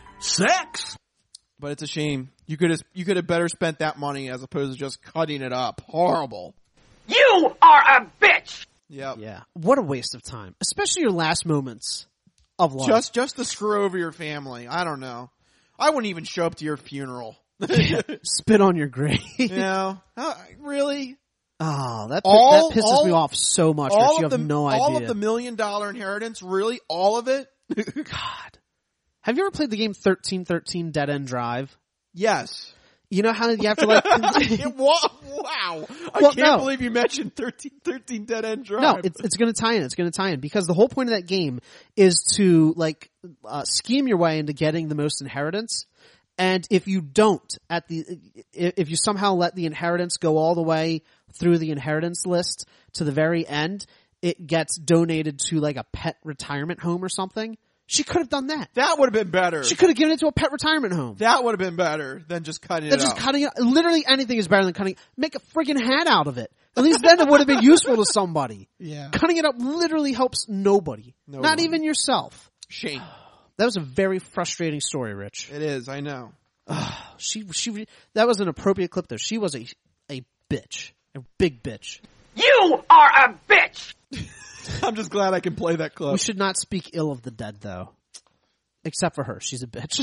S22: sex.
S2: But it's a shame. You could have, you could have better spent that money as opposed to just cutting it up. Horrible.
S8: You are a bitch!
S2: Yep.
S3: Yeah. What a waste of time. Especially your last moments of life.
S2: Just, just to screw over your family. I don't know. I wouldn't even show up to your funeral.
S3: Spit on your grave.
S2: You know? Uh, really?
S3: Oh, that,
S2: all,
S3: that pisses
S2: all,
S3: me off so much,
S2: all
S3: Rich. You have
S2: the,
S3: no
S2: all
S3: idea.
S2: All of the million dollar inheritance? Really? All of it?
S3: God. Have you ever played the game thirteen thirteen Dead End Drive?
S2: Yes.
S3: You know how you have to like...
S2: wow. I
S3: well,
S2: can't
S3: no.
S2: believe you mentioned thirteen thirteen Dead End Drive.
S3: No, it's, it's going to tie in. It's going to tie in because the whole point of that game is to like uh, scheme your way into getting the most inheritance. And if you don't, at the if you somehow let the inheritance go all the way through the inheritance list to the very end, it gets donated to like a pet retirement home or something. She could have done that.
S2: That would have been better.
S3: She could have given it to a pet retirement home.
S2: That would have been better than just cutting
S3: than
S2: it
S3: just
S2: up.
S3: cutting it. Literally anything is better than cutting. Make a friggin' hat out of it. At least then it would have been useful to somebody.
S2: Yeah.
S3: Cutting it up literally helps nobody.
S2: No
S3: Not
S2: one.
S3: even yourself.
S2: Shame.
S3: That was a very frustrating story, Rich.
S2: It is. I know.
S3: she she that was an appropriate clip though. She was a a bitch, a big bitch.
S8: You are a bitch.
S2: I'm just glad I can play that clip.
S3: We should not speak ill of the dead though, except for her. She's a bitch.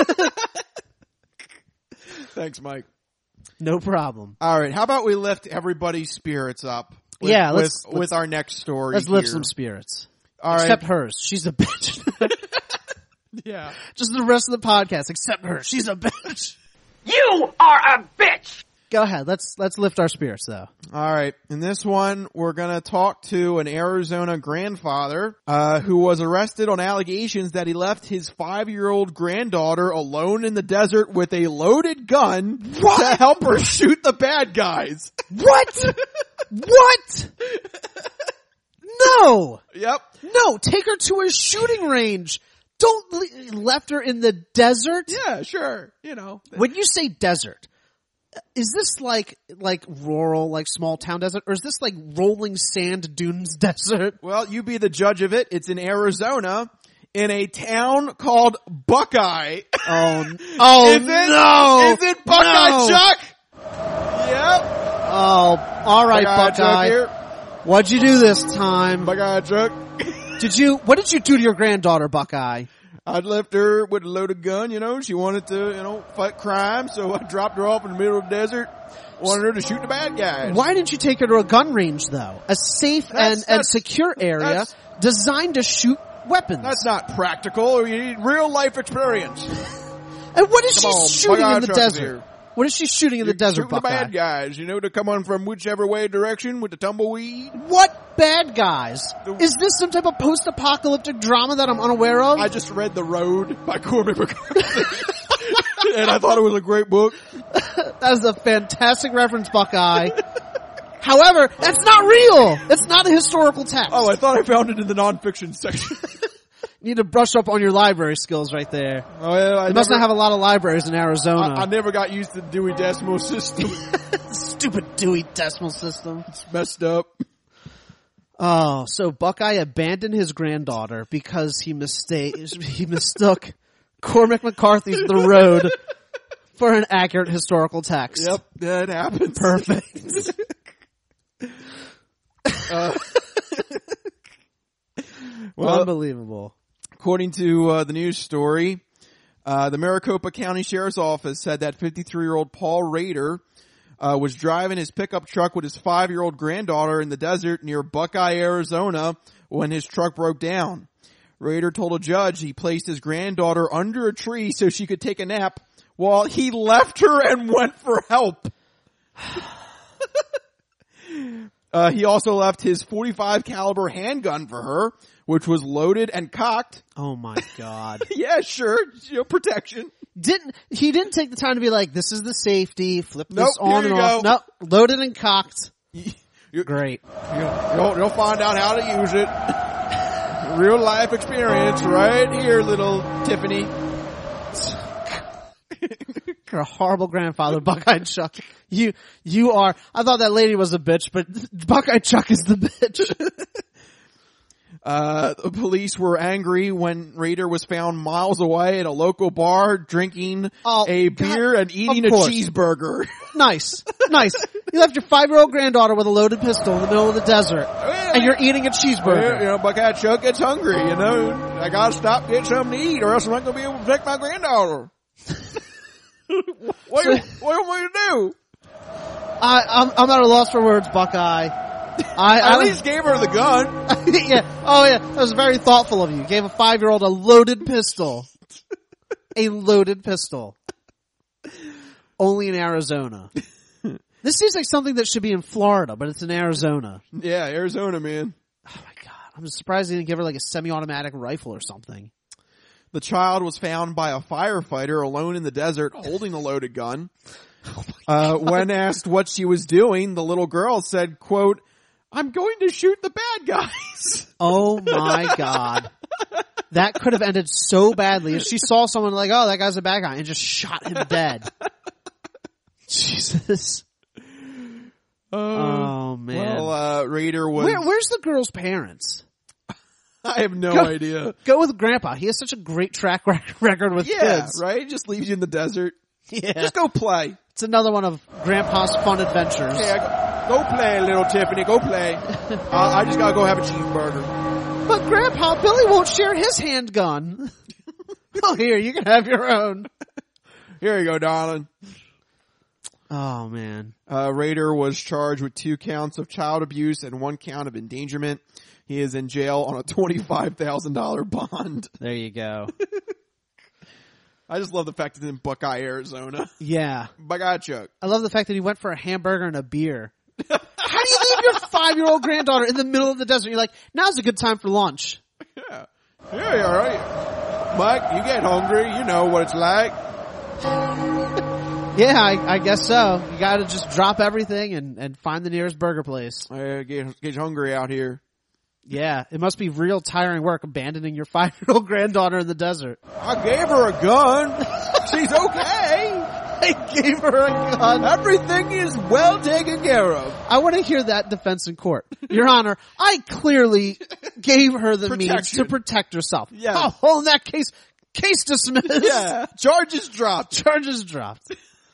S2: Thanks, Mike.
S3: No problem.
S2: All right, how about we lift everybody's spirits up? With,
S3: yeah, let's,
S2: with,
S3: let's
S2: with our next story.
S3: Let's
S2: here.
S3: lift some spirits.
S2: All
S3: except
S2: right.
S3: hers. She's a bitch.
S2: Yeah.
S3: Just the rest of the podcast, except her. She's a bitch.
S8: You are a bitch.
S3: Go ahead. Let's let's lift our spirits, though.
S2: All right. In this one, we're gonna talk to an Arizona grandfather uh who was arrested on allegations that he left his five-year-old granddaughter alone in the desert with a loaded gun what? to help her shoot the bad guys.
S3: What? What? No.
S2: Yep.
S3: No. Take her to a shooting range. Don't le- left her in the desert.
S2: Yeah, sure. You know,
S3: when you say desert, is this like like rural, like small town desert, or is this like rolling sand dunes desert?
S2: Well, you be the judge of it. It's in Arizona, in a town called Buckeye.
S3: Oh, oh
S2: is it,
S3: no!
S2: Is it Buckeye
S3: no.
S2: Chuck? Yep.
S3: Oh, all right,
S2: Buckeye.
S3: Buckeye.
S2: Here.
S3: What'd you do this time?
S2: Buckeye Chuck.
S3: Did you? What did you do to your granddaughter, Buckeye?
S2: I'd left her with a loaded gun, you know. She wanted to, you know, fight crime, so I dropped her off in the middle of the desert. Wanted her to shoot the bad guys.
S3: Why didn't you take her to a gun range, though? A safe
S2: that's,
S3: and,
S2: that's,
S3: and secure area designed to shoot weapons.
S2: That's not practical. You need real life experience.
S3: And what is
S2: Come
S3: she
S2: on,
S3: shooting
S2: Bug-Eye
S3: in the
S2: Chuck is
S3: desert?
S2: here.
S3: What is she shooting in the
S2: You're
S3: desert,
S2: shooting the
S3: Buckeye?
S2: bad guys, you know, to come on from whichever way direction with the tumbleweed.
S3: What bad guys? Is this some type of post-apocalyptic drama that I'm unaware of?
S2: I just read The Road by Cormac McCarthy. And I thought it was a great book.
S3: That is a fantastic reference, Buckeye. However, that's not real. It's not a historical text.
S2: Oh, I thought I found it in the nonfiction section.
S3: You need to brush up on your library skills right there.
S2: Oh, yeah, I
S3: they must
S2: never,
S3: not have a lot of libraries in Arizona.
S2: I, I never got used to the Dewey Decimal System.
S3: Stupid Dewey Decimal System.
S2: It's messed up.
S3: Oh, so Buckeye abandoned his granddaughter because he mistake he mistook Cormac McCarthy's The Road for an accurate historical text.
S2: Yep, that happens.
S3: Perfect.
S2: uh, well,
S3: unbelievable.
S2: According to uh, the news story, uh, the Maricopa County Sheriff's Office said that fifty-three-year-old Paul Rader uh, was driving his pickup truck with his five-year-old granddaughter in the desert near Buckeye, Arizona, when his truck broke down. Rader told a judge he placed his granddaughter under a tree so she could take a nap while he left her and went for help. Uh, he also left his forty-five caliber handgun for her, which was loaded and cocked.
S3: Oh my God.
S2: Yeah, sure. You know, protection.
S3: Didn't, he didn't take the time to be like, this is the safety, flip this
S2: Nope,
S3: on
S2: here
S3: and
S2: you
S3: off.
S2: go.
S3: Nope, loaded and cocked.
S2: You,
S3: Great.
S2: You'll, you'll find out how to use it. Real life experience right here, little Tiffany.
S3: You're a horrible grandfather, Buckeye Chuck. You, you are, I thought that lady was a bitch, but Buckeye Chuck is the bitch.
S2: Uh, the police were angry when Rader was found miles away at a local bar drinking
S3: oh,
S2: a beer
S3: God,
S2: and eating a cheeseburger.
S3: Nice. Nice. You left your five-year-old granddaughter with a loaded pistol in the middle of the desert,
S2: well,
S3: and you're eating a cheeseburger.
S2: Well, you know, Buckeye Chuck gets hungry, you know. I gotta stop, get something to eat, or else I'm not gonna be able to protect my granddaughter. What,
S3: So,
S2: do you, what do you want me to do?
S3: I, I'm, I'm at a loss for words, Buckeye. I,
S2: I at
S3: I
S2: least gave her the gun.
S3: yeah. Oh yeah. That was very thoughtful of you. Gave a five-year-old a loaded pistol. A loaded pistol. Only in Arizona. This seems like something that should be in Florida, but it's in Arizona.
S2: Yeah, Arizona, man.
S3: Oh my God. I'm surprised they didn't give her like a semi-automatic rifle or something.
S2: The child was found by a firefighter alone in the desert holding a loaded gun.
S3: Oh
S2: uh, when asked what she was doing, the little girl said, quote, "I'm going to shoot the bad guys."
S3: Oh my God. That could have ended so badly if she saw someone like, oh, that guy's a bad guy, and just shot him dead. Jesus.
S2: Uh,
S3: oh man.
S2: Well, uh, Rader was...
S3: Where, where's the girl's parents?
S2: I have no
S3: go,
S2: idea.
S3: Go with Grandpa. He has such a great track record with
S2: yeah,
S3: kids.
S2: Right? Just leaves you in the desert.
S3: Yeah.
S2: Just go play.
S3: It's another one of Grandpa's fun adventures.
S2: Yeah, go, go play, little Tiffany. Go play. uh, I just gotta go have a cheeseburger.
S3: But Grandpa, Billy won't share his handgun. Oh, here, you can have your own.
S2: Here you go, darling.
S3: Oh, man.
S2: Uh, Rader was charged with two counts of child abuse and one count of endangerment. He is in jail on a twenty-five thousand dollars bond.
S3: There you go.
S2: I just love the fact that it's in Buckeye, Arizona.
S3: Yeah.
S2: Buckeye Chuck.
S3: I love the fact that he went for a hamburger and a beer. How do you leave your five-year-old granddaughter in the middle of the desert? You're like, now's a good time for lunch.
S2: Yeah. Yeah, all right. Mike, you get hungry. You know what it's like.
S3: Yeah, I, I guess so. You gotta just drop everything and, and find the nearest burger place.
S2: I get, get hungry out here.
S3: Yeah, it must be real tiring work abandoning your five-year-old granddaughter in the desert.
S2: I gave her a gun. She's okay.
S3: I gave her a gun.
S2: Everything is well taken care of.
S3: I want to hear that defense in court. Your Honor, I clearly gave her the
S2: Protection.
S3: means to protect herself.
S2: Yeah.
S3: Oh, well, in that case, case dismissed.
S2: Yeah. Charges dropped.
S3: Charges dropped.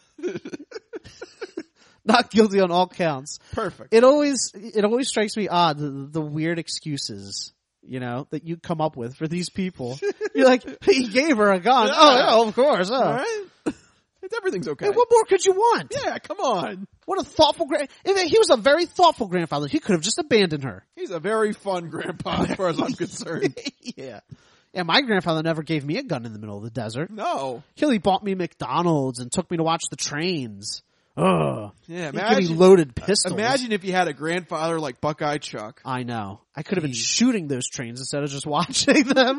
S3: Not guilty on all counts.
S2: Perfect.
S3: It always, it always strikes me odd, the, the weird excuses, you know, that you come up with for these people. You're like, he gave her a gun.
S2: Yeah.
S3: Oh, yeah, of course. Oh.
S2: All right. It everything's okay.
S3: Hey, what more could you want?
S2: Yeah, come on.
S3: What a thoughtful grand. He was a very thoughtful grandfather. He could have just abandoned her.
S2: He's a very fun grandpa, as far as I'm concerned.
S3: Yeah. Yeah, my grandfather never gave me a gun in the middle of the desert.
S2: No.
S3: He bought me McDonald's and took me to watch the trains. Ugh.
S2: Yeah,
S3: He'd
S2: imagine,
S3: give me loaded pistols.
S2: Imagine if you had a grandfather like Buckeye Chuck.
S3: I know. I could have been shooting those trains instead of just watching them.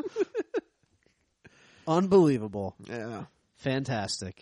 S3: Unbelievable.
S2: Yeah.
S3: Fantastic.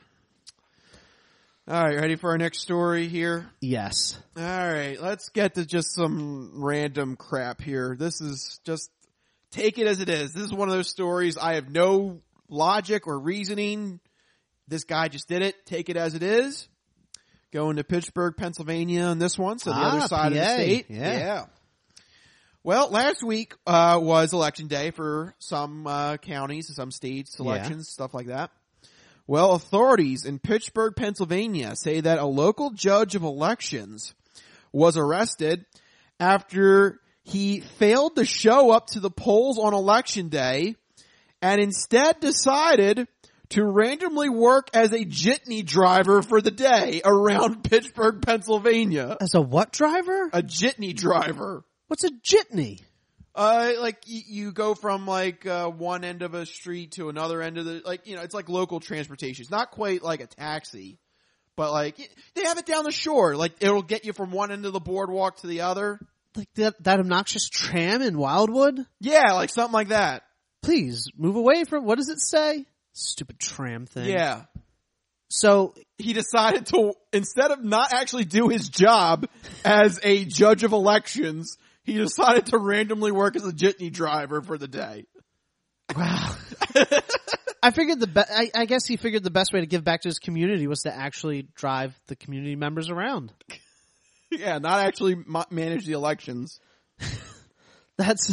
S2: All right, ready for our next story here?
S3: Yes.
S2: All right, let's get to just some random crap here. This is just, take it as it is. This is one of those stories I have no logic or reasoning. This guy just did it. Take it as it is. Going to Pittsburgh, Pennsylvania on this one, so the
S3: ah,
S2: other side
S3: P A.
S2: of the state.
S3: Yeah.
S2: yeah. Well, last week uh was election day for some uh counties, some states, elections, yeah. stuff like that. Well, authorities in Pittsburgh, Pennsylvania say that a local judge of elections was arrested after he failed to show up to the polls on election day and instead decided to randomly work as a jitney driver for the day around Pittsburgh, Pennsylvania.
S3: As a what driver?
S2: A jitney driver.
S3: What's a jitney?
S2: Uh, like you, you go from like uh, one end of a street to another end of the, like, you know, it's like local transportation. It's not quite like a taxi, but like they have it down the shore. Like it'll get you from one end of the boardwalk to the other.
S3: Like that, that obnoxious tram in Wildwood?
S2: Yeah, like something like that.
S3: Please move away from, what does it say? Stupid tram thing.
S2: Yeah.
S3: So
S2: he decided to, instead of not actually do his job as a judge of elections, he decided to randomly work as a jitney driver for the day.
S3: Wow. I figured the be- I, I guess he figured the best way to give back to his community was to actually drive the community members around.
S2: Yeah, not actually ma- manage the elections.
S3: That's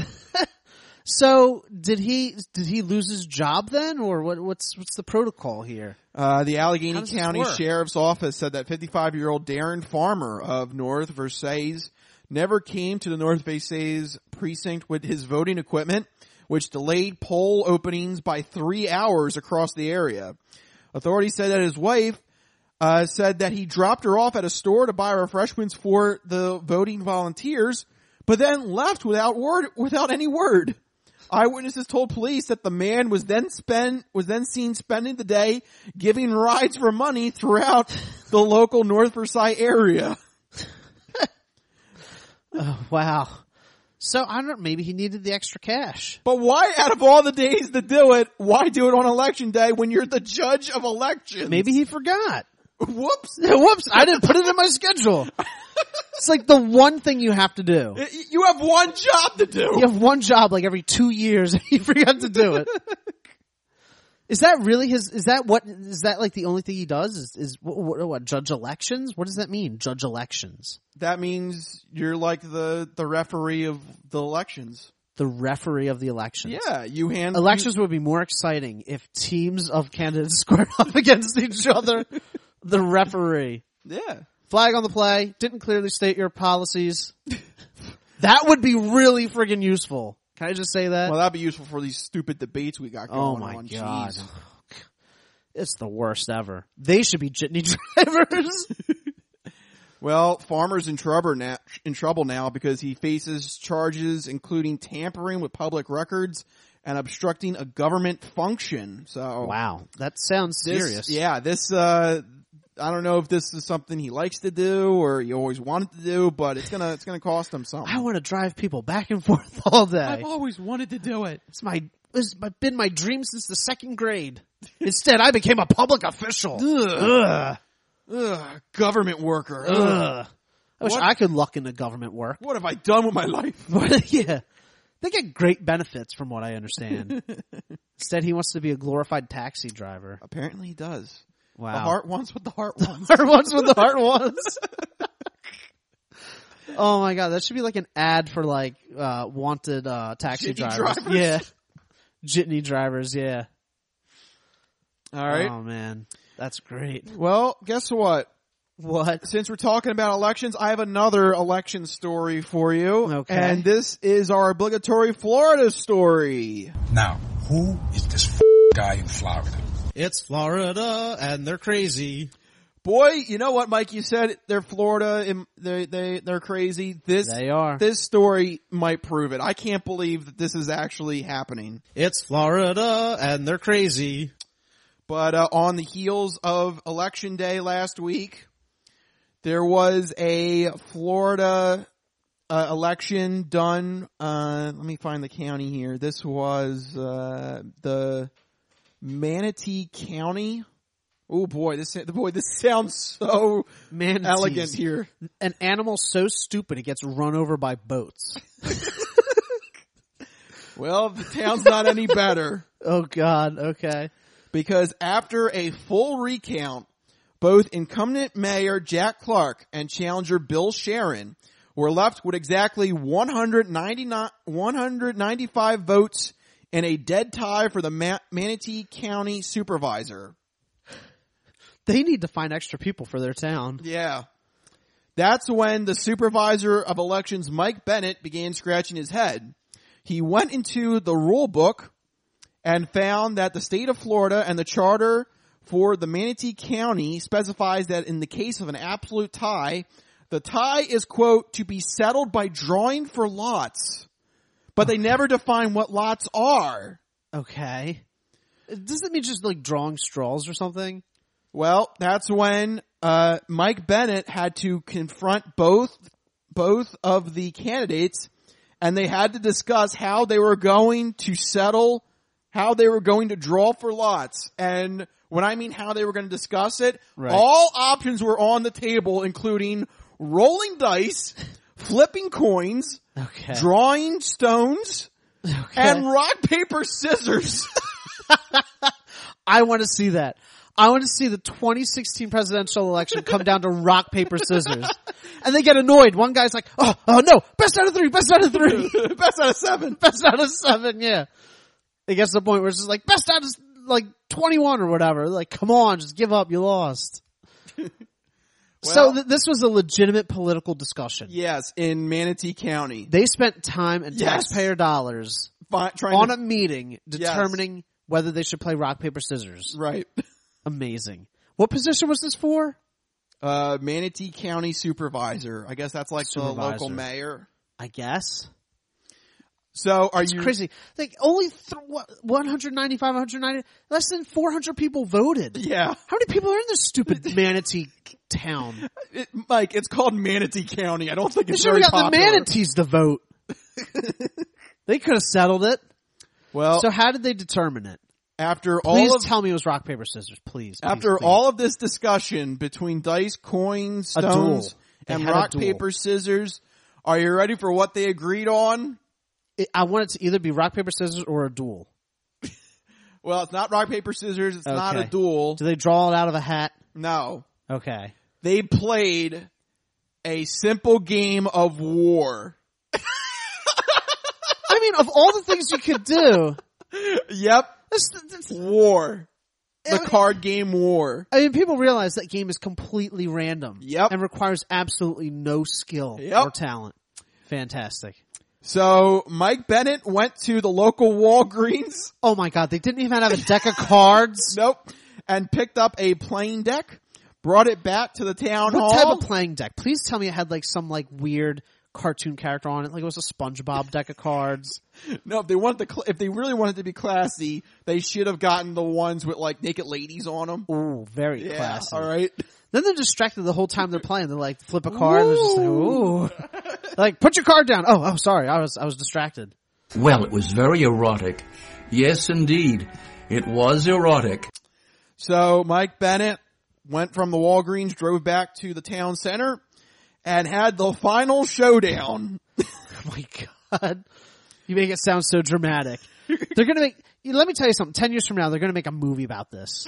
S3: so. Did he did he lose his job then, or what? What's what's the protocol here?
S2: Uh, the Allegheny
S3: County
S2: County Sheriff's Office said that fifty-five-year-old Darren Farmer of North Versailles never came to the North Versailles precinct with his voting equipment, which delayed poll openings by three hours across the area. Authorities said that his wife uh, said that he dropped her off at a store to buy refreshments for the voting volunteers, but then left without word, without any word. Eyewitnesses told police that the man was then spend was then seen spending the day giving rides for money throughout the local North Versailles area.
S3: Oh, wow. So I don't know, maybe he needed the extra cash.
S2: But why, out of all the days to do it, why do it on election day when you're the judge of elections?
S3: Maybe he forgot.
S2: Whoops.
S3: Whoops. I didn't put it in my schedule. It's like the one thing you have to do.
S2: You have one job to do.
S3: You have one job like every two years and you forgot to do it. Is that really his, is that what, is that like the only thing he does? Is, is what, what, what, judge elections? What does that mean, judge elections?
S2: That means you're like the, the referee of the elections.
S3: The referee of the elections.
S2: Yeah, you hand...
S3: Elections
S2: you,
S3: would be more exciting if teams of candidates squared up against each other. The referee.
S2: Yeah.
S3: Flag on the play. Didn't clearly state your policies. That would be really friggin' useful. Can I just say that?
S2: Well, that'd be useful for these stupid debates we got going on.
S3: Oh my
S2: on.
S3: God.
S2: Jeez.
S3: It's the worst ever. They should be jitney drivers.
S2: Well, Farmer's in trouble now, in trouble now because he faces charges including tampering with public records and obstructing a government function. So
S3: wow, that sounds
S2: this,
S3: serious.
S2: Yeah, this uh I don't know if this is something he likes to do or he always wanted to do, but it's gonna it's gonna cost him something.
S3: I want to drive people back and forth all day.
S2: I've always wanted to do it.
S3: It's my it's been my dream since the second grade. Instead, I became a public official.
S2: Ugh.
S3: Ugh.
S2: Ugh. Government worker. Ugh.
S3: Ugh. I wish
S2: what?
S3: I could luck into government work.
S2: What have I done with my life?
S3: Yeah. They get great benefits from what I understand. Instead, he wants to be a glorified taxi driver.
S2: Apparently he does.
S3: Wow.
S2: The heart wants what the heart wants.
S3: The heart wants what the heart wants. Oh my God, that should be like an ad for like, uh, wanted, uh, taxi
S2: Jitney
S3: drivers.
S2: drivers.
S3: Yeah. Jitney drivers, yeah.
S2: All right.
S3: Oh man. That's great.
S2: Well, guess what?
S3: What?
S2: Since we're talking about elections, I have another election story for you.
S3: Okay.
S2: And this is our obligatory Florida story.
S5: Now, who is this f- guy in Florida?
S3: It's Florida and they're crazy.
S2: Boy, you know what, Mike? You said they're Florida and they they they're crazy. This
S3: They are.
S2: This story might prove it. I can't believe that this is actually happening.
S3: It's Florida and they're crazy.
S2: But uh, on the heels of Election Day last week, there was a Florida uh, election done. Uh, let me find the county here. This was uh, the Manatee County. Oh boy, this boy this sounds so
S3: Manatees.
S2: elegant here.
S3: An animal so stupid it gets run over by boats.
S2: Well, the town's not any better.
S3: Oh God, okay.
S2: Because after a full recount, both incumbent Mayor Jack Clark and challenger Bill Sharon were left with exactly one hundred ninety-nine, one hundred ninety-five votes and a dead tie for the Ma- Manatee County Supervisor.
S3: They need to find extra people for their town.
S2: Yeah. That's when the Supervisor of Elections, Mike Bennett, began scratching his head. He went into the rule book and found that the state of Florida and the charter for the Manatee County specifies that in the case of an absolute tie, the tie is, quote, to be settled by drawing for lots. But they never define what lots are.
S3: Okay. Does it mean just like drawing straws or something?
S2: Well, that's when uh Mike Bennett had to confront both both of the candidates, and they had to discuss how they were going to settle, how they were going to draw for lots. And when I mean how they were going to discuss it,
S3: right.
S2: all options were on the table, including rolling dice, flipping coins,
S3: okay.
S2: drawing stones,
S3: okay.
S2: and rock, paper, scissors.
S3: I want to see that. I want to see the twenty sixteen presidential election come down to rock, paper, scissors. And they get annoyed. One guy's like, oh, oh no, best out of three, best out of three.
S2: Best out of seven.
S3: Best out of seven, yeah. It gets to the point where it's just like, best out of like twenty-one or whatever. Like, come on, just give up, you lost.
S2: Well,
S3: so th- this was a legitimate political discussion.
S2: Yes, in Manatee County.
S3: They spent time and
S2: Yes.
S3: taxpayer dollars
S2: Fi- trying
S3: on
S2: to-
S3: a meeting determining
S2: Yes.
S3: whether they should play rock, paper, scissors.
S2: Right.
S3: Amazing. What position was this for?
S2: Uh, Manatee County Supervisor. I guess that's like
S3: Supervisor.
S2: the local mayor.
S3: I guess.
S2: So are
S3: It's
S2: you
S3: crazy? Like only th- what, one hundred ninety-five, one hundred ninety, less than four hundred people voted.
S2: Yeah.
S3: How many people are in this stupid Manatee town?
S2: It, Mike, it's called Manatee County. I don't think
S3: They
S2: it's
S3: should
S2: very
S3: have got
S2: popular.
S3: the manatees to vote. They could have settled it.
S2: Well,
S3: So how did they determine it?
S2: after
S3: Please
S2: all of
S3: tell me it was rock, paper, scissors. Please. please,
S2: after
S3: please.
S2: all of this discussion between dice, coins,
S3: A duel.
S2: stones,
S3: They
S2: and
S3: had a
S2: rock,
S3: duel.
S2: paper, scissors, are you ready for what they agreed on?
S3: It, I want it to either be rock, paper, scissors or a duel.
S2: Well, it's not rock, paper, scissors. It's not a
S3: Okay.
S2: duel.
S3: Do they draw it out of a hat?
S2: No.
S3: Okay.
S2: They played a simple game of war.
S3: I mean, of all the things you could do,
S2: Yep.
S3: this, this,
S2: War. The card game war.
S3: I mean, people realize that game is completely random.
S2: Yep.
S3: And requires absolutely no skill
S2: Yep.
S3: or talent. Fantastic.
S2: So Mike Bennett went to the local Walgreens.
S3: Oh my god, they didn't even have a deck of cards?
S2: Nope. And picked up a playing deck, brought it back to the town
S3: What
S2: hall.
S3: type of playing deck? Please tell me it had like some like weird cartoon character on it, like it was a SpongeBob deck of cards.
S2: No, if they wanted to, cl- if they really wanted to be classy, they should have gotten the ones with like naked ladies on them.
S3: Ooh, very
S2: Yeah,
S3: classy.
S2: all right.
S3: Then they're distracted the whole time they're playing. They're like, flip a card. They're just like, ooh. Like, put your card down. Oh, oh, sorry. I was, I was distracted.
S21: Well, it was very erotic. Yes, indeed. It was erotic.
S2: So Mike Bennett went from the Walgreens, drove back to the town center, and had the final showdown.
S3: Oh my god. You make it sound so dramatic. They're gonna make, let me tell you something. Ten years from now, they're gonna make a movie about this.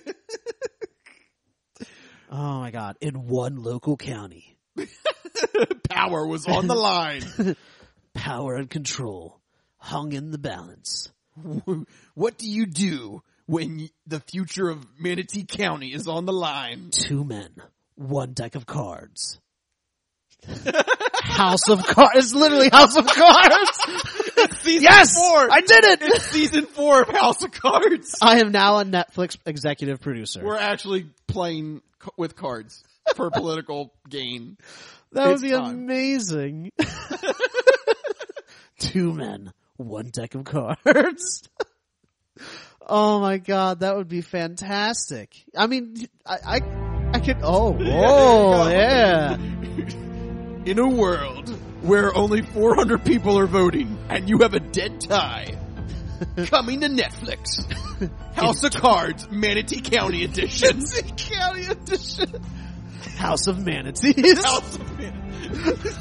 S3: Oh my god. In one local county.
S2: Power was on the line.
S3: Power and control hung in the balance.
S2: What do you do when the future of Manatee County is on the line?
S3: Two men, one deck of cards. House of Cards. It's literally House of Cards.
S2: It's season
S3: Yes!
S2: four.
S3: I did it!
S2: It's season four of House of Cards.
S3: I am now a Netflix executive producer.
S2: We're actually playing c- with cards for political gain.
S3: That would
S2: It's
S3: be
S2: time.
S3: amazing. Two men, one deck of cards. Oh my god, that would be fantastic. I mean, I, I, I could, oh, oh, yeah.
S2: In a world where only four hundred people are voting and you have a dead tie, coming to Netflix. House of Cards, Manatee County Edition.
S3: Manatee County Edition. House of Manatees.
S2: House of Manatees.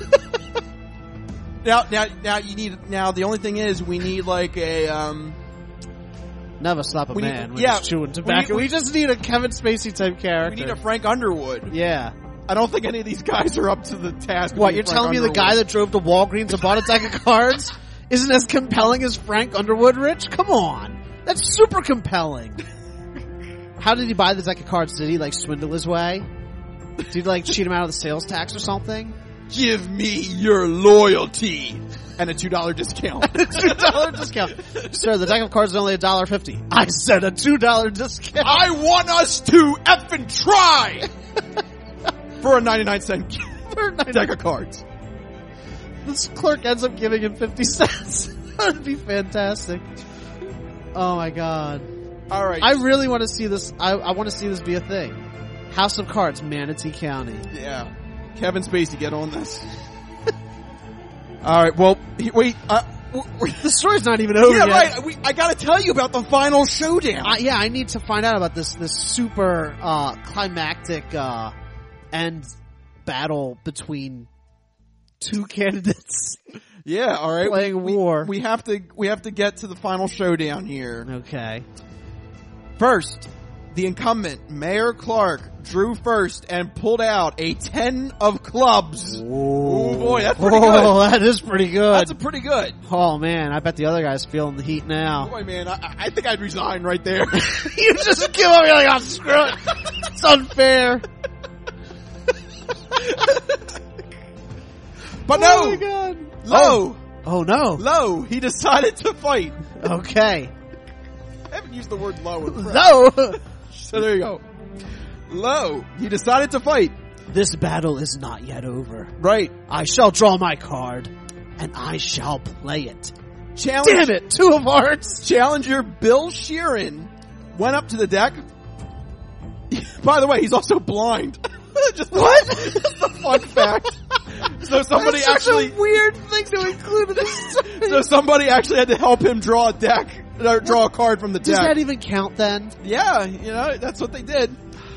S2: now, now, now you need, now the only thing is we need like a, um,
S3: Never stop a
S2: we
S3: man
S2: need,
S3: when
S2: yeah,
S3: he's chewing tobacco.
S2: We,
S3: We,
S2: we,
S3: just need a Kevin Spacey type character.
S2: we need a Frank Underwood.
S3: Yeah.
S2: I don't think any of these guys are up to the task. of
S3: What,
S2: being
S3: you're
S2: Frank
S3: telling me the
S2: Underwood.
S3: guy that drove to Walgreens and bought a deck of cards isn't as compelling as Frank Underwood, Rich? Come on. That's super compelling. How did he buy the deck of cards? Did he, like, swindle his way? Did he, like, cheat him out of the sales tax or something?
S2: Give me your loyalty and a two dollar discount.
S3: two dollar discount. Sir, the deck of cards is only a dollar fifty. I said a two dollar discount.
S2: I want us to effing try for a ninety-nine cent deck of cards.
S3: This clerk ends up giving him fifty cents. That would be fantastic. Oh my god.
S2: All right.
S3: I really want to see this. I, I want to see this be a thing. House of Cards, Manatee County.
S2: Yeah. Kevin Spacey, get on this. All right. Well, he- wait. Uh, w- w-
S3: The story's not even over
S2: yeah,
S3: yet.
S2: right. We, I got to tell you about the final showdown.
S3: Uh, yeah, I need to find out about this this super uh, climactic uh, end battle between two candidates.
S2: Yeah. All right.
S3: Playing
S2: we,
S3: war.
S2: We have to. We have to get to the final showdown here.
S3: Okay.
S2: First, the incumbent, Mayor Clark, drew first and pulled out a ten of clubs. Oh boy, that's pretty good.
S3: Oh, that is pretty good.
S2: That's a pretty good.
S3: Oh man, I bet the other guy's feeling the heat now.
S2: Boy, man, I, I think I'd resign right there.
S3: You just give up, you're like, oh, screw it. It's unfair.
S2: But no!
S3: Oh my god.
S2: Low!
S3: Oh. oh no.
S2: Low! He decided to fight.
S3: Okay.
S2: I haven't used the word low in prep.
S3: No!
S2: So there you go. Low! He decided to fight.
S3: This battle is not yet over.
S2: Right.
S3: I shall draw my card, and I shall play it.
S2: Challenge,
S3: Damn it! Two of hearts!
S2: Challenger Bill Sheeran went up to the deck. By the way, he's also blind. Just
S3: what?
S2: Just a fun fact. So somebody
S3: That's such
S2: actually
S3: a weird thing to include in this story.
S2: So somebody actually had to help him draw a deck, or draw a card from the
S3: Does
S2: deck.
S3: that even count then?
S2: Yeah, you know, that's what they did.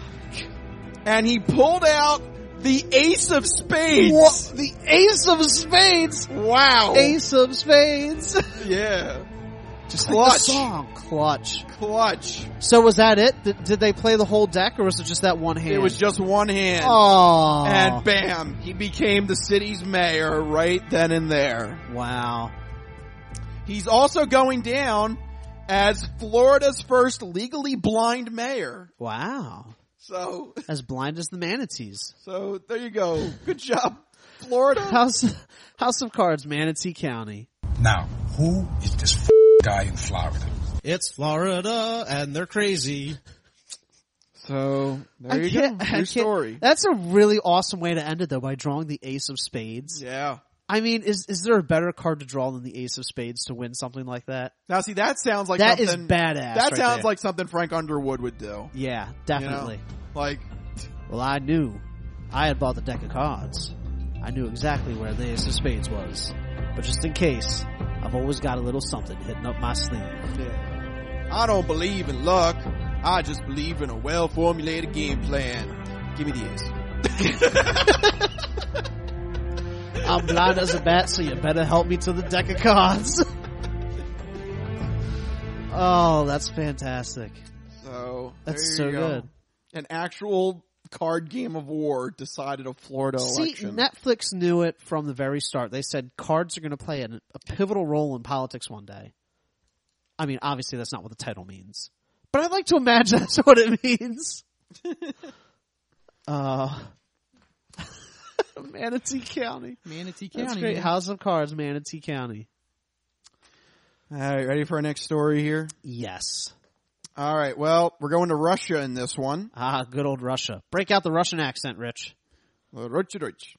S2: And he pulled out the Ace of Spades.
S3: What? The Ace of Spades?
S2: Wow.
S3: Ace of Spades.
S2: Yeah.
S3: Just
S2: Clutch.
S3: like the song. Clutch.
S2: Clutch.
S3: So was that it? Did, did they play the whole deck, or was it just that one hand?
S2: It was just one hand.
S3: Oh.
S2: And bam, he became the city's mayor right then and there.
S3: Wow.
S2: He's also going down as Florida's first legally blind mayor.
S3: Wow.
S2: So
S3: as blind as the manatees.
S2: So there you go. Good job, Florida.
S3: House House of Cards, Manatee County.
S5: Now, who is this f- guy in Florida?
S7: It's Florida, and they're crazy.
S2: So there
S3: I
S2: you go.
S3: can't- I
S2: Your
S3: can't-
S2: story.
S3: That's a really awesome way to end it, though, by drawing the Ace of Spades.
S2: Yeah.
S3: I mean, is is there a better card to draw than the Ace of Spades to win something like that?
S2: Now, see, that sounds like
S3: That is
S2: something,
S3: badass
S2: That
S3: right
S2: sounds
S3: there.
S2: like something Frank Underwood would do.
S3: Yeah, definitely.
S2: You know? Like,
S3: well, I knew. I had bought the deck of cards. I knew exactly where the Ace of Spades was. But just in case, I've always got a little something hidden up my sleeve.
S2: yeah. I don't believe in luck. I just believe in a well-formulated game plan. Give me the ace.
S3: I'm blind as a bat, so you better help me to the deck of cards. Oh, that's fantastic.
S2: So
S3: That's
S2: there you
S3: so
S2: go.
S3: good.
S2: An actual card game of war decided a Florida
S3: See,
S2: election.
S3: Netflix knew it from the very start. They said cards are going to play a, a pivotal role in politics one day. I mean, obviously that's not what the title means. But I'd like to imagine that's what it means. uh, Manatee County.
S7: Manatee County.
S3: That's great.
S7: man.
S3: House of Cards, Manatee County.
S2: All right, ready for our next story here?
S3: Yes.
S2: All right, well, we're going to Russia in this one.
S3: Ah, good old Russia. Break out the Russian accent, Rich.
S2: Uh, Rich, Rich.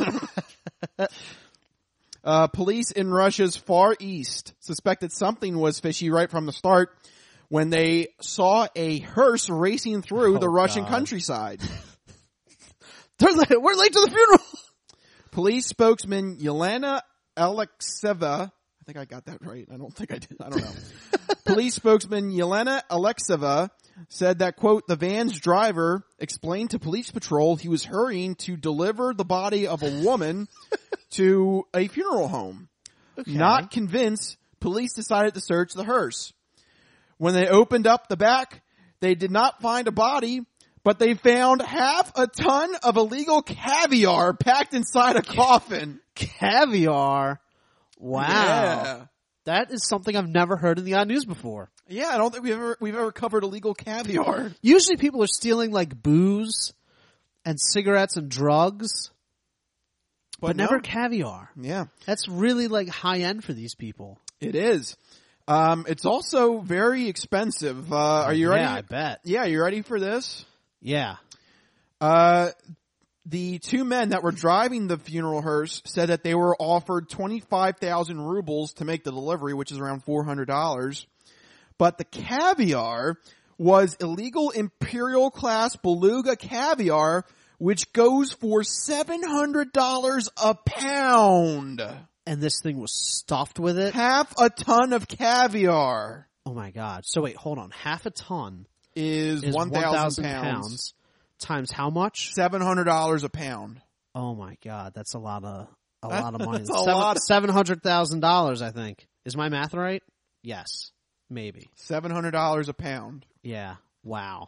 S2: uh, police in Russia's Far East suspected something was fishy right from the start when they saw a hearse racing through
S3: Oh,
S2: the Russian
S3: God.
S2: countryside.
S3: They're late, we're late to the funeral.
S2: Police spokesman Yelena Alexeva, I think I got that right. I don't think I did. I don't know. Police spokesman Yelena Alexeva said that, quote, the van's driver explained to police patrol he was hurrying to deliver the body of a woman to a funeral home.
S3: Okay.
S2: Not convinced, police decided to search the hearse. When they opened up the back, they did not find a body, but they found half a ton of illegal caviar packed inside a coffin.
S3: Caviar? Wow.
S2: Yeah.
S3: That is something I've never heard in the Odd News before.
S2: Yeah, I don't think we've ever we've ever covered illegal caviar.
S3: Usually people are stealing like booze and cigarettes and drugs, but,
S2: But no.
S3: never caviar.
S2: Yeah.
S3: That's really like high end for these people.
S2: It is. Um, it's also very expensive. Uh, are you ready?
S3: Yeah, I bet.
S2: Yeah, you ready for this?
S3: Yeah.
S2: Uh, the two men that were driving the funeral hearse said that they were offered twenty-five thousand rubles to make the delivery, which is around four hundred dollars. But the caviar was illegal imperial class beluga caviar, which goes for seven hundred dollars a pound.
S3: And this thing was stuffed with it?
S2: Half a ton of caviar.
S3: Oh my God. So wait, hold on. Half a ton
S2: Is,
S3: is
S2: one thousand pounds.
S3: pounds times how much?
S2: seven hundred dollars a pound.
S3: Oh my God. That's a lot of, a
S2: That's-
S3: lot of money.
S2: that's a
S3: Seven,
S2: lot of-
S3: seven hundred thousand dollars, I think. Is my math right? Yes. Maybe.
S2: seven hundred dollars a pound.
S3: Yeah. Wow.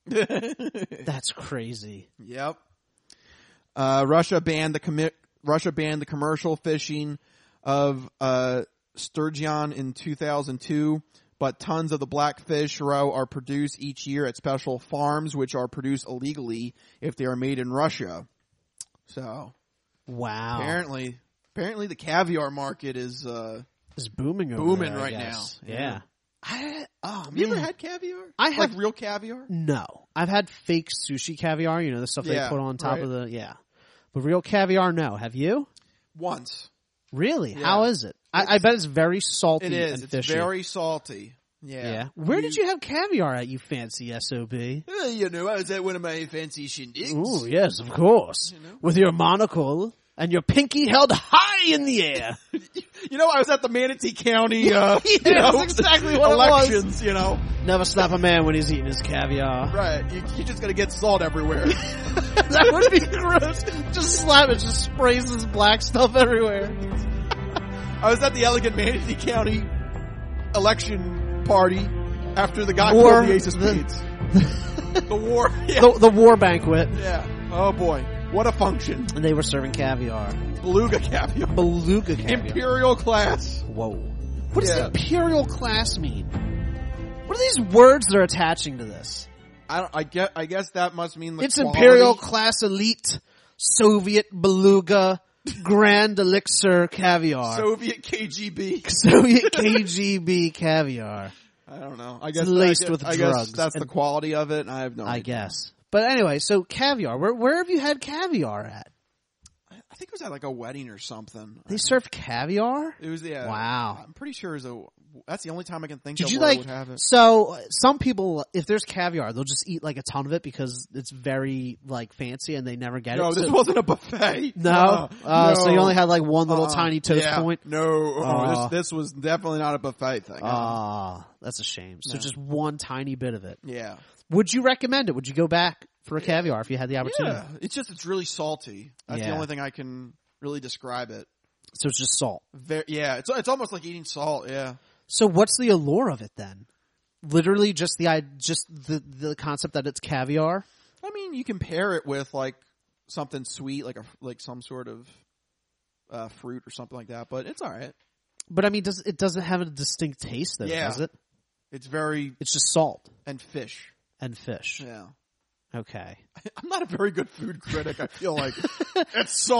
S3: That's crazy.
S2: Yep. Uh, Russia banned the commi- Russia banned the commercial fishing of uh, sturgeon in two thousand two, but tons of the blackfish roe are produced each year at special farms, which are produced illegally if they are made in Russia. So,
S3: wow.
S2: Apparently, apparently the caviar market is uh,
S3: is booming over
S2: booming
S3: there, I
S2: right now.
S3: guess. Yeah. I, oh,
S2: Have you ever
S3: man.
S2: had caviar?
S3: I have
S2: like real caviar.
S3: No, I've had fake sushi caviar. You know the stuff
S2: Yeah,
S3: they put on top
S2: right.
S3: of the yeah. But real caviar, no. Have you?
S2: Once.
S3: Really?
S2: Yeah.
S3: How is it? I, I bet it's very salty.
S2: It is.
S3: And
S2: It's
S3: fishy.
S2: very salty. Yeah.
S3: Yeah. Where did you have caviar at, you fancy S O B?
S2: Uh, you know, I was at one of my fancy shindigs.
S3: Oh yes, of course. With your monocle and your pinky held high in the air.
S2: You know, I was at the Manatee County, uh,
S3: Yeah,
S2: you know,
S3: that's exactly what it
S2: elections,
S3: was.
S2: you know.
S3: Never stop a man when he's eating his caviar.
S2: Right. You, you're just gonna get salt everywhere.
S3: That would be gross. Just slap it, just sprays this black stuff everywhere.
S2: I was at the Elegant Manatee County election party after the guy
S3: War-
S2: killed the Ace of
S3: the-
S2: Spades. The war. Yeah.
S3: The, the war banquet.
S2: yeah. Oh boy. What a function.
S3: And they were serving caviar.
S2: Beluga caviar.
S3: Beluga caviar.
S2: Imperial class.
S3: Whoa. What does
S2: Yeah.
S3: imperial class mean? What are these words they're attaching to this?
S2: I don't, I get, I guess that must mean the
S3: It's
S2: quality.
S3: imperial class elite, Soviet beluga, grand elixir caviar.
S2: Soviet K G B.
S3: Soviet K G B caviar.
S2: I don't know. I guess
S3: laced
S2: I guess,
S3: with
S2: I
S3: drugs.
S2: guess that's the
S3: And-
S2: quality of it. I have no
S3: I
S2: idea.
S3: guess. But anyway, so caviar. Where where have you had caviar at?
S2: I think it was at like a wedding or something.
S3: They serve caviar?
S2: It was yeah.
S3: Wow.
S2: I'm pretty sure it was a. That's the only time I can think
S3: Did
S2: of
S3: you
S2: where I
S3: like,
S2: would have it.
S3: so some people, if there's caviar, they'll just eat like a ton of it because it's very like fancy and they never get
S2: No,
S3: it.
S2: this
S3: So-
S2: wasn't a buffet.
S3: No?
S2: Uh,
S3: Uh, so you
S2: no.
S3: only had like one little
S2: Uh-uh.
S3: tiny toast
S2: Yeah.
S3: point?
S2: No, oh,
S3: Uh,
S2: this, this was definitely not a buffet thing.
S3: Ah, that's a shame. So
S2: No.
S3: just one tiny bit of it.
S2: Yeah.
S3: Would you recommend it? Would you go back for a caviar if you had the opportunity?
S2: Yeah, it's just it's really salty. That's
S3: Yeah.
S2: the only thing I can really describe it.
S3: So it's just salt.
S2: Very, yeah, it's it's almost like eating salt. Yeah.
S3: So what's the allure of it then? Literally just the i- just the the concept that it's caviar.
S2: I mean, you can pair it with like something sweet, like a like some sort of uh, fruit or something like that. But it's all right.
S3: But I mean, does it doesn't have a distinct taste though,
S2: Yeah.
S3: does it?
S2: It's very
S3: It's just salt
S2: and fish.
S3: and fish.
S2: Yeah.
S3: Okay.
S2: I'm not a very good food critic. I feel like it's salt,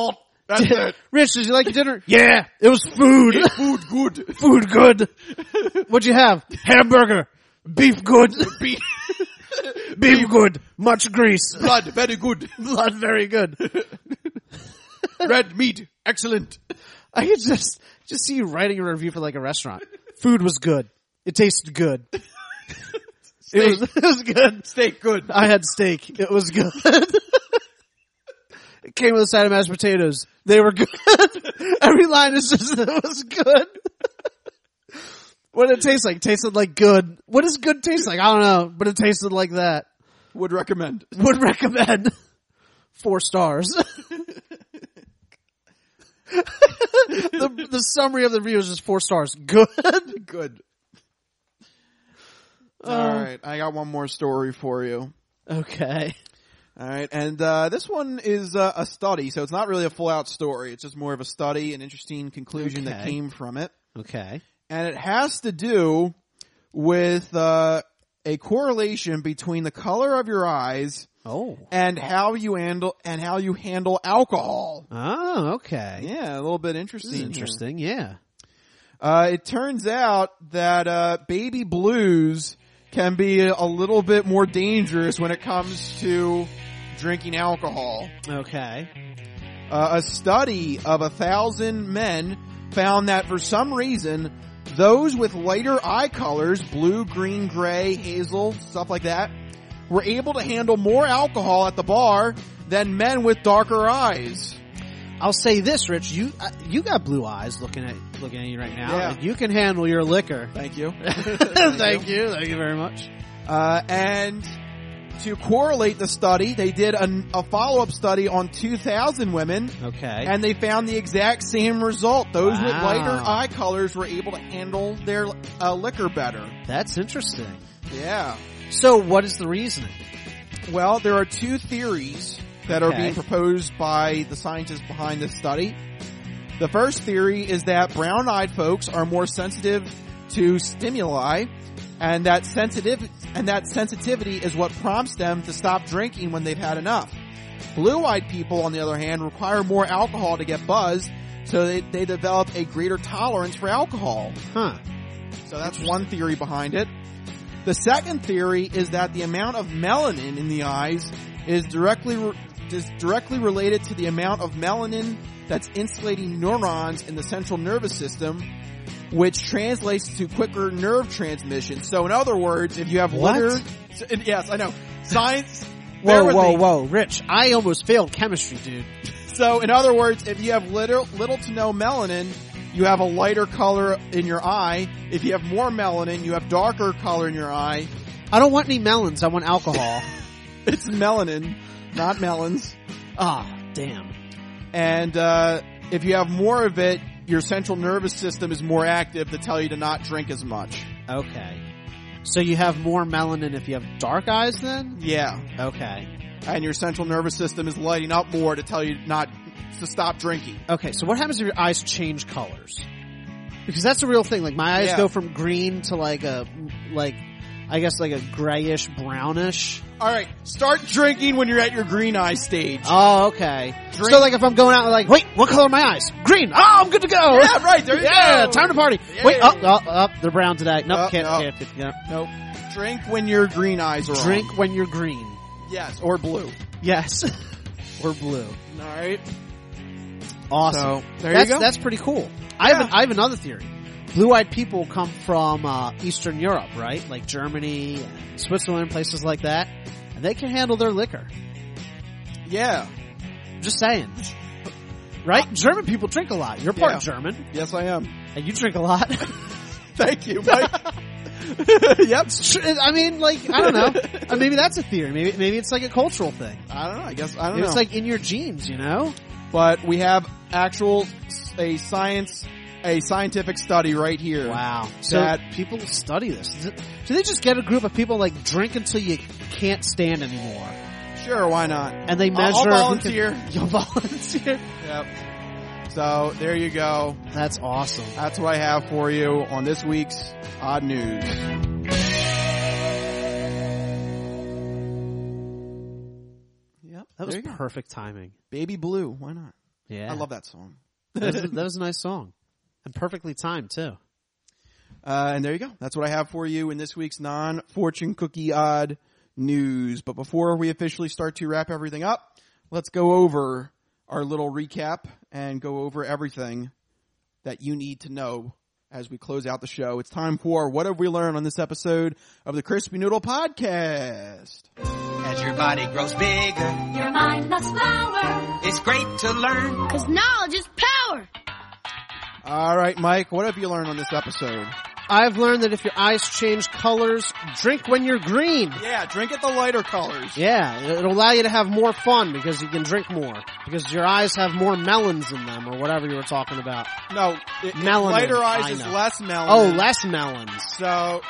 S2: That's it.
S3: Rich, did you like your dinner? Yeah, it was food.
S2: Food good.
S3: Food good. What'd you have? Hamburger. Beef good.
S2: Beef.
S3: Beef good. Much grease.
S2: Blood very good.
S3: Blood very good.
S2: Red meat excellent.
S3: I could just just see you writing a review for like a restaurant. Food was good. It tasted good. It was, it was good.
S2: Steak good.
S3: I had steak. It was good. It came with a side of mashed potatoes. They were good. Every line is just, it was good. What did it taste like? It tasted like good. What does good taste like? I don't know, but it tasted like that.
S2: Would recommend.
S3: Would recommend. Four stars. the, the summary of the review is just four stars. Good.
S2: Good. Uh, All right. I got one more story for you.
S3: Okay.
S2: All right. And uh, this one is uh, a study, so it's not really a full-out story. It's just more of a study, an interesting conclusion
S3: okay.
S2: that came from it.
S3: Okay.
S2: And it has to do with uh, a correlation between the color of your eyes
S3: oh.
S2: and how you handle and how you handle alcohol.
S3: Oh, okay.
S2: Yeah, a little bit interesting.
S3: This is interesting, here. yeah.
S2: Uh, it turns out that uh, baby blues can be a little bit more dangerous when it comes to drinking alcohol.
S3: Okay.
S2: Uh, a study of a thousand men found that for some reason, those with lighter eye colors, blue, green, gray, hazel, stuff like that, were able to handle more alcohol at the bar than men with darker eyes.
S3: I'll say this, Rich. You uh, you got blue eyes looking at looking at you right now.
S2: Yeah.
S3: Like, you can handle your liquor.
S2: Thank you.
S3: Thank, Thank you. you. Thank you very much.
S2: Uh, and to correlate the study, they did a, a follow-up study on two thousand women.
S3: Okay.
S2: And they found the exact same result. Those
S3: wow.
S2: with lighter eye colors were able to handle their uh, liquor better.
S3: That's interesting.
S2: Yeah.
S3: So what is the reasoning?
S2: Well, there are two theories that
S3: okay.
S2: are being proposed by the scientists behind this study. The first theory is that brown-eyed folks are more sensitive to stimuli, and that sensitive and that sensitivity is what prompts them to stop drinking when they've had enough. Blue-eyed people, on the other hand, require more alcohol to get buzzed, so they, they develop a greater tolerance for alcohol.
S3: Huh.
S2: So that's one theory behind it. The second theory is that the amount of melanin in the eyes is directly re- is directly related to the amount of melanin that's insulating neurons in the central nervous system, which translates to quicker nerve transmission. So in other words, if you have
S3: what?
S2: litter, yes, I know. Science.
S3: Whoa, whoa, me. whoa, Rich, I almost failed chemistry, dude.
S2: So in other words, if you have little, little to no melanin, you have a lighter color in your eye. If you have more melanin, you have darker color in your eye.
S3: I don't want any melons. I want alcohol.
S2: It's melanin, not melons.
S3: Ah, oh, damn.
S2: And uh if you have more of it, your central nervous system is more active to tell you to not drink as much.
S3: Okay. So you have more melanin if you have dark eyes then?
S2: Yeah.
S3: Okay.
S2: And your central nervous system is lighting up more to tell you not to stop drinking.
S3: Okay, so what happens if your eyes change colors? Because that's the real thing. Like my eyes
S2: yeah.
S3: go from green to like a, like, I guess like a grayish, brownish.
S2: Alright, start drinking when you're at your green eye stage.
S3: Oh, okay.
S2: Drink.
S3: So like if I'm going out and like, wait, what color are my eyes? Green! Oh, I'm good to go!
S2: Yeah, right, there you
S3: yeah,
S2: go!
S3: Time to party!
S2: Yeah.
S3: Wait, up, up, up, they're brown today. Nope,
S2: uh,
S3: can't,
S2: no.
S3: can't, can't, can't.
S2: Nope. Drink when your green eyes are
S3: Drink
S2: on.
S3: when you're green.
S2: Yes, or blue.
S3: Yes. Or blue.
S2: Alright.
S3: Awesome.
S2: So, there
S3: that's,
S2: you go.
S3: That's pretty cool.
S2: Yeah.
S3: I have, an, I have another theory. Blue-eyed people come from uh, Eastern Europe, right? Like Germany, and Switzerland, places like that. And they can handle their liquor.
S2: Yeah.
S3: Just saying. Right? Uh, German people drink a lot. You're part
S2: yeah.
S3: German.
S2: Yes, I am.
S3: And you drink a lot.
S2: Thank you, Mike.
S3: Yep. I mean, like, I don't know. Uh, maybe that's a theory. Maybe maybe it's like a cultural thing.
S2: I don't know. I guess, I don't
S3: maybe
S2: know.
S3: It's like in your genes, you know?
S2: But we have actual, a science... a scientific study right here.
S3: Wow. So that people study this. Do they just get a group of people like drink until you can't stand anymore?
S2: Sure, why not?
S3: And they measure.
S2: I'll volunteer.
S3: Can, you'll volunteer.
S2: Yep. So there you go.
S3: That's awesome.
S2: That's what I have for you on this week's Odd News.
S3: Yep. That was perfect timing.
S2: Baby blue. Why not?
S6: Yeah.
S2: I love that song.
S6: that, was, that was a nice song. And perfectly timed, too.
S2: Uh, and there you go. That's what I have for you in this week's non-fortune cookie odd news. But before we officially start to wrap everything up, let's go over our little recap and go over everything that you need to know as we close out the show. It's time for What Have We Learned on this episode of the Crispy Noodle Podcast.
S9: As your body grows bigger,
S23: your mind loves flower.
S9: It's great to learn,
S23: 'cause knowledge is power.
S2: All right, Mike, what have you learned on this episode?
S6: I've learned that if your eyes change colors, drink when you're green.
S2: Yeah, drink at the lighter colors.
S6: Yeah, it'll allow you to have more fun because you can drink more. Because your eyes have more melons in them, or whatever you were talking about.
S2: No, it,
S6: Melanin,
S2: lighter eyes
S6: I
S2: is
S6: know.
S2: less melanin.
S6: Oh, less melons.
S2: So,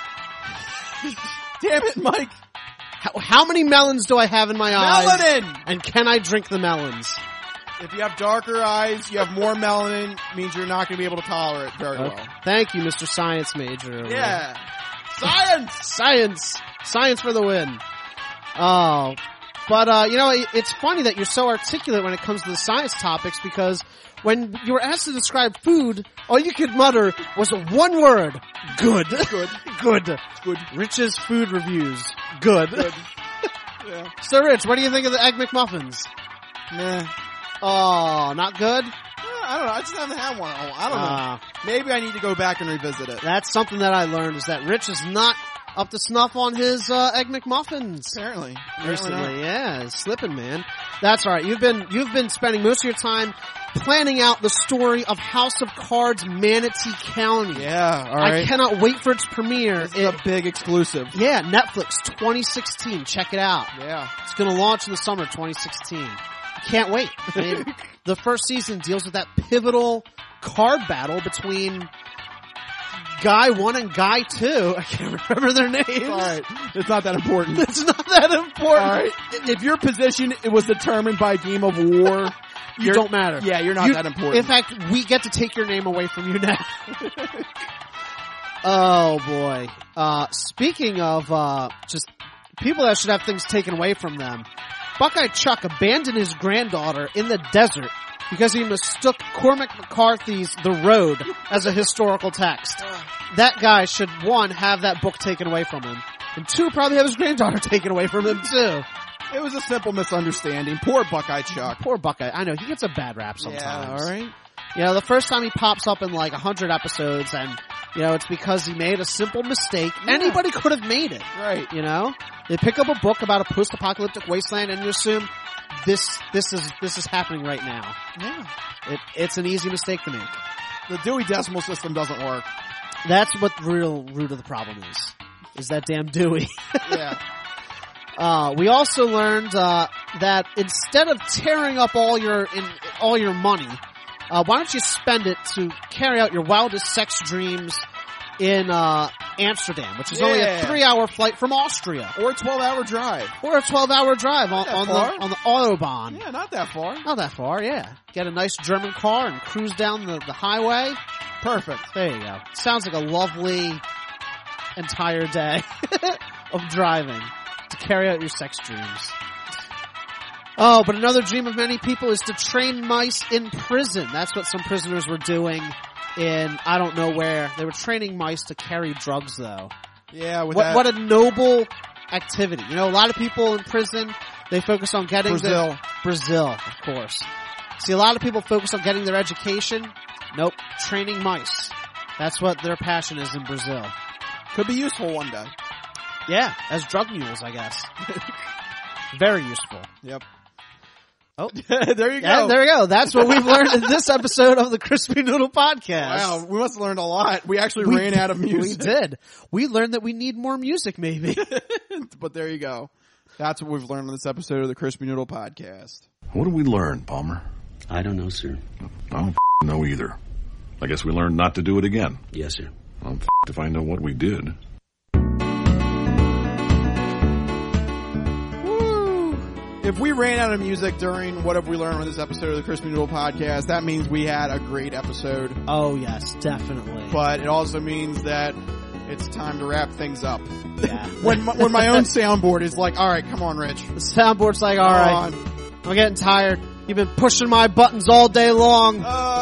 S2: damn it, Mike.
S6: How, how many melons do I have in my eyes?
S2: Melanin!
S6: And can I drink the melons?
S2: If you have darker eyes, you have more melanin, means you're not going to be able to tolerate it very
S6: Okay.
S2: well.
S6: Thank you, Mister Science Major.
S2: Yeah. Science!
S6: Science! Science for the win. Oh. But, uh, you know, it, it's funny that you're so articulate when it comes to the science topics because when you were asked to describe food, all you could mutter was one word. Good.
S2: Good.
S6: Good.
S2: Good.
S6: Rich's food reviews. Good.
S2: Good. Yeah.
S6: So, Rich, what do you think of the Egg McMuffins?
S2: Nah.
S6: Oh, not good?
S2: I don't know. I just haven't had one. I don't know.
S6: Uh,
S2: Maybe I need to go back and revisit it.
S6: That's something that I learned is that Rich is not up to snuff on his uh, Egg McMuffins.
S2: Apparently.
S6: Recently,
S2: Apparently
S6: yeah, it's slipping, man. That's all right. You've been you've been spending most of your time planning out the story of House of Cards Manatee County.
S2: Yeah, all right.
S6: I cannot wait for its premiere.
S2: This is a big exclusive.
S6: Yeah, Netflix twenty sixteen. Check it out.
S2: Yeah.
S6: It's going to launch in the summer of twenty sixteen. Can't wait. I mean, the first season deals with that pivotal card battle between Guy one and Guy two. I can't remember their names.
S2: All right. It's not that important.
S6: It's not that important.
S2: All right. If your position it was determined by Game of War,
S6: you don't matter.
S2: Yeah, you're not
S6: you,
S2: that important.
S6: In fact, we get to take your name away from you now. Oh boy. Uh, speaking of, uh, just people that should have things taken away from them, Buckeye Chuck abandoned his granddaughter in the desert because he mistook Cormac McCarthy's The Road as a historical text. That guy should, one, have that book taken away from him, and two, probably have his granddaughter taken away from him too.
S2: It was a simple misunderstanding. Poor Buckeye Chuck.
S6: Poor Buckeye. I know, he gets a bad rap sometimes.
S2: Yeah, alright.
S6: You know, the first time he pops up in like a hundred episodes and, you know, it's because he made a simple mistake. Yeah. Anybody could have made it.
S2: Right.
S6: You know? They pick up a book about a post-apocalyptic wasteland and you assume this, this is, this is happening right now.
S2: Yeah.
S6: It, it's an easy mistake to make.
S2: The Dewey Decimal System doesn't work.
S6: That's what the real root of the problem is. Is that damn Dewey.
S2: Yeah.
S6: Uh, we also learned, uh, that instead of tearing up all your, in, all your money, uh, why don't you spend it to carry out your wildest sex dreams in, uh, Amsterdam, which is
S2: yeah.
S6: only a three hour flight from Austria.
S2: Or a twelve hour drive.
S6: Or a twelve hour drive on, on the, on the Autobahn.
S2: Yeah, not that far.
S6: Not that far, yeah. Get a nice German car and cruise down the, the highway.
S2: Perfect.
S6: There you go. Sounds like a lovely entire day of driving to carry out your sex dreams. Oh, but another dream of many people is to train mice in prison. That's what some prisoners were doing in, I don't know where. They were training mice to carry drugs, though.
S2: Yeah, with
S6: what,
S2: that.
S6: What a noble activity. You know, a lot of people in prison, they focus on getting
S2: Brazil.
S6: The, Brazil, of course. See, a lot of people focus on getting their education. Nope. Training mice. That's what their passion is in Brazil.
S2: Could be useful one day.
S6: Yeah, as drug mules, I guess. Very useful.
S2: Yep.
S6: Oh,
S2: there you go.
S6: Yeah, there you go. That's what we've learned in this episode of the Crispy Noodle Podcast.
S2: Wow, we must have learned a lot. We actually
S6: we,
S2: ran out of music.
S6: We did. We learned that we need more music, maybe.
S2: But there you go. That's what we've learned on this episode of the Crispy Noodle Podcast.
S24: What did we learn, Palmer?
S25: I don't know, sir.
S24: I don't know either. I guess we learned not to do it again.
S25: Yes, sir.
S24: I'm if I know what we did.
S2: If we ran out of music during What Have We Learned on this episode of the Crispy Noodle Podcast, that means we had a great episode.
S6: Oh, yes, definitely.
S2: But it also means that it's time to wrap things up.
S6: Yeah.
S2: when, my, when my own soundboard is like, all right, come on, Rich.
S6: The soundboard's like, all right, I'm getting tired. You've been pushing my buttons all day long.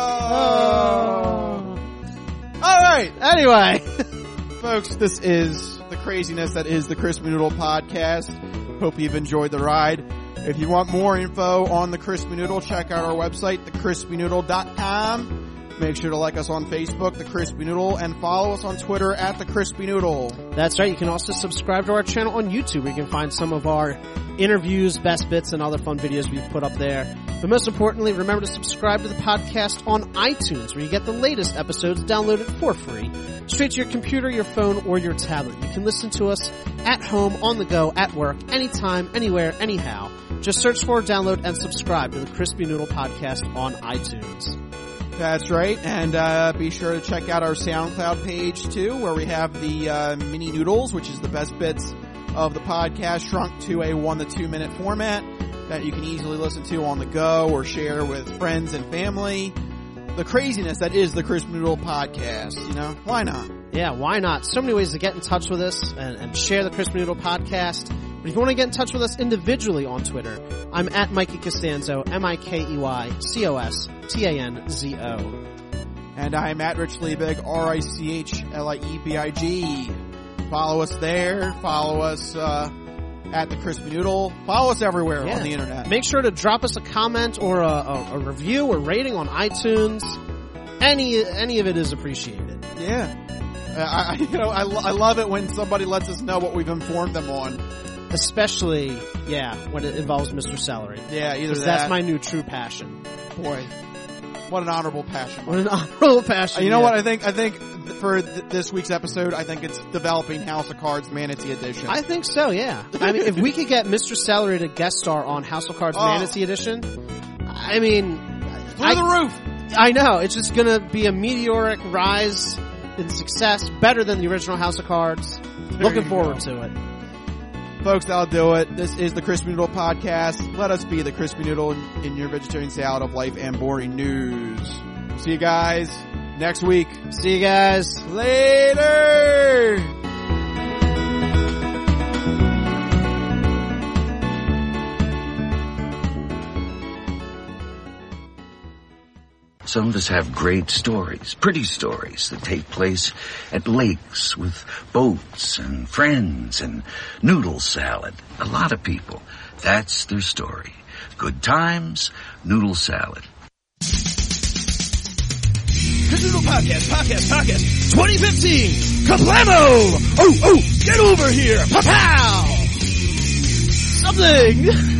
S2: Oh. All right.
S6: Anyway.
S2: Folks, this is the craziness that is the Crispy Noodle podcast. Hope you've enjoyed the ride. If you want more info on the Crispy Noodle, check out our website, the crispy noodle dot com. Make sure to like us on Facebook, The Crispy Noodle, and follow us on Twitter at The Crispy Noodle.
S6: That's right. You can also subscribe to our channel on YouTube where you can find some of our interviews, best bits, and other fun videos we've put up there. But most importantly, remember to subscribe to the podcast on iTunes where you get the latest episodes downloaded for free, straight to your computer, your phone, or your tablet. You can listen to us at home, on the go, at work, anytime, anywhere, anyhow. Just search for, download, and subscribe to the Crispy Noodle podcast on iTunes.
S2: That's right, and uh be sure to check out our SoundCloud page too, where we have the uh mini noodles, which is the best bits of the podcast shrunk to a one to two minute format that you can easily listen to on the go or share with friends and family. The craziness that is the Crispy Noodle podcast, you know, why not?
S6: Yeah, why not? So many ways to get in touch with us and, and share the Crispy Noodle podcast. But if you want to get in touch with us individually on Twitter, I'm at Mikey Costanzo, M I K E Y C O S T A N Z O.
S2: And I'm at Rich Liebig, R I C H L I E B I G. Follow us there. Follow us uh at the Crispy Noodle. Follow us everywhere
S6: yeah.
S2: on the internet.
S6: Make sure to drop us a comment or a, a, a review or rating on iTunes. Any any of it is appreciated.
S2: Yeah. I, you know, I, I love it when somebody lets us know what we've informed them on.
S6: Especially, yeah, when it involves Mister Celery.
S2: Yeah, either that.
S6: That's my new true passion.
S2: Boy, what an honorable passion.
S6: What an honorable passion.
S2: You know
S6: yeah.
S2: what? I think, I think for th- this week's episode, I think it's developing House of Cards Manatee Edition.
S6: I think so, yeah. I mean, if we could get Mister Celery to guest star on House of Cards oh. Manatee Edition, I mean...
S2: Through
S6: I,
S2: the roof!
S6: I know. It's just gonna be a meteoric rise in success, better than the original House of Cards.
S2: There
S6: Looking forward
S2: go.
S6: to it.
S2: Folks, that'll do it. This is the Crispy Noodle podcast. Let us be the Crispy Noodle in, in your vegetarian salad of life and boring news. We'll see you guys next week.
S6: See you guys
S2: later!
S1: Some of us have great stories, pretty stories that take place at lakes with boats and friends and noodle salad. A lot of people, that's their story. Good times, noodle salad.
S7: Crispy Noodle Podcast, Podcast, Podcast, twenty fifteen! Kablamo! Oh, oh, get over here! Pow-pow! Something!